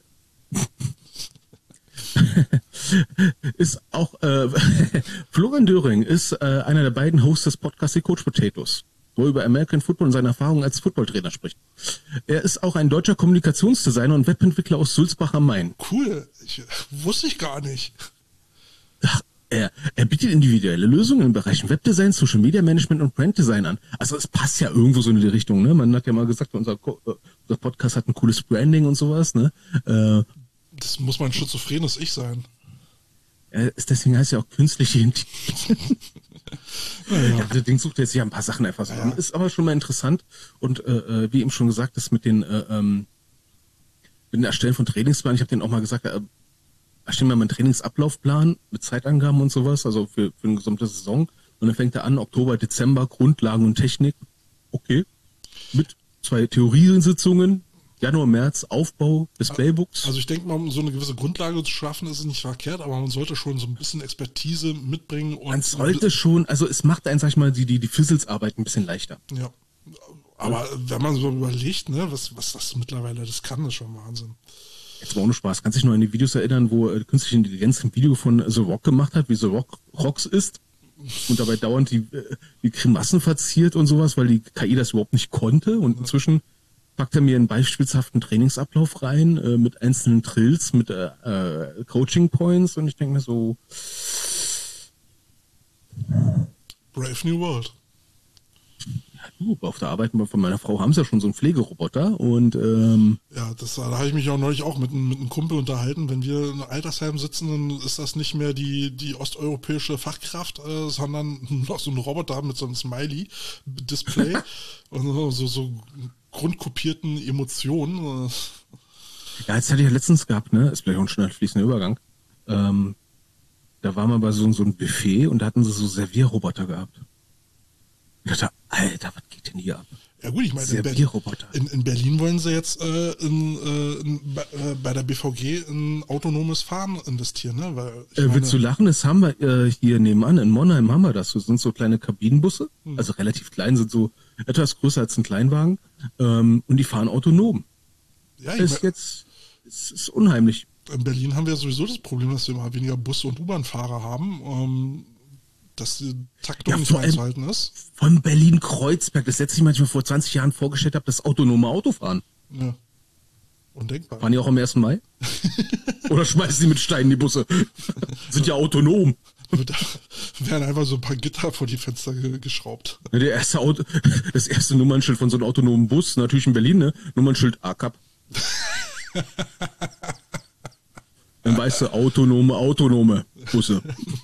ist auch, äh, Florian Döring ist äh, einer der beiden Hosts des Podcasts Die Coach Potatoes, wo er über American Football und seine Erfahrungen als Footballtrainer spricht. Er ist auch ein deutscher Kommunikationsdesigner und Webentwickler aus Sulzbach am Main. Cool. Ich, wusste ich gar nicht. Ach, er, er bietet individuelle Lösungen in Bereichen Webdesign, Social Media Management und Branddesign an. Also es passt ja irgendwo so in die Richtung, ne? Man hat ja mal gesagt, unser, unser Podcast hat ein cooles Branding und sowas, ne? Äh, Das muss mein schizophrenes Ich sein. äh, ist deswegen heißt ja auch künstliche Intelligenz. Ja, allerdings sucht er sich ja ein paar Sachen einfach so an. Ist aber schon mal interessant. Und äh, wie eben schon gesagt, das mit den äh, ähm, mit dem Erstellen von Trainingsplan, ich habe denen auch mal gesagt, äh, erstellen wir mal einen Trainingsablaufplan mit Zeitangaben und sowas, also für, für eine gesamte Saison. Und dann fängt er an, Oktober, Dezember, Grundlagen und Technik. Okay. Mit zwei Theoriesitzungen, Januar, März, Aufbau des Playbooks. Also ich denke mal, um so eine gewisse Grundlage zu schaffen, ist es nicht verkehrt, aber man sollte schon so ein bisschen Expertise mitbringen. Und man sollte schon, also es macht einen, sag ich mal, die, die, die Fizzles-Arbeit ein bisschen leichter. Ja. Aber wenn man so überlegt, ne, was, was das mittlerweile das kann, ist schon Wahnsinn. Jetzt mal ohne Spaß. Kannst du dich noch an die Videos erinnern, wo äh, künstliche Intelligenz ein Video von The Rock gemacht hat, wie The Rock Rocks ist und dabei dauernd die, äh, die Grimassen verziert und sowas, weil die K I das überhaupt nicht konnte und inzwischen packt er mir einen beispielhaften Trainingsablauf rein äh, mit einzelnen Drills, mit äh, äh, Coaching Points und ich denke mir so Brave New World. Ja, du, auf der Arbeit von meiner Frau haben sie ja schon so einen Pflegeroboter und ähm, Ja, das, da habe ich mich auch neulich auch mit, mit einem Kumpel unterhalten. Wenn wir in Altersheim sitzen, dann ist das nicht mehr die, die osteuropäische Fachkraft, äh, sondern noch so ein Roboter mit so einem Smiley-Display und so, so, so grundkopierten Emotionen. ja, jetzt hatte ich ja letztens gehabt, ne, ist vielleicht auch ein schnell fließender Übergang, ähm, da war man bei so, so einem Buffet und da hatten sie so Servierroboter gehabt. Ich dachte, Alter, was geht denn hier ab? Ja gut, ich meine, in, Ber in, in Berlin wollen sie jetzt äh, in, äh, in, äh, bei der B V G in autonomes Fahren investieren. Ne? Weil ich äh, meine, willst du lachen? Das haben wir äh, hier nebenan, in Monheim haben wir das. Das sind so kleine Kabinenbusse, hm. also relativ klein, sind so etwas größer als ein Kleinwagen ähm, und die fahren autonom. Ja, ich ist mein, jetzt ist, ist unheimlich. In Berlin haben wir sowieso das Problem, dass wir immer weniger Bus- und U-Bahn-Fahrer haben. Ähm, dass die Taktung ja, nicht mehr einzuhalten ist. Von Berlin-Kreuzberg, das letzte Mal, ich mir vor zwanzig Jahren vorgestellt habe, das autonome Autofahren. Ja. Undenkbar. Fahren die auch am ersten Mai? Oder schmeißen die mit Steinen die Busse? Sind ja autonom. Da werden einfach so ein paar Gitter vor die Fenster ge geschraubt. Ja, der erste Auto, das erste Nummernschild von so einem autonomen Bus, natürlich in Berlin, ne? Nummernschild A C A P. Dann weißt du, autonome, autonome Busse.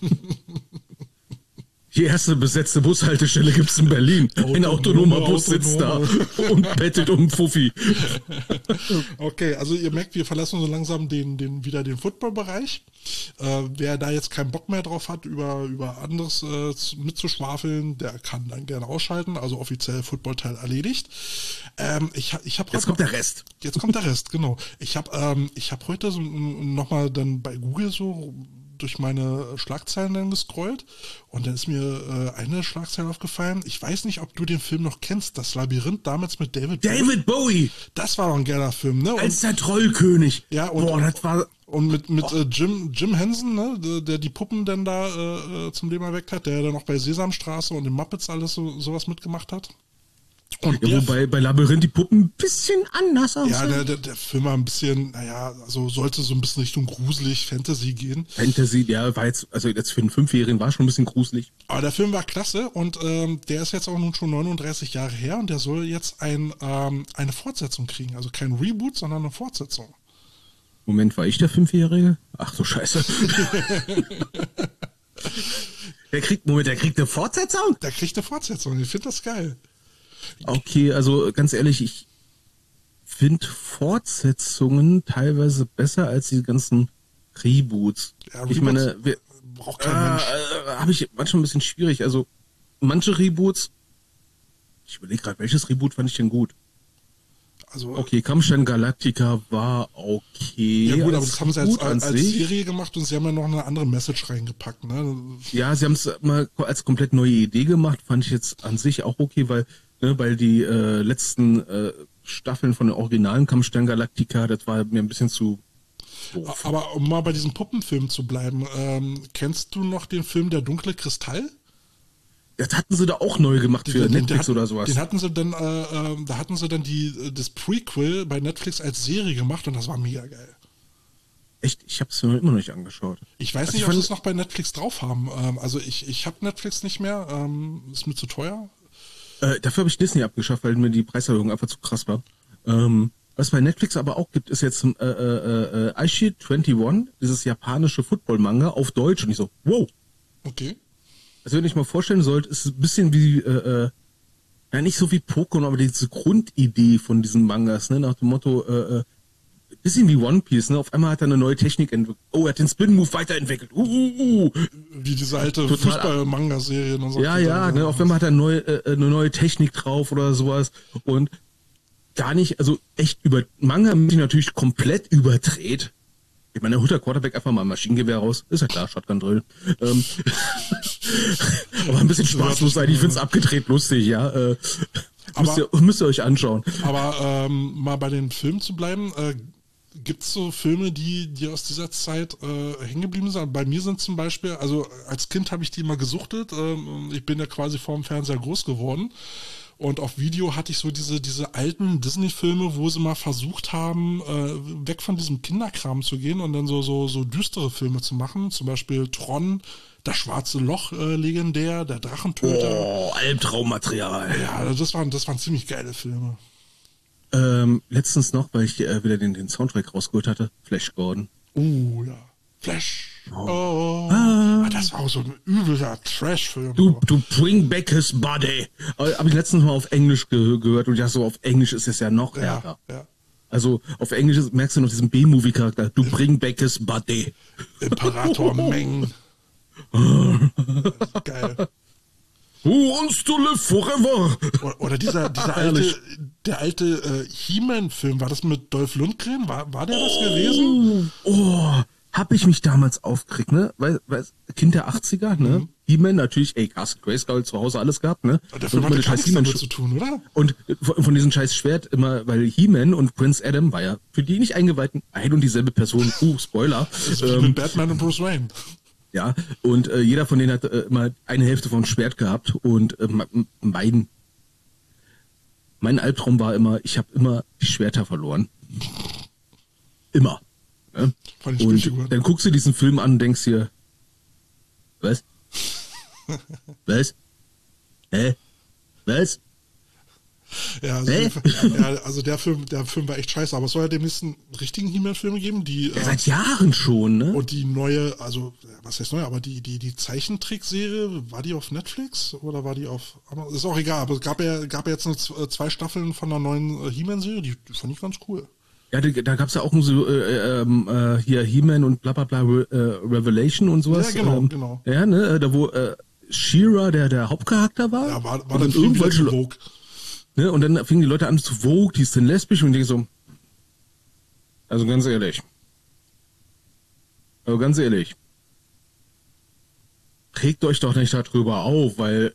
Die erste besetzte Bushaltestelle gibt's in Berlin. Autonome, ein autonomer Bus sitzt autonome. da und bettet um Fuffi. Okay, also ihr merkt, wir verlassen so langsam den, den, wieder den Football-Bereich. Äh, wer da jetzt keinen Bock mehr drauf hat, über, über anderes äh, mitzuschwafeln, der kann dann gerne ausschalten. Also offiziell Football-Teil erledigt. Ähm, ich, ich hab jetzt kommt der Rest. Jetzt kommt der Rest, genau. Ich habe ähm, ich hab heute so, nochmal dann bei Google so durch meine Schlagzeilen dann gescrollt und dann ist mir äh, eine Schlagzeile aufgefallen. Ich weiß nicht, ob du den Film noch kennst, Das Labyrinth, damals mit David Bowie. David Bowie! Das war doch ein geiler Film, ne? Und, als der Trollkönig. Ja, und, Boah, das war... Und mit, mit äh, Jim, Jim Henson, ne, der, der die Puppen dann da äh, zum Leben erweckt hat, der dann auch bei Sesamstraße und den Muppets alles so, sowas mitgemacht hat. Und ja, wobei bei Labyrinth die Puppen ein bisschen anders aussehen. Ja, der, der, der Film war ein bisschen, naja, also sollte so ein bisschen Richtung gruselig, Fantasy gehen. Fantasy, der war jetzt, also jetzt für einen Fünfjährigen war schon ein bisschen gruselig. Aber der Film war klasse und ähm, der ist jetzt auch nun schon neununddreißig Jahre her und der soll jetzt ein, ähm, eine Fortsetzung kriegen. Also kein Reboot, sondern eine Fortsetzung. Moment, war ich der Fünfjährige? Ach so, scheiße. der kriegt, Moment, der kriegt eine Fortsetzung? Der kriegt eine Fortsetzung, ich finde das geil. Okay, also ganz ehrlich, ich finde Fortsetzungen teilweise besser als die ganzen Reboots. Ja, ich Reboots meine, wir, braucht kein äh, Mensch. Äh, habe ich manchmal ein bisschen schwierig. Also manche Reboots, ich überlege gerade, welches Reboot fand ich denn gut? Also, okay, Kampfstein Galactica war okay. Ja gut, aber das haben sie als, als, als Serie gemacht und sie haben ja noch eine andere Message reingepackt, ne? Ja, sie haben es mal als komplett neue Idee gemacht, fand ich jetzt an sich auch okay, weil, ne, weil die äh, letzten äh, Staffeln von den originalen Kampfstein Galactica, das war mir ein bisschen zu doof. Aber um mal bei diesem Puppenfilm zu bleiben, ähm, kennst du noch den Film Der dunkle Kristall? Das hatten sie da auch neu gemacht für den, Netflix den, oder sowas. Den hatten sie dann, äh, äh, da hatten sie dann die, das Prequel bei Netflix als Serie gemacht und das war mega geil. echt, ich habe es mir immer noch nicht angeschaut. Ich weiß also nicht, ich ob sie fand, es noch bei Netflix drauf haben. Ähm, also ich, ich habe Netflix nicht mehr. Ähm, ist mir zu teuer. Äh, dafür habe ich Disney abgeschafft, weil mir die Preiserhöhung einfach zu krass war. Ähm, was bei Netflix aber auch gibt, ist jetzt äh, äh, äh, Aichi einundzwanzig, dieses japanische Football-Manga auf Deutsch. Und ich so, wow. Okay. Also wenn ich mal vorstellen sollte, ist es ein bisschen wie, äh, äh, ja nicht so wie Pokémon, aber diese Grundidee von diesen Mangas, ne, nach dem Motto, äh, äh, bisschen wie One Piece, ne? Auf einmal hat er eine neue Technik entwickelt. Oh, er hat den Spin-Move weiterentwickelt. Uh, uh, uh. Wie diese alte Total- Fußball-Manga-Serien und so. Ja, ja, ne? Auf einmal hat er neue, äh, eine neue Technik drauf oder sowas. Und gar nicht, also echt über Manga mich natürlich komplett überdreht. Ich meine, der Hutter Quarterback einfach mal ein Maschinengewehr raus. Ist ja klar, Shotgun Drill. Ähm, aber ein bisschen spaßlos sein. Ich find's abgedreht lustig, ja. Äh, müsst, ihr, müsst ihr euch anschauen. Aber ähm, mal bei den Filmen zu bleiben, äh, gibt es so Filme, die, die aus dieser Zeit äh, hängen geblieben sind? Bei mir sind zum Beispiel, also als Kind habe ich die immer gesuchtet. Ähm, ich bin ja quasi vorm Fernseher groß geworden. Und auf Video hatte ich so diese, diese alten Disney-Filme, wo sie mal versucht haben, äh, weg von diesem Kinderkram zu gehen und dann so, so, so düstere Filme zu machen. Zum Beispiel Tron, Das Schwarze Loch, äh, legendär, Der Drachentöter. Oh, Albtraummaterial. Ja, das waren, das waren ziemlich geile Filme. Ähm, letztens noch, weil ich äh, wieder den, den Soundtrack rausgeholt hatte, Flash Gordon. Oh, ja. Flash. Oh. Ah. Das war auch so ein übler Trash-Film. Du, du bring back his body. Aber habe ich letztens mal auf Englisch ge gehört und ja, so auf Englisch ist es ja noch Ja, ärger. ja. Also auf Englisch ist- merkst du noch diesen B-Movie-Charakter. Du bring back his body. Imperator Meng. Geil. Who wants to live forever? Oder, oder dieser, dieser alte, Herrlich. der alte äh, He-Man-Film, war das mit Dolph Lundgren? War, war der das gewesen? Oh, hab ich mich damals aufgeregt, ne? Weil, weil Kind der achtziger, ne? Mhm. He-Man natürlich, ey, Castle Grayskull zu Hause alles gehabt, ne? Der Film immer hatte die gar scheiß nichts damit He-Man- zu tun, oder? Und von, von diesem scheiß Schwert immer, weil He-Man und Prince Adam war ja für die nicht Eingeweihten ein und dieselbe Person. Uh, Spoiler. Das ist wie Ähm, mit Batman und Bruce Wayne. ja, und äh, jeder von denen hat äh, immer eine Hälfte vom Schwert gehabt und äh, mein, mein Albtraum war immer, ich habe immer die Schwerter verloren. Immer. Ne? Von den Und Spielfiguren. dann guckst du diesen Film an und denkst dir, was? Was? Hä? Was? Ja, also, Hä? ja, also der Film, der Film war echt scheiße, aber es soll ja demnächst einen richtigen He-Man-Film geben, die Ja, äh, seit Jahren schon, ne? und die neue, also was heißt neu, aber die die die Zeichentrickserie, war die auf Netflix oder war die auf Amazon? Ist auch egal, aber es gab ja gab ja jetzt nur z- zwei Staffeln von einer neuen äh, He-Man-Serie, die, die fand ich ganz cool. Ja, da, da gab's ja auch so äh, ähm, äh, hier He-Man und bla bla bla Re, äh, Revelation und sowas. Ja, genau, ähm, genau. Ja, ne, da wo äh, She-Ra der der Hauptcharakter war. Ja, war, war und dann dann Film wieder irgendwelche zu Le- Vogue. Ne, und dann fingen die Leute an zu Vogue, die ist denn lesbisch und ich denke so, also ganz ehrlich, also ganz ehrlich, regt euch doch nicht darüber auf, weil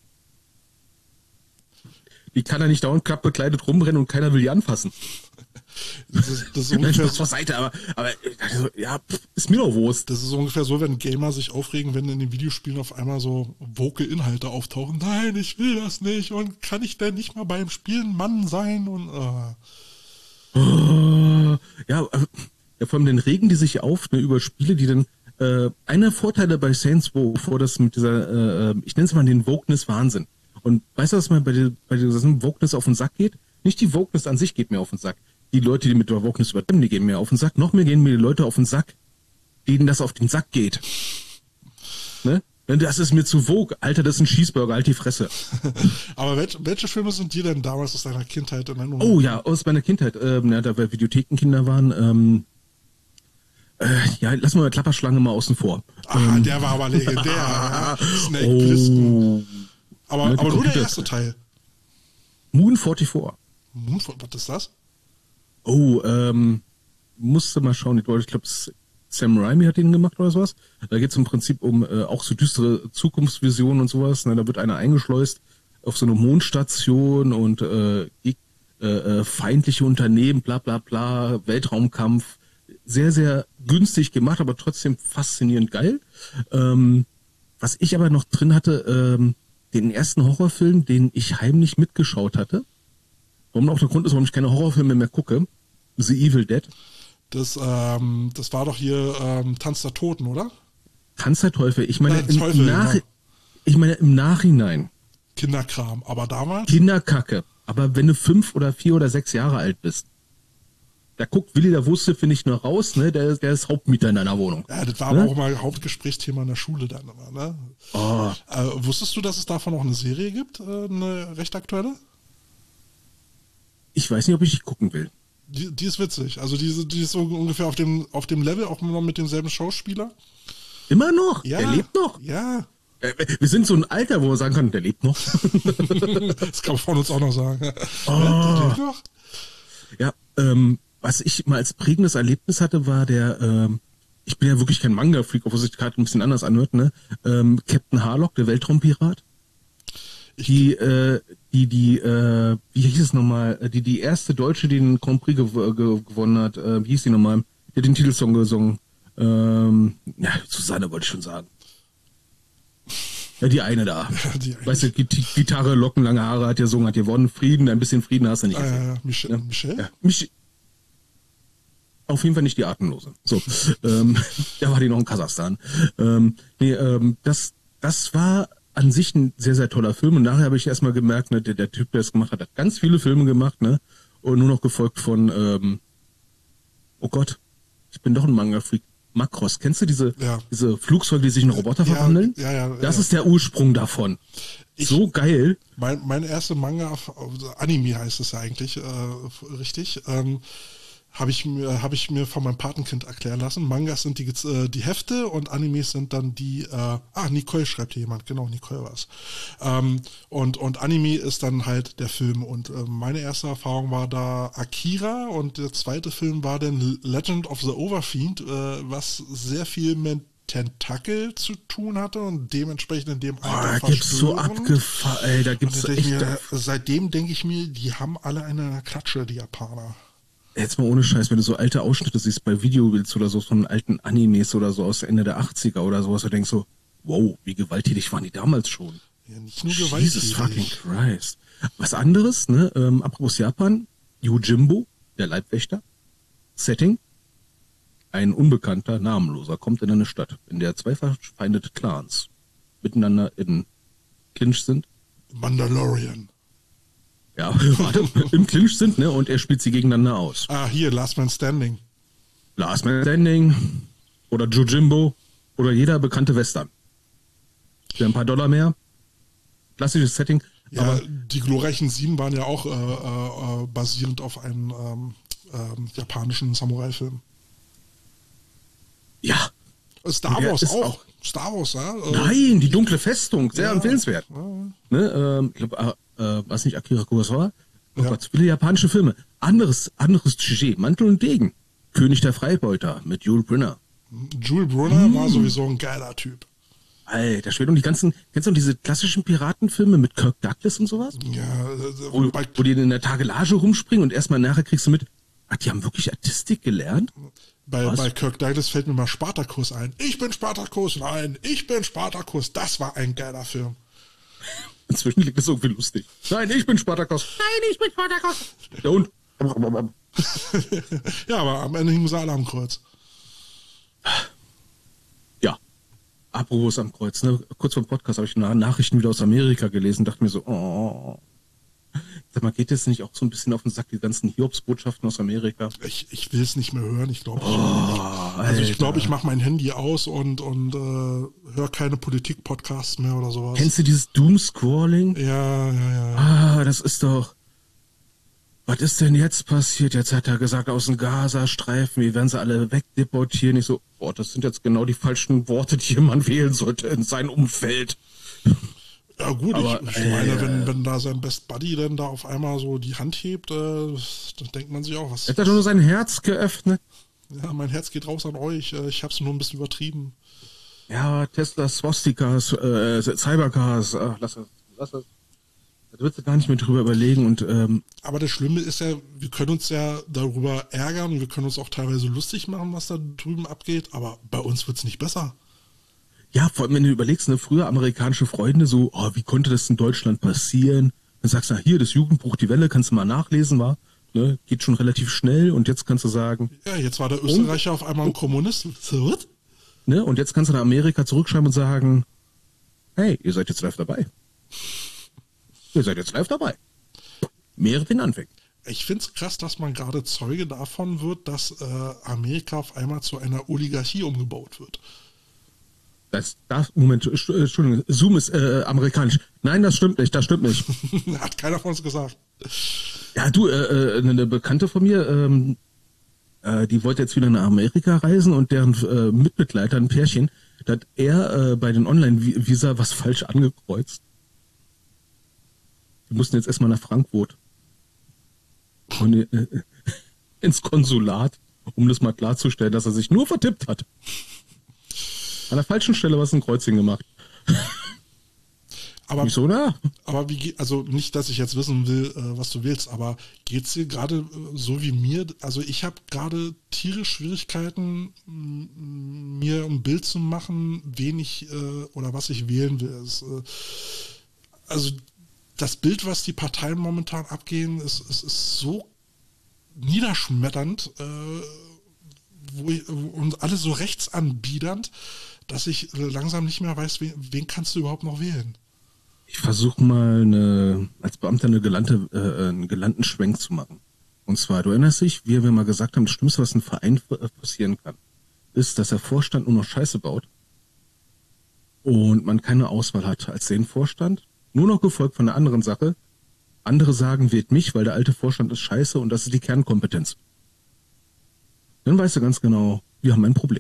die kann ja nicht dauernd klapp bekleidet rumrennen und keiner will die anfassen. Das ist, das ist Nein, ungefähr Spaß so, beiseite, aber, aber also, ja, pff, ist mir doch Wurst. das ist ungefähr so, wenn Gamer sich aufregen, wenn in den Videospielen auf einmal so woke Inhalte auftauchen. Nein, ich will das nicht und kann ich denn nicht mal beim Spielen Mann sein und äh. Oh, ja, äh, ja, vor allem dann regen die sich auf ne, über Spiele, die dann äh, einer Vorteile bei Saints Row, bevor das mit dieser, äh, ich nenne es mal den Wokeness-Wahnsinn. Und weißt du, was mir bei, der, bei diesem Wokeness auf den Sack geht? Nicht die Wokeness an sich geht mir auf den Sack. Die Leute, die mit der Wokeness übertreiben, die gehen mir auf den Sack. Noch mehr gehen mir die Leute auf den Sack, denen das auf den Sack geht. Ne? Das ist mir zu Vogue. Alter, das ist ein Cheeseburger, halt die Fresse. Aber welche, welche Filme sind dir denn damals aus deiner Kindheit in Erinnerung? Oh ja, aus meiner Kindheit, ähm, ja, da wir Videothekenkinder waren, ähm, äh, ja, lass mal Klapperschlange mal außen vor. Ah, der war aber legendär. ja. Snake Plissken. Oh, Aber, Ja, die aber nur der Computer- erste Teil. Moon vierundvierzig. Moonfall, was ist das? Oh, ähm, musste mal schauen, ich glaube, Sam Raimi hat den gemacht oder sowas. Da geht es im Prinzip um äh, auch so düstere Zukunftsvisionen und sowas. Ne? Da wird einer eingeschleust auf so eine Mondstation und äh, äh, äh, feindliche Unternehmen, bla bla bla, Weltraumkampf. Sehr, sehr günstig gemacht, aber trotzdem faszinierend geil. Ähm, was ich aber noch drin hatte, ähm, den ersten Horrorfilm, den ich heimlich mitgeschaut hatte. Warum auch der Grund ist, warum ich keine Horrorfilme mehr gucke. The Evil Dead. Das, ähm, das war doch hier ähm, Tanz der Toten, oder? Tanz der Teufel. Ich meine, Äh, im, Teufel, im Nach- genau. ich meine im Nachhinein. Kinderkram. Aber damals? Kinderkacke. Aber wenn du fünf oder vier oder sechs Jahre alt bist, da guckt Willi der Wurstwürfel nicht nur raus, ne? Der, der ist Hauptmieter in deiner Wohnung. Ja, das war ne? aber auch mal Hauptgesprächsthema in der Schule dann immer, ne? Oh. Äh, wusstest du, dass es davon auch eine Serie gibt? Äh, eine recht aktuelle? Ich weiß nicht, ob ich die gucken will. Die, die ist witzig. Also die, die ist so ungefähr auf dem, auf dem Level, auch noch mit demselben Schauspieler. Immer noch? Ja. Der lebt noch? Ja. Äh, Wir sind so ein Alter, wo wir sagen können, der lebt noch. Das kann man von uns auch noch sagen. Oh. Der lebt noch? Ja, ähm, was ich mal als prägendes Erlebnis hatte, war der, ähm, ich bin ja wirklich kein Manga-Freak, obwohl sich gerade ein bisschen anders anhört, ne? Ähm, Captain Harlock, der Weltraumpirat. Die, äh, die, die, äh, wie hieß es nochmal, die, die erste Deutsche, die den Grand Prix gew ge gewonnen hat, äh, wie hieß die nochmal? Die hat den Titelsong gesungen. Ähm, ja, Susanne wollte ich schon sagen. Ja, die eine da. Ja, die eine. Weißt du, Git Gitarre, Locken, lange Haare hat gesungen, hat gewonnen. Frieden, ein bisschen Frieden hast du nicht Ah, gesehen. ja, ja. Michel, Ja. Michel? Ja, mich, auf jeden Fall nicht die Atemlose. So, ähm, da war die noch in Kasachstan. Ähm, nee, ähm, das, das war an sich ein sehr, sehr toller Film. Und nachher habe ich erstmal gemerkt, ne, der, der Typ, der es gemacht hat, hat ganz viele Filme gemacht, ne? Und nur noch gefolgt von, ähm, oh Gott, ich bin doch ein Manga-Freak. Macross, kennst du diese, Ja. diese Flugzeuge, die sich in Roboter Ja, verwandeln? ja, ja, Das ja. ist der Ursprung davon. Ich- so geil. Mein, mein erster Manga, also Anime heißt es ja eigentlich, äh, richtig, ähm, habe ich mir habe ich mir von meinem Patenkind erklären lassen. Mangas sind die äh, die Hefte und Animes sind dann die äh, ah Nicole schreibt hier jemand, genau, Nicole war's. Ähm, und und Anime ist dann halt der Film und äh, meine erste Erfahrung war da Akira und der zweite Film war dann Legend of the Overfiend, äh, was sehr viel mit Tentakel zu tun hatte und dementsprechend in dem Oh, Alter da gibt's so verstörend. abgefahren, ey, da gibt's Und da denk ich echt. mir, seitdem denke ich mir, die haben alle eine Klatsche, die Japaner. Jetzt mal ohne Scheiß, wenn du so alte Ausschnitte siehst bei Videobilds oder so von alten Animes oder so aus Ende der achtziger oder sowas, du denkst so, wow, wie gewalttätig waren die damals schon. Ja, nicht nur Jesus gewalttätig. fucking Christ. Was anderes, ne, ähm, apropos Japan, Yojimbo, der Leibwächter, Setting, ein Unbekannter, Namenloser, kommt in eine Stadt, in der zwei verfeindete Clans miteinander in Clinch sind. Mandalorian. Ja, warte, im Clinch sind, ne, und er spielt sie gegeneinander aus. Ah, hier, Last Man Standing. Last Man Standing oder Yojimbo oder jeder bekannte Western. Für ein paar Dollar mehr. Klassisches Setting. Ja, aber die glorreichen Sieben waren ja auch äh, äh, äh, basierend auf einem ähm, ähm, japanischen Samurai-Film. ja. Star Ja, Wars ist auch. auch- Star Wars, ja. Äh, Nein, die dunkle Festung. Sehr Ja. empfehlenswert. Ja. Ne, ähm, ich glaube, äh, äh, was nicht, Akira Kurosawa? Oh Ja. Gott, viele japanische Filme. Anderes, anderes Sujet. Mantel und Degen. König der Freibeuter mit Yul Brynner. Jules Brunner Mm. war sowieso ein geiler Typ. Alter Schwede. Und die ganzen, kennst du noch diese klassischen Piratenfilme mit Kirk Douglas und sowas? Ja, äh, Wo, bei, wo die in der Tagelage rumspringen und erstmal nachher kriegst du mit, ach, die haben wirklich Artistik gelernt? bei, Was? bei Kirk Douglas fällt mir mal Spartacus ein. Ich bin Spartacus, nein, ich bin Spartacus. Das war ein geiler Film. Inzwischen liegt das irgendwie lustig. Nein, ich bin Spartacus. Nein, ich bin Spartacus. Der Hund. Ja, aber am Ende hing sie alle am Kreuz. Ja. Apropos am Kreuz, ne? Kurz vor dem Podcast habe ich Na- Nachrichten wieder aus Amerika gelesen, dachte mir so, oh. Sag mal, geht das nicht auch so ein bisschen auf den Sack, die ganzen Hiobsbotschaften aus Amerika? Ich, ich will es nicht mehr hören. Ich glaube, ich, Oh, also ich, Alter. glaube, ich mache mein Handy aus und, und äh, höre keine Politik-Podcasts mehr oder sowas. Kennst du dieses Doomscrolling? Ja, ja, ja. Ah, das ist doch. Was ist denn jetzt passiert? Jetzt hat er gesagt, aus dem Gazastreifen, wir werden sie alle wegdeportieren. Ich so, boah, das sind jetzt genau die falschen Worte, die jemand wählen sollte in sein Umfeld. Ja gut, Aber, ich, ich äh, meine, wenn, wenn da sein Best Buddy dann da auf einmal so die Hand hebt, äh, dann denkt man sich auch, was... Er hat doch nur sein Herz geöffnet. Ja, mein Herz geht raus an euch. äh, Ich habe es nur ein bisschen übertrieben. Ja, Tesla, Swastikas, äh, Cybercars, ach, lass das, lass das. Da willst du gar nicht mehr drüber überlegen und, ähm, Aber das Schlimme ist ja, wir können uns ja darüber ärgern und wir können uns auch teilweise lustig machen, was da drüben abgeht, aber bei uns wird's nicht besser. ja, vor allem, wenn du überlegst, ne, früher amerikanische Freunde so, oh, wie konnte das in Deutschland passieren? Dann sagst du, na, hier, das Jugendbuch Die Welle, kannst du mal nachlesen, war. ne, geht schon relativ schnell und jetzt kannst du sagen, Ja, jetzt war der Österreicher auf einmal ein Kommunist. So, was? ne, und jetzt kannst du nach Amerika zurückschreiben und sagen, hey, ihr seid jetzt live dabei. Ihr seid jetzt live dabei. Mehret den Anfängen. Ich finde es krass, dass man gerade Zeuge davon wird, dass äh, Amerika auf einmal zu einer Oligarchie umgebaut wird. Das, das, Moment, Entschuldigung, Zoom ist äh, amerikanisch. Nein, das stimmt nicht, das stimmt nicht. Hat keiner von uns gesagt. Ja, du, äh, eine Bekannte von mir, ähm, äh, die wollte jetzt wieder nach Amerika reisen und deren äh, Mitbegleiter, ein Pärchen, da hat er äh, bei den Online-Visa was falsch angekreuzt. Die mussten jetzt erstmal nach Frankfurt. Und, äh, ins Konsulat, um das mal klarzustellen, dass er sich nur vertippt hat. An der falschen Stelle was ein Kreuzchen gemacht. Aber, Wieso da? aber wie geht, also nicht, dass ich jetzt wissen will, äh, was du willst, aber geht's dir gerade äh, so wie mir? Also ich habe gerade tierisch Schwierigkeiten, m- mir ein Bild zu machen, wen ich äh, oder was ich wählen will. Es, äh, also das Bild, was die Parteien momentan abgehen, ist, ist, ist so niederschmetternd, äh, wo ich, und alles so rechtsanbiedernd, dass ich langsam nicht mehr weiß, wen, wen kannst du überhaupt noch wählen. Ich versuche mal eine, als Beamter eine gelernte, äh, einen gelernten Schwenk zu machen. Und zwar, du erinnerst dich, wie wir mal gesagt haben, das Schlimmste, was ein Verein passieren kann, ist, dass der Vorstand nur noch Scheiße baut und man keine Auswahl hat als den Vorstand, nur noch gefolgt von einer anderen Sache. Andere sagen, wählt mich, weil der alte Vorstand ist scheiße und das ist die Kernkompetenz. Dann weißt du ganz genau, wir haben ein Problem.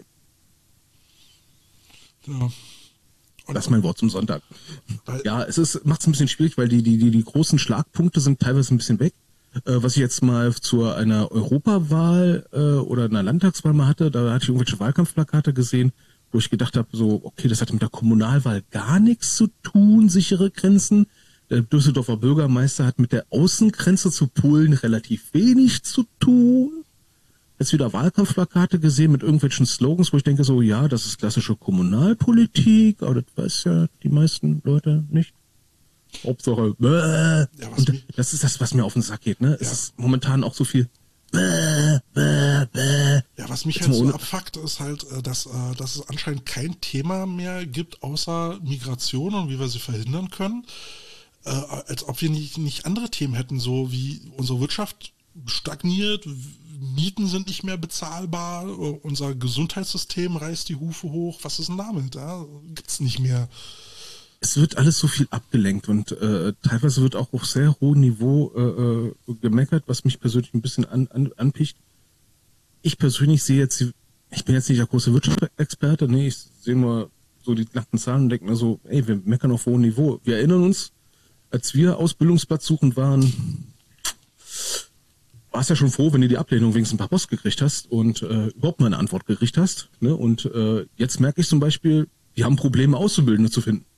Ja. Und, Das ist mein Wort zum Sonntag. Weil, Ja, es ist, macht es ein bisschen schwierig, weil die, die, die, die großen Schlagpunkte sind teilweise ein bisschen weg. Äh, was ich jetzt mal zu einer Europawahl äh, oder einer Landtagswahl mal hatte, da hatte ich irgendwelche Wahlkampfplakate gesehen, wo ich gedacht habe, so, okay, das hat mit der Kommunalwahl gar nichts zu tun, sichere Grenzen. Der Düsseldorfer Bürgermeister hat mit der Außengrenze zu Polen relativ wenig zu tun. Jetzt wieder Wahlkampfplakate gesehen mit irgendwelchen Slogans, wo ich denke so, ja, das ist klassische Kommunalpolitik, aber das weiß ja die meisten Leute nicht. Hauptsache, bäh. Ja, was Und mich- das ist das, was mir auf den Sack geht, ne? Es Ja. ist momentan auch so viel bäh, bäh, bäh. Ja, was mich Jetzt halt mal so ohne- abfuckt, ist halt, äh, dass, äh, dass es anscheinend kein Thema mehr gibt, außer Migration und wie wir sie verhindern können. Äh, als ob wir nicht, nicht andere Themen hätten, so wie unsere Wirtschaft stagniert, Mieten sind nicht mehr bezahlbar, äh, unser Gesundheitssystem reißt die Hufe hoch. Was ist denn damit? Ja? Gibt's nicht mehr. Es wird alles so viel abgelenkt und äh, teilweise wird auch auf sehr hohem Niveau äh, äh, gemeckert, was mich persönlich ein bisschen an, an, anpicht. Ich persönlich sehe jetzt, die- ich bin jetzt nicht der große Wirtschaftsexperte, nee, ich sehe nur so die nackten Zahlen und denke mir so, ey, wir meckern auf hohem Niveau. Wir erinnern uns, als wir Ausbildungsplatz suchend waren, warst ja schon froh, wenn du die Ablehnung wenigstens ein paar Post gekriegt hast und äh, überhaupt mal eine Antwort gekriegt hast. Ne? Und äh, jetzt merke ich zum Beispiel, wir haben Probleme, Auszubildende zu finden.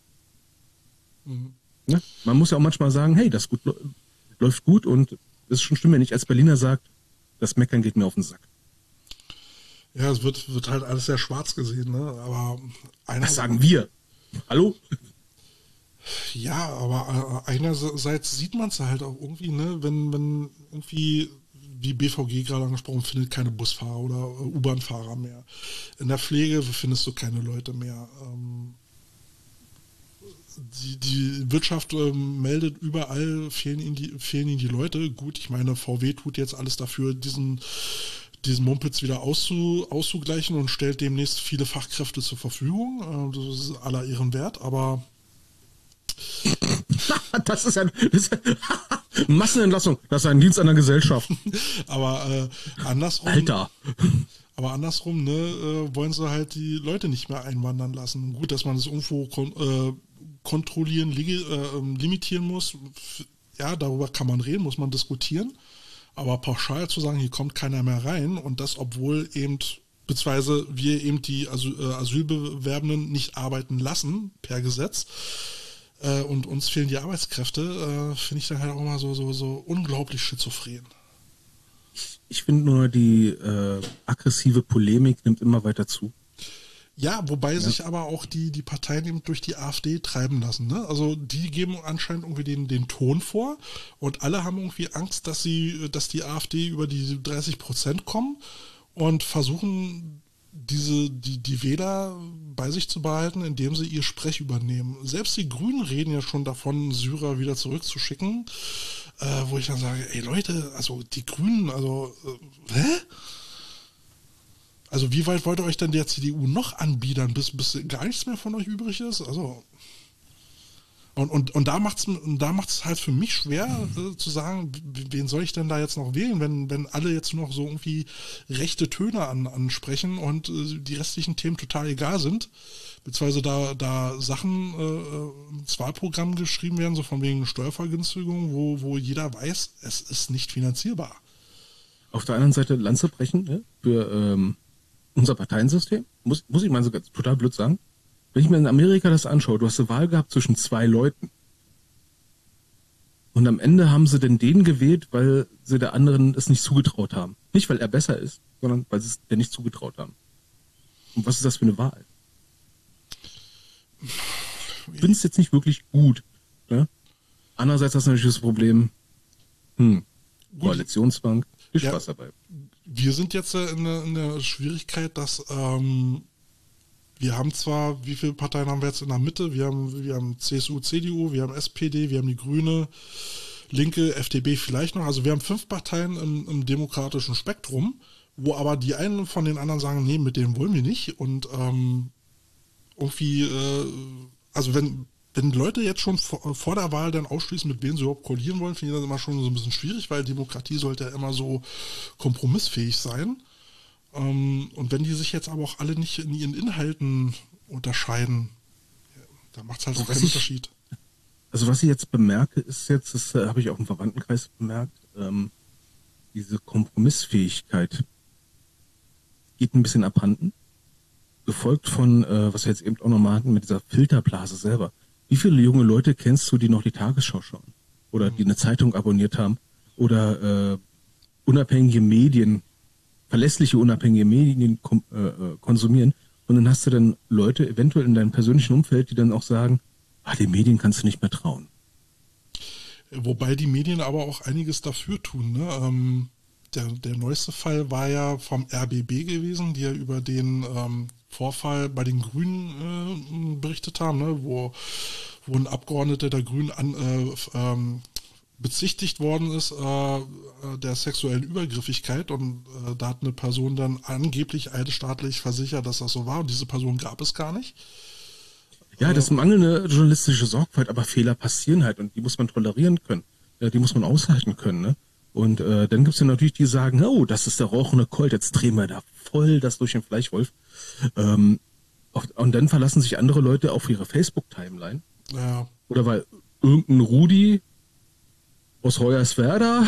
Ne? Man muss ja auch manchmal sagen, hey, das gut, läuft gut und es ist schon schlimm, wenn ich als Berliner sage, das Meckern geht mir auf den Sack. Ja, es wird, wird halt alles sehr schwarz gesehen, ne? Aber einer, Das sagen wir. Hallo? ja, aber äh, einerseits sieht man es halt auch irgendwie, ne, wenn, wenn irgendwie, wie B V G gerade angesprochen, findet keine Busfahrer oder äh, U-Bahn-Fahrer mehr. In der Pflege findest du keine Leute mehr. Ähm, die, die Wirtschaft ähm, meldet überall, fehlen ihnen, die, fehlen ihnen die Leute. Gut, ich meine, V W tut jetzt alles dafür, diesen, diesen Mumpitz wieder auszu, auszugleichen und stellt demnächst viele Fachkräfte zur Verfügung. Äh, das ist aller Ehren wert, aber Das ist ein das ist, Massenentlassung. Das ist ein Dienst an der Gesellschaft. aber äh, andersrum, Alter. aber andersrum, ne, äh, wollen sie halt die Leute nicht mehr einwandern lassen. Gut, dass man das irgendwo kon äh, kontrollieren, ligi- äh, ähm, limitieren muss. F- Ja, darüber kann man reden, muss man diskutieren. Aber pauschal zu sagen, hier kommt keiner mehr rein und das, obwohl eben, beziehungsweise wir eben die Asyl, äh, Asylbewerbenden nicht arbeiten lassen per Gesetz äh, und uns fehlen die Arbeitskräfte, äh, finde ich dann halt auch immer so, so, so unglaublich schizophren. Ich finde nur, die äh, aggressive Polemik nimmt immer weiter zu. Ja, wobei ja. sich aber auch die, die Parteien eben durch die AfD treiben lassen. Ne? Also die geben anscheinend irgendwie den, den Ton vor und alle haben irgendwie Angst, dass sie, dass die AfD über die dreißig Prozent kommen und versuchen, diese, die, die Wähler bei sich zu behalten, indem sie ihr Sprech übernehmen. Selbst die Grünen reden ja schon davon, Syrer wieder zurückzuschicken, äh, wo ich dann sage, ey Leute, also die Grünen, also, äh, hä? Also wie weit wollt ihr euch denn der C D U noch anbiedern, bis, bis gar nichts mehr von euch übrig ist? Also und, und, und da macht es da macht's halt für mich schwer äh, zu sagen, wen soll ich denn da jetzt noch wählen, wenn, wenn alle jetzt noch so irgendwie rechte Töne an, ansprechen und äh, die restlichen Themen total egal sind. Beziehungsweise da, da Sachen äh, ins Wahlprogramm geschrieben werden, so von wegen Steuervergünstigung, wo, wo jeder weiß, es ist nicht finanzierbar. Auf der anderen Seite Lanze brechen, ne, für ähm unser Parteiensystem, muss, muss ich mal so total blöd sagen, wenn ich mir in Amerika das anschaue, du hast eine Wahl gehabt zwischen zwei Leuten und am Ende haben sie denn den gewählt, weil sie der anderen es nicht zugetraut haben. Nicht, weil er besser ist, sondern weil sie es der nicht zugetraut haben. Und was ist das für eine Wahl? Ich finde es jetzt nicht wirklich gut. Ne? Andererseits hast du natürlich das Problem, hm, Koalitionsbank, viel Spaß ja. dabei. Wir sind jetzt in der, in der Schwierigkeit, dass ähm, wir haben zwar, wie viele Parteien haben wir jetzt in der Mitte? Wir haben, wir haben C S U, C D U, wir haben S P D, wir haben die Grüne, Linke, F D P vielleicht noch. Also wir haben fünf Parteien im, im demokratischen Spektrum, wo aber die einen von den anderen sagen, nee, mit denen wollen wir nicht. Und ähm, irgendwie, äh, also wenn Wenn Leute jetzt schon vor, vor der Wahl dann ausschließen, mit wem sie überhaupt koalieren wollen, finde ich das immer schon so ein bisschen schwierig, weil Demokratie sollte ja immer so kompromissfähig sein. Ähm, und wenn die sich jetzt aber auch alle nicht in ihren Inhalten unterscheiden, ja, dann macht es halt so keinen Unterschied. Also was ich jetzt bemerke, ist jetzt, das äh, habe ich auch im Verwandtenkreis bemerkt, ähm, diese Kompromissfähigkeit geht ein bisschen abhanden. Gefolgt von, äh, was wir jetzt eben auch nochmal hatten, mit dieser Filterblase selber. Wie viele junge Leute kennst du, die noch die Tagesschau schauen? Oder die eine Zeitung abonniert haben? Oder äh, unabhängige Medien, verlässliche unabhängige Medien kom- äh, konsumieren? Und dann hast du dann Leute eventuell in deinem persönlichen Umfeld, die dann auch sagen, ah, den Medien kannst du nicht mehr trauen. Wobei die Medien aber auch einiges dafür tun. Ne? Ähm, der, der neueste Fall war ja vom R B B gewesen, die ja über den ähm, Vorfall bei den Grünen äh, berichtet haben, ne? wo, wo ein Abgeordneter der Grünen an, äh, ähm, bezichtigt worden ist äh, der sexuellen Übergriffigkeit und äh, da hat eine Person dann angeblich eidesstaatlich versichert, dass das so war und diese Person gab es gar nicht. Ja, das ist mangelnde journalistische Sorgfalt, aber Fehler passieren halt und die muss man tolerieren können. Ja, die muss man aushalten können, ne? Und äh, dann gibt's ja natürlich die, die sagen, oh, das ist der rauchende Colt, jetzt drehen wir da voll das durch den Fleischwolf. Ähm, und dann verlassen sich andere Leute auf ihre Facebook-Timeline. Ja. Oder weil irgendein Rudi aus Hoyerswerda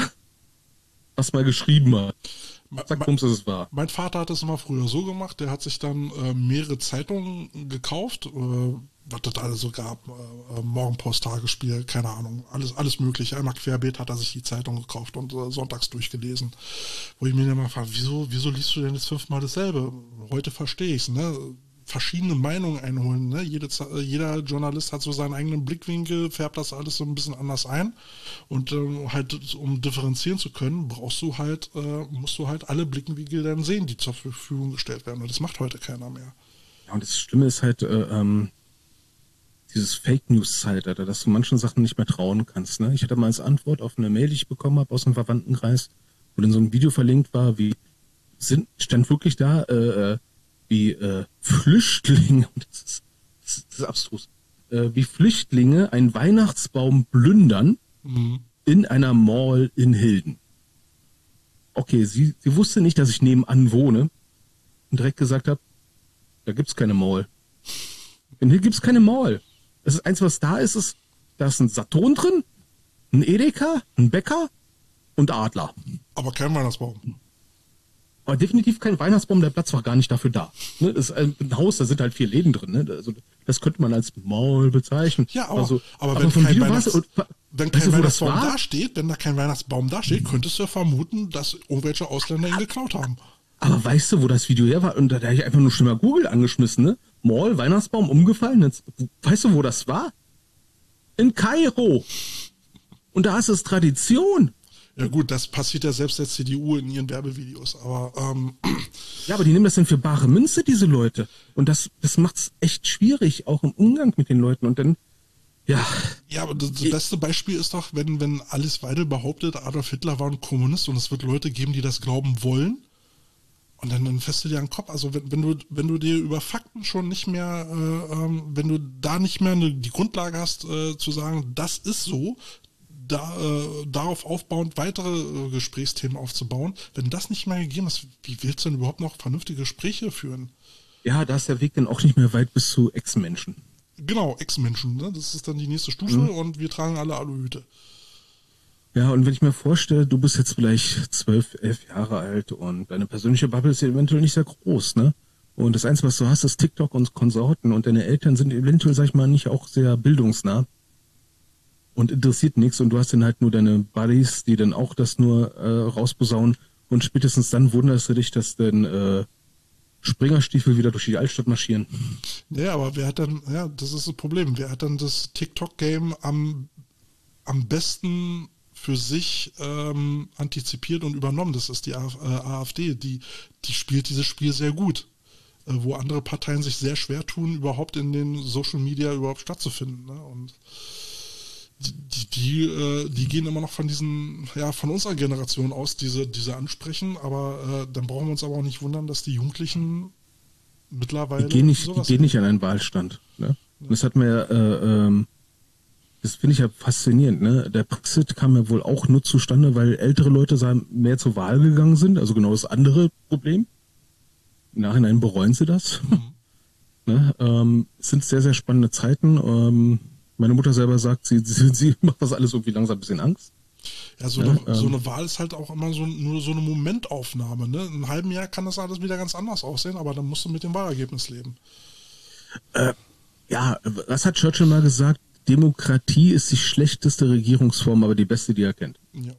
was mal geschrieben hat. Sag, warum ist es wahr? Mein Vater hat es immer früher so gemacht, der hat sich dann äh, mehrere Zeitungen gekauft, äh, was das alles so gab, äh, Morgenpost, Tagesspiel, keine Ahnung, alles alles mögliche. Einmal querbeet hat er sich die Zeitung gekauft und äh, sonntags durchgelesen. Wo ich mir dann mal frage, wieso, wieso liest du denn jetzt fünfmal dasselbe? Heute verstehe ich es, ne? Verschiedene Meinungen einholen. Ne? Jede, jeder Journalist hat so seinen eigenen Blickwinkel, färbt das alles so ein bisschen anders ein. Und ähm, halt, um differenzieren zu können, brauchst du halt, äh, musst du halt alle Blickwinkel dann sehen, die zur Verfügung gestellt werden. Und das macht heute keiner mehr. Ja, und das Schlimme ist halt, äh, ähm, dieses Fake-News-Zeitalter, dass du manchen Sachen nicht mehr trauen kannst. Ne? Ich hatte mal als Antwort auf eine Mail, die ich bekommen habe aus dem Verwandtenkreis, wo dann so ein Video verlinkt war, wie sind, stand wirklich da, äh, wie äh, Flüchtlinge, das ist, das ist, das ist abstrus, äh, wie Flüchtlinge einen Weihnachtsbaum plündern mhm. in einer Mall in Hilden. Okay, sie, sie wusste nicht, dass ich nebenan wohne und direkt gesagt habe, da gibt's keine Mall. In Hilden gibt's keine Mall. Das ist eins, was da ist, ist, da ist ein Saturn drin, ein Edeka, ein Bäcker und Adler. Aber kein Weihnachtsbaum. Aber definitiv kein Weihnachtsbaum, der Platz war gar nicht dafür da. Ne, das ist ein Haus, da sind halt vier Läden drin. Ne? Also, das könnte man als Mall bezeichnen. Ja, aber, also, aber, aber wenn vom kein, Video Weihnachts- und, wenn kein Weihnachtsbaum da steht, wenn da kein Weihnachtsbaum da steht, könntest du ja vermuten, dass irgendwelche Ausländer ihn geklaut haben. Aber weißt du, wo das Video her war? Und da habe ich einfach nur schon mal Google angeschmissen, ne? Mall, Weihnachtsbaum umgefallen. Jetzt, weißt du, wo das war? In Kairo. Und da ist es Tradition. Ja gut, das passiert ja selbst der C D U in ihren Werbevideos, aber ähm, ja, aber die nehmen das dann für bare Münze, diese Leute. Und das, das macht's echt schwierig, auch im Umgang mit den Leuten. Und dann, ja. Ja, aber das, das beste Beispiel ist doch, wenn, wenn Alice Weidel behauptet, Adolf Hitler war ein Kommunist und es wird Leute geben, die das glauben wollen. Und dann, dann fässt du dir an den Kopf. Also wenn, wenn du, wenn du dir über Fakten schon nicht mehr, äh, ähm, wenn du da nicht mehr eine, die Grundlage hast, äh, zu sagen, das ist so, da, äh, darauf aufbauend weitere äh, Gesprächsthemen aufzubauen, wenn das nicht mehr gegeben ist, wie willst du denn überhaupt noch vernünftige Gespräche führen? Ja, da ist der Weg dann auch nicht mehr weit bis zu Ex-Menschen. Genau, Ex-Menschen, ne? Das ist dann die nächste Stufe mhm. und wir tragen alle Aluhüte. Ja, und wenn ich mir vorstelle, du bist jetzt vielleicht zwölf, elf Jahre alt und deine persönliche Bubble ist eventuell nicht sehr groß, ne? Und das Einzige, was du hast, ist TikTok und Konsorten und deine Eltern sind eventuell, sag ich mal, nicht auch sehr bildungsnah und interessiert nichts und du hast dann halt nur deine Buddies, die dann auch das nur äh, rausposaunen und spätestens dann wunderst du dich, dass dann äh, Springerstiefel wieder durch die Altstadt marschieren. Ja, aber wer hat dann, ja, das ist das Problem, wer hat dann das TikTok-Game am, am besten für sich ähm, antizipiert und übernommen? Das ist die AfD, die, die spielt dieses Spiel sehr gut, äh, wo andere Parteien sich sehr schwer tun, überhaupt in den Social Media überhaupt stattzufinden, ne? Und die, die, äh, die gehen immer noch von diesen, ja, von unserer Generation aus, diese, diese ansprechen, aber äh, dann brauchen wir uns aber auch nicht wundern, dass die Jugendlichen mittlerweile die gehen nicht, die gehen nicht an einen Wahlstand, ne? Ja. Das hat mir, äh, ähm, das finde ich ja faszinierend, ne? Der Brexit kam ja wohl auch nur zustande, weil ältere Leute mehr zur Wahl gegangen sind, also genau das andere Problem. Im Nachhinein bereuen sie das. Mhm. Ne? Ähm, es sind sehr, sehr spannende Zeiten. Ähm, Meine Mutter selber sagt, sie, sie, sie macht das alles irgendwie langsam ein bisschen Angst. Ja, so, ja, eine, ähm, so eine Wahl ist halt auch immer so, nur so eine Momentaufnahme. Ne? In einem halben Jahr kann das alles wieder ganz anders aussehen, aber dann musst du mit dem Wahlergebnis leben. Äh, ja, was hat Churchill mal gesagt? Demokratie ist die schlechteste Regierungsform, aber die beste, die er kennt. Ja.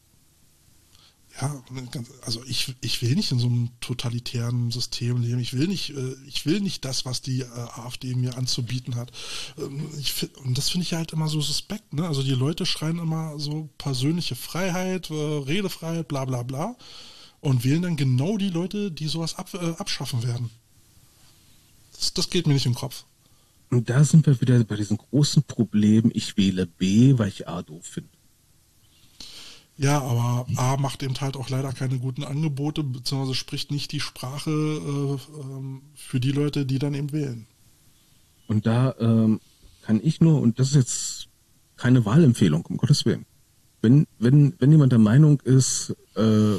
Ja, also ich, ich will nicht in so einem totalitären System leben. Ich will nicht, ich will nicht das, was die AfD mir anzubieten hat. Ich, und das finde ich halt immer so suspekt, ne? Also die Leute schreien immer so persönliche Freiheit, Redefreiheit, bla bla bla und wählen dann genau die Leute, die sowas ab, äh, abschaffen werden. Das, das geht mir nicht im Kopf. Und da sind wir wieder bei diesem großen Problem, ich wähle B, weil ich A doof finde. Ja, aber A macht eben halt auch leider keine guten Angebote, beziehungsweise spricht nicht die Sprache äh, äh, für die Leute, die dann eben wählen. Und da ähm, kann ich nur, und das ist jetzt keine Wahlempfehlung, um Gottes Willen, wenn, wenn, wenn jemand der Meinung ist, äh,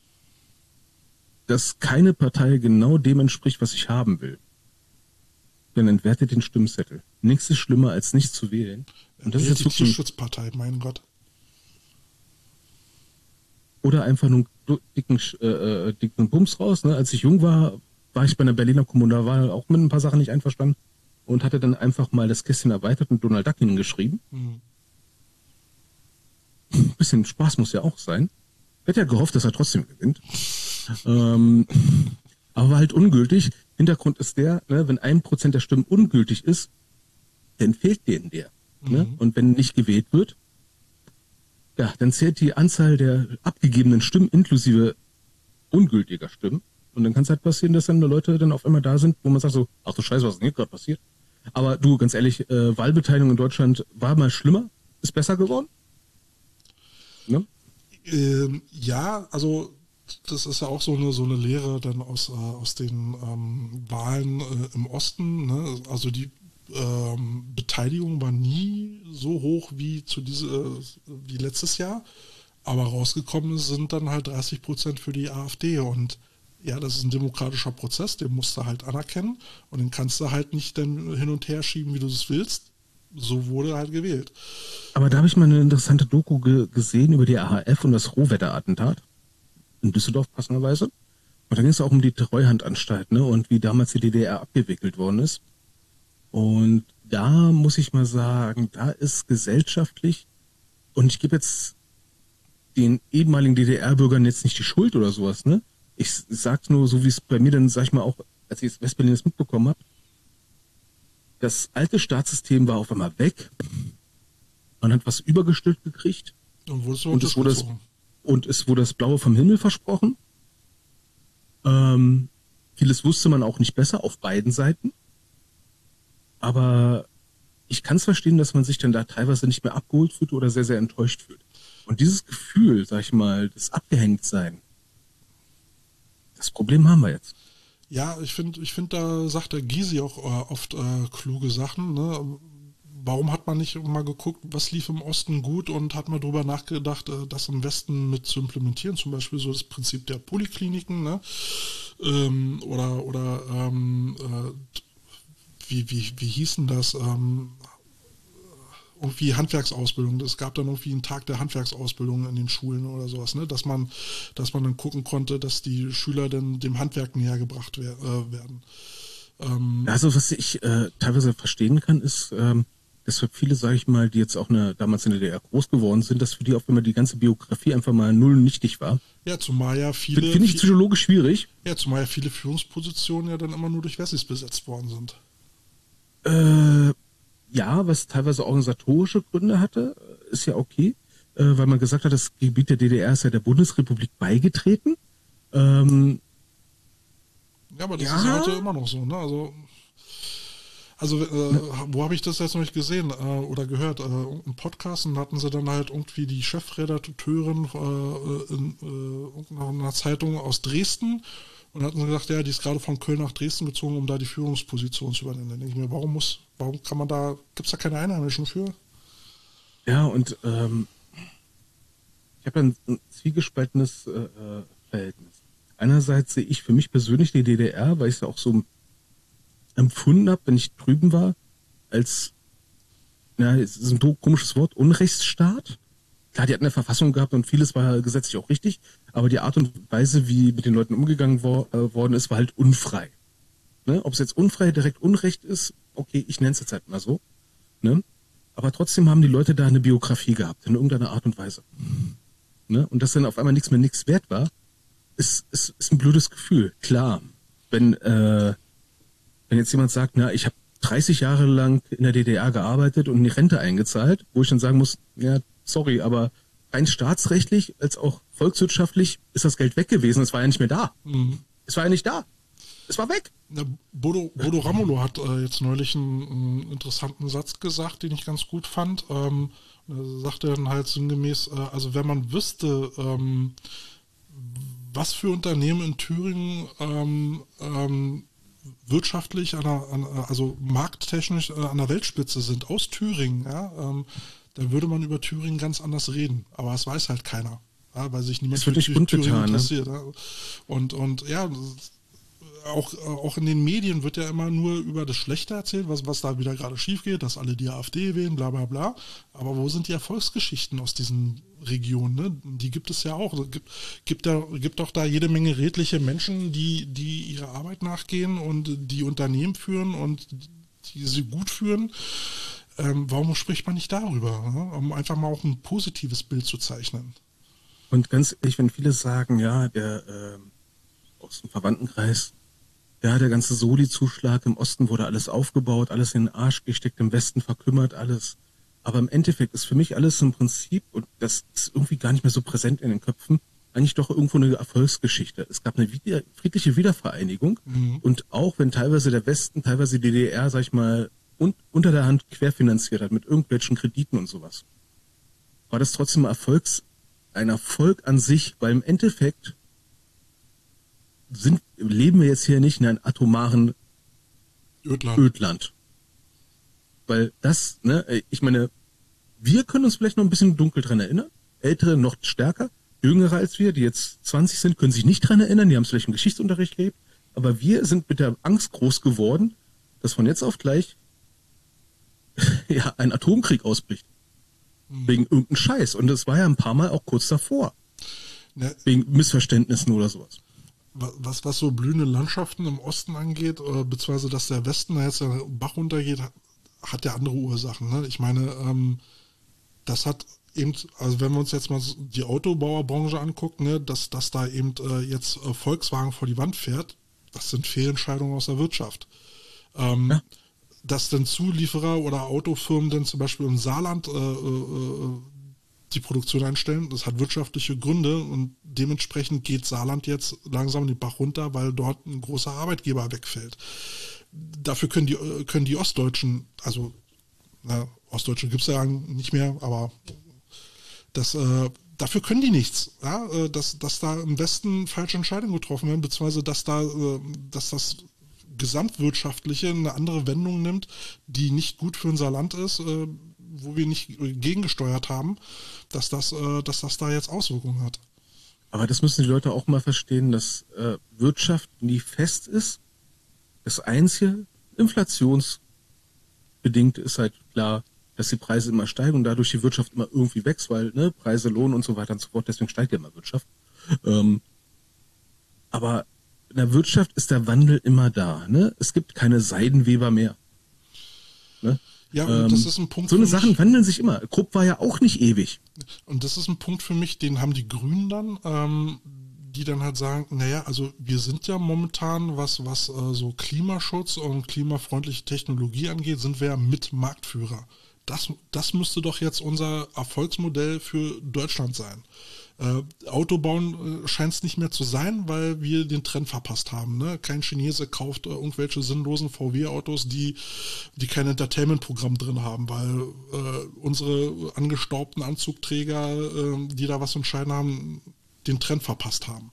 dass keine Partei genau dem entspricht, was ich haben will, dann entwertet den Stimmzettel. Nichts ist schlimmer, als nicht zu wählen. Und das ist jetzt die Tierschutzpartei, mein Gott. Oder einfach nur einen dicken, äh, dicken Bums raus. Ne? Als ich jung war, war ich bei einer Berliner Kommunalwahl auch mit ein paar Sachen nicht einverstanden und hatte dann einfach mal das Kästchen erweitert und Donald Duck hingeschrieben. Mhm. Ein bisschen Spaß muss ja auch sein. Ich hätte ja gehofft, dass er trotzdem gewinnt. ähm, aber war halt ungültig. Hintergrund ist der, ne, wenn ein Prozent der Stimmen ungültig ist, dann fehlt denen der. Mhm. Ne? Und wenn nicht gewählt wird, ja, dann zählt die Anzahl der abgegebenen Stimmen inklusive ungültiger Stimmen. Und dann kann es halt passieren, dass dann Leute dann auf einmal da sind, wo man sagt so, ach du Scheiße, was ist denn hier gerade passiert? Aber du, ganz ehrlich, äh, Wahlbeteiligung in Deutschland war mal schlimmer, ist besser geworden? Ne? Ähm, ja, also das ist ja auch so eine so eine Lehre dann aus, äh, aus den ähm, Wahlen äh, im Osten. Ne? Also die ähm, Beteiligung war nie so hoch wie zu diese, äh, wie letztes Jahr, aber rausgekommen sind dann halt dreißig Prozent für die AfD und ja, das ist ein demokratischer Prozess, den musst du halt anerkennen und den kannst du halt nicht dann hin und her schieben, wie du es willst. So wurde halt gewählt. Aber da habe ich mal eine interessante Doku ge- gesehen über die A H F und das Rohwetterattentat in Düsseldorf passenderweise. Und da ging es auch um die Treuhandanstalt, ne, und wie damals die D D R abgewickelt worden ist. Und da muss ich mal sagen, da ist gesellschaftlich, und ich gebe jetzt den ehemaligen D D R-Bürgern jetzt nicht die Schuld oder sowas, ne? Ich sag's nur, so wie es bei mir dann, sag ich mal, auch, als ich das Westberlin das mitbekommen habe, das alte Staatssystem war auf einmal weg. Man hat was übergestülpt gekriegt. Und, wo ist und, es wurde das, und es wurde das Blaue vom Himmel versprochen. Ähm, vieles wusste man auch nicht besser auf beiden Seiten. Aber ich kann es verstehen, dass man sich dann da teilweise nicht mehr abgeholt fühlt oder sehr, sehr enttäuscht fühlt. Und dieses Gefühl, sag ich mal, das Abgehängtsein, das Problem haben wir jetzt. Ja, ich finde, ich finde, da sagt der Gysi auch äh, oft äh, kluge Sachen. Ne? Warum hat man nicht mal geguckt, was lief im Osten gut und hat mal drüber nachgedacht, äh, das im Westen mit zu implementieren? Zum Beispiel so das Prinzip der Polikliniken, ne? ähm, oder oder ähm, äh, wie, wie, wie hießen das? Ähm, irgendwie Handwerksausbildung. Es gab dann irgendwie einen Tag der Handwerksausbildung in den Schulen oder sowas, ne? Dass man, dass man dann gucken konnte, dass die Schüler dann dem Handwerk näher gebracht wer äh, werden. Ähm, also was ich äh, teilweise verstehen kann, ist, ähm, dass für viele, sage ich mal, die jetzt auch eine, damals in der D D R groß geworden sind, dass für die auch immer die ganze Biografie einfach mal null nichtig war. Ja, zumal ja viele... Finde ich psychologisch schwierig. Ja, zumal ja viele Führungspositionen ja dann immer nur durch Wessis besetzt worden sind. Äh... Ja, was teilweise organisatorische Gründe hatte, ist ja okay, äh, weil man gesagt hat, das Gebiet der D D R ist ja der Bundesrepublik beigetreten. Ähm, ja, aber das ja. ist ja heute immer noch so, ne? Also, also äh, wo habe ich das jetzt noch nicht gesehen äh, oder gehört? Äh, im Podcast, und da hatten sie dann halt irgendwie die Chefredakteurin äh, in äh, einer Zeitung aus Dresden. Und dann hatten sie gesagt, ja, die ist gerade von Köln nach Dresden gezogen, um da die Führungsposition zu übernehmen. Dann denke ich mir, warum muss, warum kann man da, gibt es da keine Einheimischen für? Ja, und ähm, ich habe ein, ein zwiegespaltenes äh, Verhältnis. Einerseits sehe ich für mich persönlich die D D R, weil ich es ja auch so empfunden habe, wenn ich drüben war, als, ja, es ist ein komisches Wort, Unrechtsstaat. Klar, die hatten eine Verfassung gehabt und vieles war gesetzlich auch richtig, aber die Art und Weise, wie mit den Leuten umgegangen wo, äh, worden ist, war halt unfrei. Ne? Ob es jetzt unfrei direkt Unrecht ist, okay, ich nenne es jetzt halt mal so. Ne? Aber trotzdem haben die Leute da eine Biografie gehabt, in irgendeiner Art und Weise. Ne? Und dass dann auf einmal nichts mehr nichts wert war, ist, ist, ist ein blödes Gefühl. Klar, wenn, äh, wenn jetzt jemand sagt, na, ich habe dreißig Jahre lang in der D D R gearbeitet und in die Rente eingezahlt, wo ich dann sagen muss, ja, sorry, aber rein staatsrechtlich als auch volkswirtschaftlich ist das Geld weg gewesen. Es war ja nicht mehr da. Mhm. Es war ja nicht da. Es war weg. Ja, Bodo, Bodo Ramelow hat äh, jetzt neulich einen, einen interessanten Satz gesagt, den ich ganz gut fand. Ähm, er sagte dann halt sinngemäß, äh, also wenn man wüsste, ähm, was für Unternehmen in Thüringen ähm, ähm, wirtschaftlich, an der, an, also markttechnisch äh, an der Weltspitze sind, aus Thüringen, ja, ähm, dann würde man über Thüringen ganz anders reden. Aber das weiß halt keiner, ja, weil sich niemand für Thüringen interessiert. Ne? Ja. Und, und ja, auch, auch in den Medien wird ja immer nur über das Schlechte erzählt, was, was da wieder gerade schief geht, dass alle die AfD wählen, bla bla bla. Aber wo sind die Erfolgsgeschichten aus diesen Regionen? Ne? Die gibt es ja auch. Es gibt, gibt, da, gibt auch da jede Menge redliche Menschen, die, die ihrer Arbeit nachgehen und die Unternehmen führen und die sie gut führen. Ähm, warum spricht man nicht darüber? Ne? Um einfach mal auch ein positives Bild zu zeichnen. Und ganz ehrlich, wenn viele sagen, ja, der äh, aus dem Verwandtenkreis, ja, der ganze Soli-Zuschlag im Osten wurde alles aufgebaut, alles in den Arsch gesteckt, im Westen verkümmert, alles. Aber im Endeffekt ist für mich alles im Prinzip, und das ist irgendwie gar nicht mehr so präsent in den Köpfen, eigentlich doch irgendwo eine Erfolgsgeschichte. Es gab eine wieder, friedliche Wiedervereinigung mhm. und auch wenn teilweise der Westen, teilweise die D D R, sag ich mal, un, unter der Hand querfinanziert hat mit irgendwelchen Krediten und sowas, war das trotzdem Erfolgs, ein Erfolg an sich, weil im Endeffekt sind, leben wir jetzt hier nicht in einem atomaren Ödland. Ödland. Weil das, ne, ich meine, wir können uns vielleicht noch ein bisschen dunkel dran erinnern, Ältere noch stärker, Jüngere als wir, die jetzt zwanzig sind, können sich nicht dran erinnern, die haben es vielleicht im Geschichtsunterricht gelebt, aber wir sind mit der Angst groß geworden, dass von jetzt auf gleich ja, ein Atomkrieg ausbricht. Mhm. Wegen irgendeinem Scheiß. Und das war ja ein paar Mal auch kurz davor. Ne, wegen Missverständnissen oder sowas. Was, was so blühende Landschaften im Osten angeht, äh, beziehungsweise dass der Westen da jetzt der Bach runtergeht, hat, hat ja andere Ursachen. Ne? Ich meine, ähm, das hat eben, also wenn wir uns jetzt mal die Autobauerbranche angucken, ne, dass, dass da eben äh, jetzt äh, Volkswagen vor die Wand fährt, das sind Fehlentscheidungen aus der Wirtschaft. Ähm, ja. Dass dann Zulieferer oder Autofirmen dann zum Beispiel im Saarland äh, äh, die Produktion einstellen, das hat wirtschaftliche Gründe und dementsprechend geht Saarland jetzt langsam den Bach runter, weil dort ein großer Arbeitgeber wegfällt. Dafür können die, können die Ostdeutschen, also na, Ostdeutsche gibt es ja nicht mehr, aber das, äh, dafür können die nichts, ja? äh, dass, dass da im Westen falsche Entscheidungen getroffen werden, beziehungsweise dass da, äh, dass das Gesamtwirtschaftliche eine andere Wendung nimmt, die nicht gut für unser Land ist, äh, wo wir nicht gegengesteuert haben, dass das, äh, dass das da jetzt Auswirkungen hat. Aber das müssen die Leute auch mal verstehen, dass äh, Wirtschaft nie fest ist. Das einzige inflationsbedingt ist halt klar, dass die Preise immer steigen und dadurch die Wirtschaft immer irgendwie wächst, weil ne, Preise, Lohn und so weiter und so fort, deswegen steigt ja immer Wirtschaft. Ähm, aber in der Wirtschaft ist der Wandel immer da. Ne? Es gibt keine Seidenweber mehr. Ne? Ja, und ähm, das ist ein Punkt. So eine Sachen wandeln sich immer. Krupp war ja auch nicht ewig. Und das ist ein Punkt für mich, den haben die Grünen dann, ähm, die dann halt sagen, naja, also wir sind ja momentan, was, was äh, so Klimaschutz und klimafreundliche Technologie angeht, sind wir ja mit Marktführer. Das, das müsste doch jetzt unser Erfolgsmodell für Deutschland sein. Äh, Autobauen äh, scheint es nicht mehr zu sein, weil wir den Trend verpasst haben. Ne? Kein Chinese kauft äh, irgendwelche sinnlosen V W-Autos, die, die kein Entertainment-Programm drin haben, weil äh, unsere angestaubten Anzugträger, äh, die da was entscheiden haben, den Trend verpasst haben.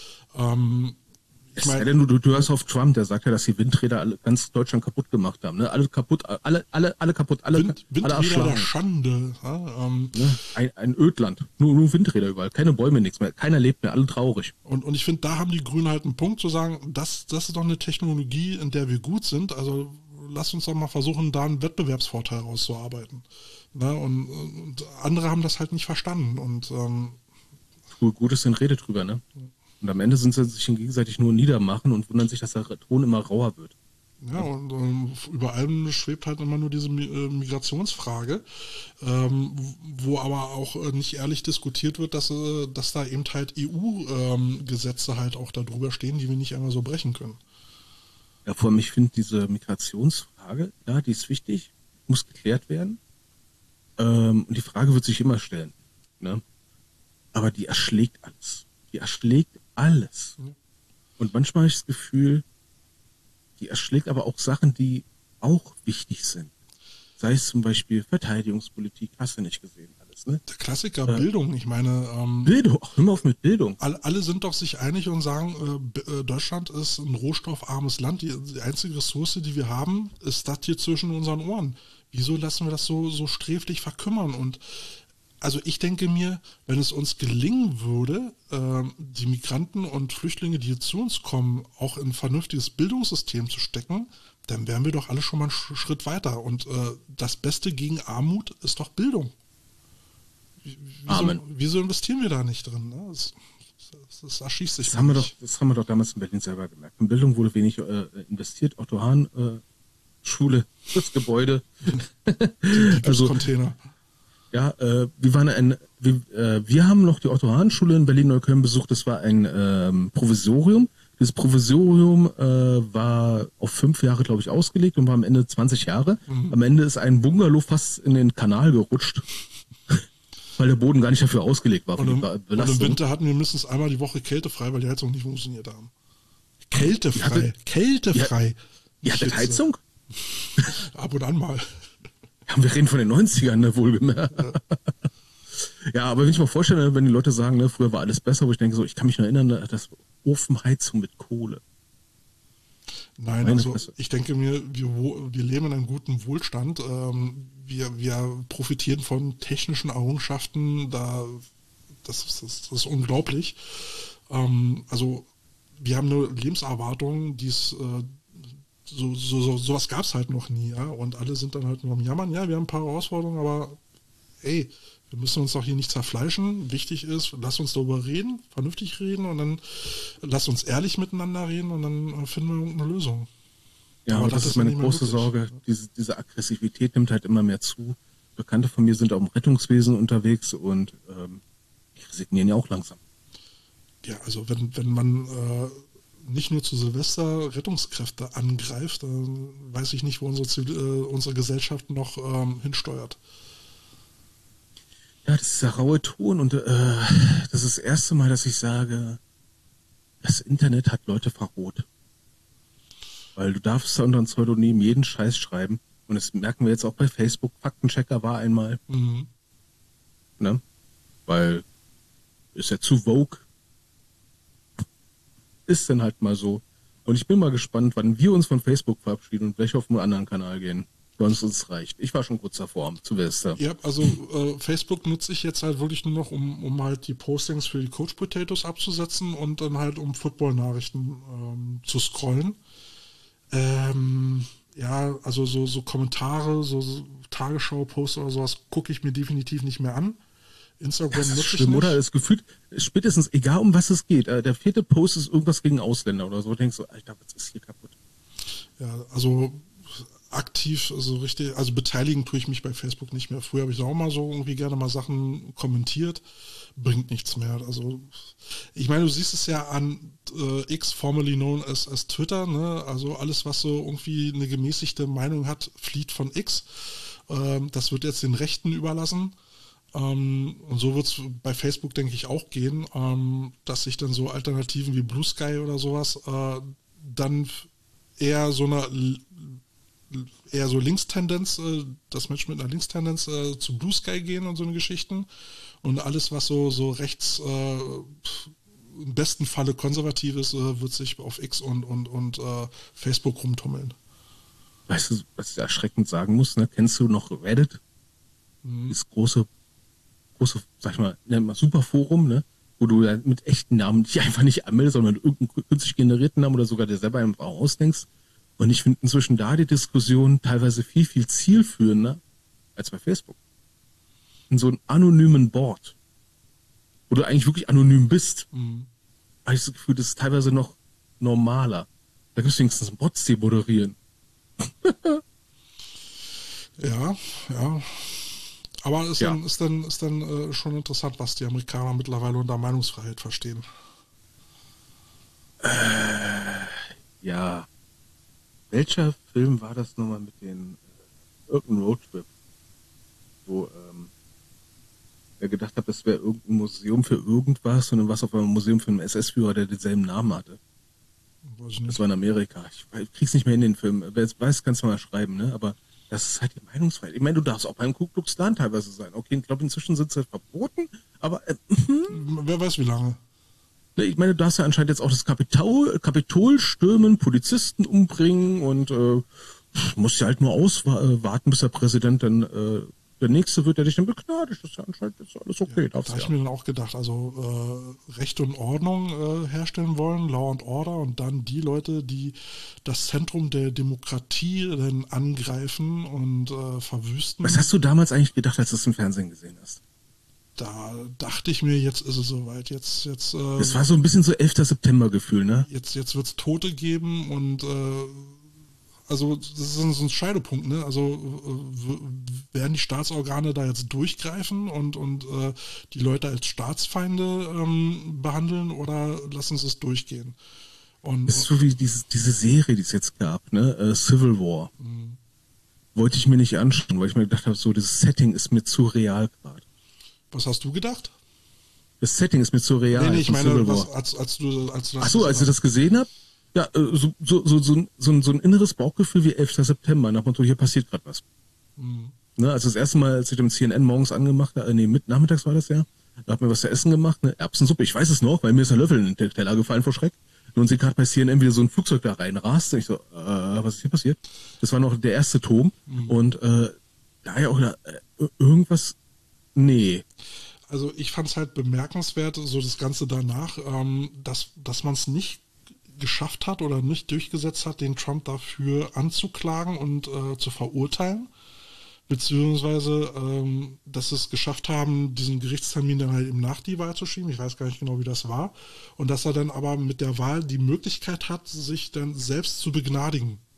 Ähm, Ich meine, denn du, du hörst auf Trump, der sagt ja, dass die Windräder alle, ganz Deutschland kaputt gemacht haben. Ne? Alle kaputt, alle, alle, alle kaputt, alle, Wind, alle Windräder der Schande. Ja, ähm, ne? ein, ein Ödland, nur, nur Windräder überall, keine Bäume, nichts mehr, keiner lebt mehr, alle traurig. Und, und ich finde, da haben die Grünen halt einen Punkt zu sagen, das, das ist doch eine Technologie, in der wir gut sind, also lass uns doch mal versuchen, da einen Wettbewerbsvorteil rauszuarbeiten. Ne? Und, und andere haben das halt nicht verstanden. Und ähm, gut ist, dann redet drüber, ne? Und am Ende sind sie sich gegenseitig nur niedermachen und wundern sich, dass der Ton immer rauer wird. Ja, und ähm, über allem schwebt halt immer nur diese äh, Migrationsfrage, ähm, wo aber auch äh, nicht ehrlich diskutiert wird, dass, äh, dass da eben halt E U-Gesetze ähm, halt auch da drüber stehen, die wir nicht einmal so brechen können. Ja, vor allem, ich finde diese Migrationsfrage, ja, die ist wichtig, muss geklärt werden. Ähm, und die Frage wird sich immer stellen. Ne? Aber die erschlägt alles. Die erschlägt alles. Und manchmal habe ich das Gefühl, die erschlägt aber auch Sachen, die auch wichtig sind. Sei es zum Beispiel Verteidigungspolitik, hast du nicht gesehen alles, ne? Der Klassiker äh, Bildung, ich meine... Ähm, Bildung, hör mal auf mit Bildung. Alle, alle sind doch sich einig und sagen, äh, Deutschland ist ein rohstoffarmes Land. Die, die einzige Ressource, die wir haben, ist das hier zwischen unseren Ohren. Wieso lassen wir das so, so sträflich verkümmern? Und also ich denke mir, wenn es uns gelingen würde, äh, die Migranten und Flüchtlinge, die zu uns kommen, auch in ein vernünftiges Bildungssystem zu stecken, dann wären wir doch alle schon mal einen Sch- Schritt weiter. Und äh, das Beste gegen Armut ist doch Bildung. Wieso, Amen. wieso investieren wir da nicht drin? Ne? Das, das, das erschießt sich. Das haben, wir doch, das haben wir doch damals in Berlin selber gemerkt. In Bildung wurde wenig äh, investiert. Otto Hahn, äh, Schule, das Gebäude. Die also Container. Ja, äh, wir waren ein, wir, äh, wir haben noch die Otto-Hahn-Schule in Berlin-Neukölln besucht. Das war ein ähm, Provisorium. Dieses Provisorium äh, war auf fünf Jahre, glaube ich, ausgelegt und war am Ende zwanzig Jahre. Mhm. Am Ende ist ein Bungalow fast in den Kanal gerutscht, weil der Boden gar nicht dafür ausgelegt war. Und im, und im Winter hatten wir mindestens einmal die Woche kältefrei, weil die Heizung nicht funktioniert haben. Kältefrei, hatte, kältefrei. Ihr hattet Heizung? Ab und an mal. Ja, wir reden von den neunzigern, ne, wohlgemerkt. Ja. Ja, aber wenn ich mir vorstelle, wenn die Leute sagen, ne, früher war alles besser, wo ich denke so, ich kann mich nur erinnern, das Ofenheizung mit Kohle. Nein, Meine also Fresse. Ich denke mir, wir, wir leben in einem guten Wohlstand. Ähm, wir, wir profitieren von technischen Errungenschaften, da, das, das, das ist unglaublich. Ähm, also wir haben eine Lebenserwartung, die ist äh, So, so, so, sowas gab es halt noch nie, ja. Und alle sind dann halt nur am Jammern, ja, wir haben ein paar Herausforderungen, aber ey, wir müssen uns doch hier nicht zerfleischen. Wichtig ist, lass uns darüber reden, vernünftig reden und dann lass uns ehrlich miteinander reden und dann finden wir irgendeine Lösung. Ja, aber, aber das, das ist meine große Sorge. Diese, diese Aggressivität nimmt halt immer mehr zu. Bekannte von mir sind auch im Rettungswesen unterwegs und ähm, die resignieren ja auch langsam. Ja, also wenn, wenn man äh, nicht nur zu Silvester Rettungskräfte angreift, dann weiß ich nicht, wo unsere, Zivil äh, unsere Gesellschaft noch ähm, hinsteuert. Ja, das ist der raue Ton und äh, das ist das erste Mal, dass ich sage, das Internet hat Leute verroht. Weil du darfst da unter einem Pseudonym jeden Scheiß schreiben. Und das merken wir jetzt auch bei Facebook. Faktenchecker war einmal. Mhm. Ne? Weil ist ja zu vogue. Ist dann halt mal so. Und ich bin mal gespannt, wann wir uns von Facebook verabschieden und welche auf einen anderen Kanal gehen. Sonst uns reicht. Ich war schon kurz davor, zu Silvester. Ja, also äh, Facebook nutze ich jetzt halt wirklich nur noch, um, um halt die Postings für die Coach Potatoes abzusetzen und dann halt um Football-Nachrichten ähm, zu scrollen. Ähm, ja, also so, so Kommentare, so, so Tagesschau-Posts oder sowas gucke ich mir definitiv nicht mehr an. Instagram das ist nutze ich schlimm, nicht. oder? Das Gefühl, spätestens, egal um was es geht, äh, der vierte Post ist irgendwas gegen Ausländer oder so. Denkst du, Alter, was ist hier kaputt? Ja, also aktiv, also richtig, also beteiligen tue ich mich bei Facebook nicht mehr. Früher habe ich da auch mal so irgendwie gerne mal Sachen kommentiert, bringt nichts mehr. Also ich meine, du siehst es ja an äh, X, formerly known as, as Twitter, ne? Also alles, was so irgendwie eine gemäßigte Meinung hat, flieht von X. Ähm, das wird jetzt den Rechten überlassen. Ähm, und so wird es bei Facebook, denke ich, auch gehen, ähm, dass sich dann so Alternativen wie Blue Sky oder sowas äh, dann eher so eine eher so Linkstendenz, äh, das Menschen mit einer Linkstendenz äh, zu Blue Sky gehen und so eine Geschichten. Und alles, was so, so rechts äh, im besten Falle konservativ ist, äh, wird sich auf X und, und, und äh, Facebook rumtummeln. Weißt du, was ich erschreckend sagen muss? Ne? Kennst du noch Reddit? Mhm. Das große, große, sag ich mal, nennt man Superforum, ne? Wo du ja mit echten Namen dich einfach nicht anmeldest, sondern mit irgendeinem künstlich generierten Namen oder sogar dir selber einfach ausdenkst. Und ich finde inzwischen da die Diskussion teilweise viel, viel zielführender als bei Facebook. In so einem anonymen Board, wo du eigentlich wirklich anonym bist, mhm. habe ich das Gefühl, das ist teilweise noch normaler. Da gibt es wenigstens Bots, die moderieren. Ja, ja. Aber ist ja. dann, ist dann, ist dann äh, schon interessant, was die Amerikaner mittlerweile unter Meinungsfreiheit verstehen. Äh, ja. Welcher Film war das nochmal mit den äh, irgendein Roadtrip, wo ähm, er gedacht hat, das wäre irgendein Museum für irgendwas und dann war es auf einmal ein Museum für einen S S-Führer, der denselben Namen hatte. Das war in Amerika. Ich, ich krieg's nicht mehr in den Film. Wer es weiß, kannst du mal schreiben, ne? Aber das ist halt die Meinungsfreiheit. Ich meine, du darfst auch beim Ku Klux Klan teilweise sein. Okay, ich glaube, inzwischen sind sie verboten, aber äh, wer weiß wie lange. Ich meine, du darfst ja anscheinend jetzt auch das Kapitol, Kapitol stürmen, Polizisten umbringen und äh, musst ja halt nur auswarten, bis der Präsident dann äh, der Nächste wird, der dich dann begnadigt. Das ist ja anscheinend jetzt alles okay. Ja, da habe ich mir dann auch gedacht, also äh, Recht und Ordnung äh, herstellen wollen, Law and Order und dann die Leute, die das Zentrum der Demokratie dann angreifen und äh, verwüsten. Was hast du damals eigentlich gedacht, als du es im Fernsehen gesehen hast? Da dachte ich mir, jetzt ist es soweit. Jetzt, jetzt. Äh, das war so ein bisschen so elfter September-Gefühl, ne? Jetzt, jetzt wird es Tote geben und äh, also das ist so ein Scheidepunkt, ne? Also äh, werden die Staatsorgane da jetzt durchgreifen und, und äh, die Leute als Staatsfeinde ähm, behandeln oder lassen sie es durchgehen? Und, das ist so wie diese, diese Serie, die es jetzt gab, ne? Uh, Civil War. Mhm. Wollte ich mir nicht anschauen, weil ich mir gedacht habe, so das Setting ist mir zu real gerade. Was hast du gedacht? Das Setting ist mir zu real. Nee, nee, ich meine, was, als, als du, als du das Ach so, als ich das gesehen habe, ja, so, so, so, so, so, ein, so ein inneres Bauchgefühl wie elfter September, nach dem Motto, hier passiert gerade was. Mhm. Ne, also das erste Mal, als ich dem C N N morgens angemacht habe, nee, mit, nachmittags war das ja, da hat mir was zu essen gemacht, eine Erbsensuppe, ich weiß es noch, weil mir ist ein Löffel in den Teller gefallen vor Schreck. Und sie gerade bei C N N wieder so ein Flugzeug da reinrast. Und ich so, äh, was ist hier passiert? Das war noch der erste Turm. Mhm. Und äh, da ja auch äh, irgendwas, nee. Also ich fand es halt bemerkenswert, so das Ganze danach, ähm, dass, dass man es nicht geschafft hat oder nicht durchgesetzt hat, den Trump dafür anzuklagen und äh, zu verurteilen. Beziehungsweise, ähm, dass sie es geschafft haben, diesen Gerichtstermin dann halt eben nach die Wahl zu schieben. Ich weiß gar nicht genau, wie das war. Und dass er dann aber mit der Wahl die Möglichkeit hat, sich dann selbst zu begnadigen.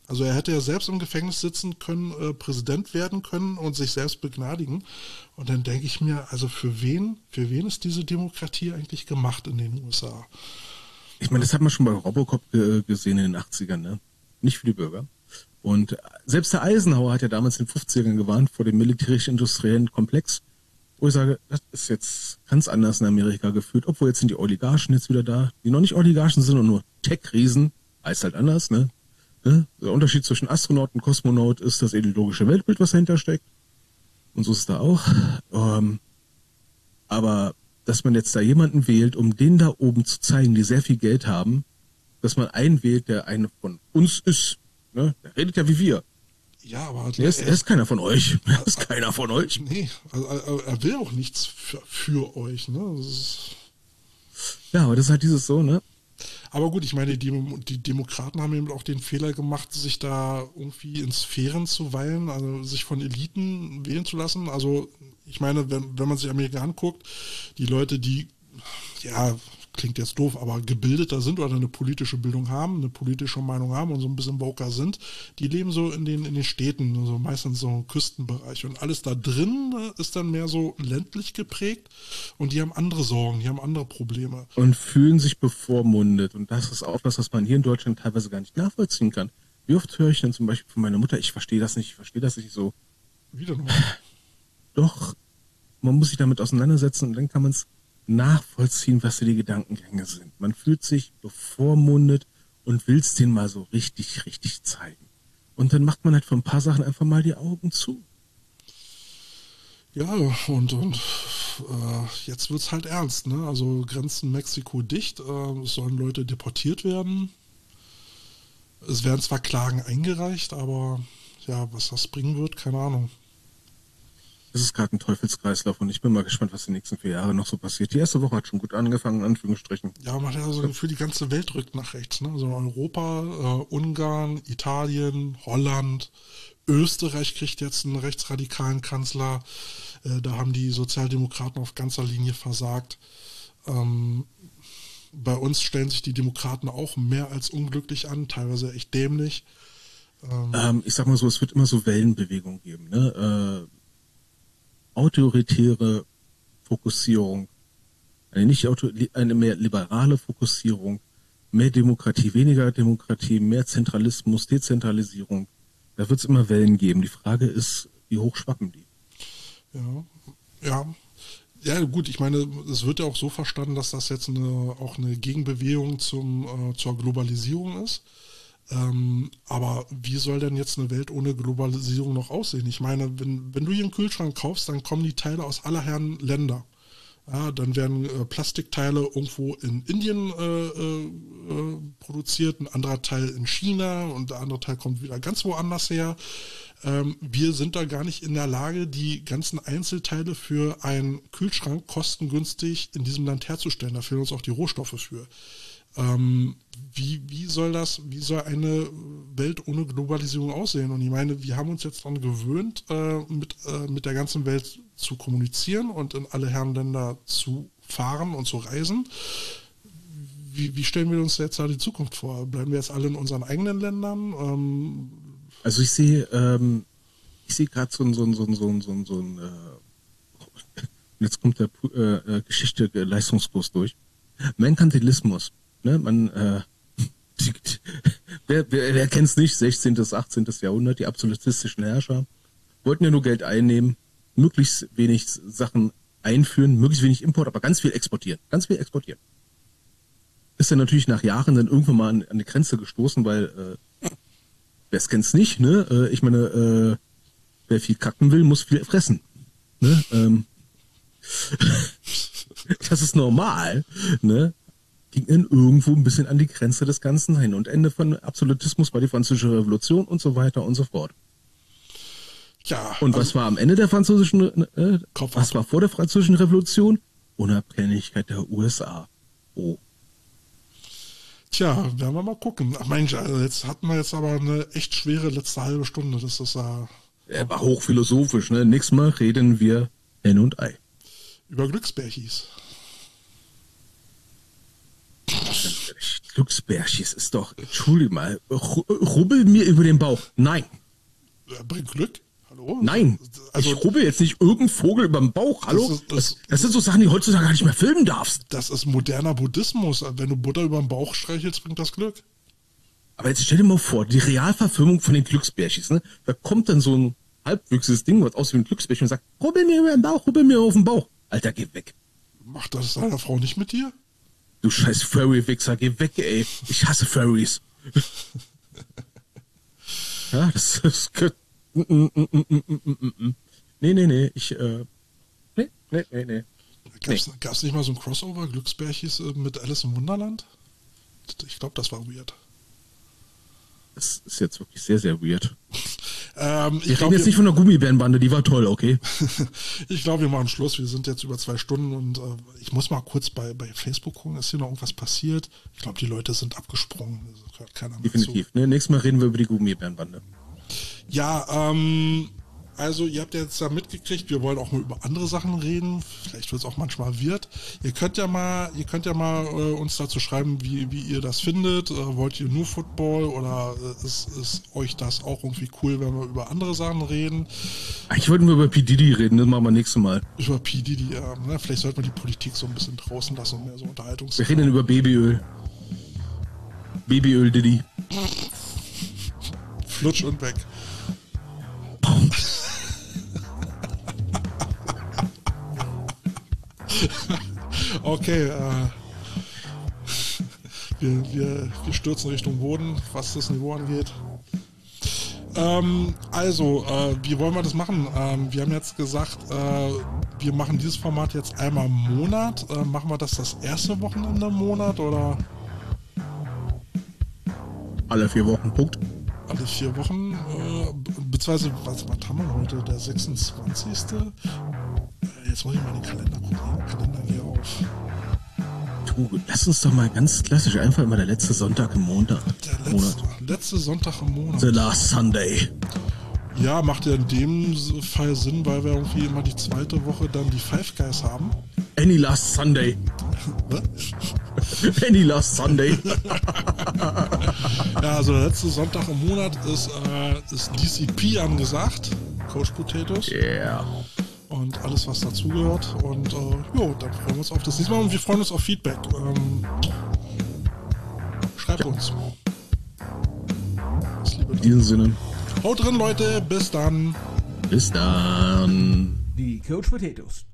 Also er hätte ja selbst im Gefängnis sitzen können, äh, Präsident werden können und sich selbst begnadigen. Und dann denke ich mir, also für wen, für wen ist diese Demokratie eigentlich gemacht in den U S A? Ich meine, das hat man schon bei Robocop ge- gesehen in den achtzigern, ne? Nicht für die Bürger. Und selbst der Eisenhower hat ja damals in den fünfzigern gewarnt vor dem militärisch-industriellen Komplex, wo ich sage, das ist jetzt ganz anders in Amerika geführt, obwohl jetzt sind die Oligarchen jetzt wieder da, die noch nicht Oligarchen sind und nur Tech-Riesen, heißt halt anders, ne? Der Unterschied zwischen Astronaut und Kosmonaut ist das ideologische Weltbild, was dahinter steckt. Und so ist es da auch. Ähm, aber dass man jetzt da jemanden wählt, um den da oben zu zeigen, die sehr viel Geld haben, dass man einen wählt, der eine von uns ist, ne? Der redet ja wie wir. Ja, aber Er ist, er ist keiner von euch. Er ist keiner von euch. Nee, also, er, er will auch nichts für, für euch, ne? Das ist, ja, aber das ist halt dieses so, ne? aber gut, ich meine, die, die Demokraten haben eben auch den Fehler gemacht, sich da irgendwie in Sphären zu weilen, also sich von Eliten wählen zu lassen. Also ich meine, wenn, wenn man sich Amerika anguckt, die Leute, die, ja, klingt jetzt doof, aber gebildeter sind oder eine politische Bildung haben, eine politische Meinung haben und so ein bisschen woker sind, die leben so in den, in den Städten, also meistens so im Küstenbereich. Und alles da drin ist dann mehr so ländlich geprägt und die haben andere Sorgen, die haben andere Probleme. Und fühlen sich bevormundet. Und das ist auch was, was man hier in Deutschland teilweise gar nicht nachvollziehen kann. Wie oft höre ich denn zum Beispiel von meiner Mutter, ich verstehe das nicht, ich verstehe das nicht so. Wieder nochmal. Doch, man muss sich damit auseinandersetzen und dann kann man es nachvollziehen, was die Gedankengänge sind. Man fühlt sich bevormundet und will es denen mal so richtig, richtig zeigen. Und dann macht man halt für ein paar Sachen einfach mal die Augen zu. Ja, und, und äh, jetzt wird's halt ernst, ne? Also Grenzen Mexiko dicht, äh, es sollen Leute deportiert werden. Es werden zwar Klagen eingereicht, aber ja, was das bringen wird, keine Ahnung. Das ist gerade ein Teufelskreislauf und ich bin mal gespannt, was die nächsten vier Jahre noch so passiert. Die erste Woche hat schon gut angefangen, in Anführungsstrichen. Ja, man hat ja so für die ganze Welt rückt nach rechts, ne? Also Europa, äh, Ungarn, Italien, Holland, Österreich kriegt jetzt einen rechtsradikalen Kanzler. Äh, da haben die Sozialdemokraten auf ganzer Linie versagt. Ähm, bei uns stellen sich die Demokraten auch mehr als unglücklich an, teilweise echt dämlich. Ähm, ähm, ich sag mal so, es wird immer so Wellenbewegungen geben, ne? Äh, autoritäre Fokussierung, eine nicht auto, eine mehr liberale Fokussierung, mehr Demokratie, weniger Demokratie, mehr Zentralismus, Dezentralisierung. Da wird es immer Wellen geben. Die Frage ist, wie hoch schwappen die? Ja, ja. Ja, gut, ich meine, es wird ja auch so verstanden, dass das jetzt eine, auch eine Gegenbewegung zum, äh, zur Globalisierung ist. Ähm, aber wie soll denn jetzt eine Welt ohne Globalisierung noch aussehen? Ich meine, wenn, wenn du hier einen Kühlschrank kaufst, dann kommen die Teile aus aller Herren Länder. Ja, dann werden äh, Plastikteile irgendwo in Indien äh, äh, produziert, ein anderer Teil in China und der andere Teil kommt wieder ganz woanders her. Ähm, wir sind da gar nicht in der Lage, die ganzen Einzelteile für einen Kühlschrank kostengünstig in diesem Land herzustellen. Da fehlen uns auch die Rohstoffe für. Ähm, wie, wie soll das, wie soll eine Welt ohne Globalisierung aussehen? Und ich meine, wir haben uns jetzt daran gewöhnt, äh, mit, äh, mit der ganzen Welt zu kommunizieren und in alle Herrenländer zu fahren und zu reisen. Wie, wie stellen wir uns jetzt da die Zukunft vor? Bleiben wir jetzt alle in unseren eigenen Ländern? Ähm, also ich sehe, ähm, ich sehe gerade so ein, so ein, so ein, so ein, so ein, so ein äh, jetzt kommt der äh, Geschichte äh, Leistungskurs durch. Merkantilismus. Ne, man, äh, die, die, wer, wer, wer kennt's nicht? sechzehnten. achtzehnten. Jahrhundert, die absolutistischen Herrscher wollten ja nur Geld einnehmen, möglichst wenig Sachen einführen, möglichst wenig Import, aber ganz viel exportieren, ganz viel exportieren. Ist dann natürlich nach Jahren dann irgendwann mal an, an die Grenze gestoßen, weil, äh, wer es kennt's nicht, ne? Äh, ich meine, äh, wer viel kacken will, muss viel fressen. Ne? Ähm, das ist normal, ne? Ging dann irgendwo ein bisschen an die Grenze des Ganzen hin. Und Ende von Absolutismus war die Französische Revolution und so weiter und so fort. ja. Und was war am Ende der französischen, äh, was war vor der Französischen Revolution? Unabhängigkeit der U S A. Oh. Tja, werden wir mal gucken. Ach Mensch, also jetzt hatten wir jetzt aber eine echt schwere letzte halbe Stunde. Das ist ja... Äh, er war hochphilosophisch, ne? Nächstes Mal reden wir N und Ei. Über Glücksbärchis. Glücksbärchis ist doch, entschuldige mal, rubbel mir über den Bauch. Nein. Ja, bringt Glück. Hallo? Nein. Also, ich rubbel jetzt nicht irgendeinen Vogel über den Bauch. Hallo? Das, ist, das, das, das sind so Sachen, die heutzutage gar nicht mehr filmen darfst. Das ist moderner Buddhismus. Wenn du Butter über den Bauch streichelst, bringt das Glück. Aber jetzt stell dir mal vor, die Realverfilmung von den Glücksbärchis, ne? Da kommt dann so ein halbwüchsiges Ding, was aussieht wie ein Glücksbärchen und sagt, rubbel mir über den Bauch, rubbel mir auf den Bauch. Alter, geh weg. Macht das deiner Frau nicht mit dir? Du scheiß Furry-Wichser, geh weg, ey. Ich hasse Furries. Ja, das ist... Nee, nee, nee, ich, äh... Nee, nee, nee, nee. Gab's, nee. gab's nicht mal so ein Crossover, Glücksbärchis äh, mit Alice im Wunderland? Ich glaube, das war weird. Das ist jetzt wirklich sehr, sehr weird. Ähm, ich wir glaub, reden jetzt wir, nicht von der Gummibärenbande, die war toll, okay? Ich glaube, wir machen Schluss. Wir sind jetzt über zwei Stunden und äh, ich muss mal kurz bei, bei Facebook gucken, ist hier noch irgendwas passiert? Ich glaube, die Leute sind abgesprungen. Das hört keiner mehr Definitiv. zu. Ne, nächstes Mal reden wir über die Gummibärenbande. Ja, ähm, also ihr habt ja jetzt da mitgekriegt, wir wollen auch mal über andere Sachen reden. Vielleicht wird es auch manchmal wird. Ihr könnt ja mal, ihr könnt ja mal äh, uns dazu schreiben, wie, wie ihr das findet. Äh, wollt ihr nur Football oder äh, ist, ist euch das auch irgendwie cool, wenn wir über andere Sachen reden? Ich wollte nur über P. Diddy reden, das machen wir nächstes Mal. Über P. Diddy, ja. Ne? Vielleicht sollte man die Politik so ein bisschen draußen lassen und mehr so Unterhaltungs... Wir reden über Babyöl. Babyöl Diddy. Flutsch und weg. Okay, äh, wir, wir, wir stürzen Richtung Boden, was das Niveau angeht. Ähm, also, äh, wie wollen wir das machen? Ähm, wir haben jetzt gesagt, äh, wir machen dieses Format jetzt einmal im Monat. Äh, machen wir das das erste Wochenende im Monat oder? Alle vier Wochen, Punkt. Alle vier Wochen, äh, beziehungsweise, was, was haben wir heute? Der sechsundzwanzigste Äh, jetzt muss ich mal in den Kalender gucken. Den Kalender hier auf. Du, lass uns doch mal ganz klassisch einfach immer der letzte Sonntag im Monat. Der letzte, letzte Sonntag im Monat. The last Sunday. Ja, macht ja in dem Fall Sinn, weil wir irgendwie immer die zweite Woche dann die Five Guys haben. Any last Sunday. Was? Any last Sunday. Ja, also der letzte Sonntag im Monat ist, äh, ist D C P angesagt. Coach Potatoes. Yeah. Und alles, was dazugehört. Und äh, jo, dann freuen wir uns auf das nächste Mal und wir freuen uns auf Feedback. Ähm, schreibt ja. uns. Das Liebe In diesem Sinne. Haut drin, Leute. Bis dann. Bis dann. Die Coach Potatoes.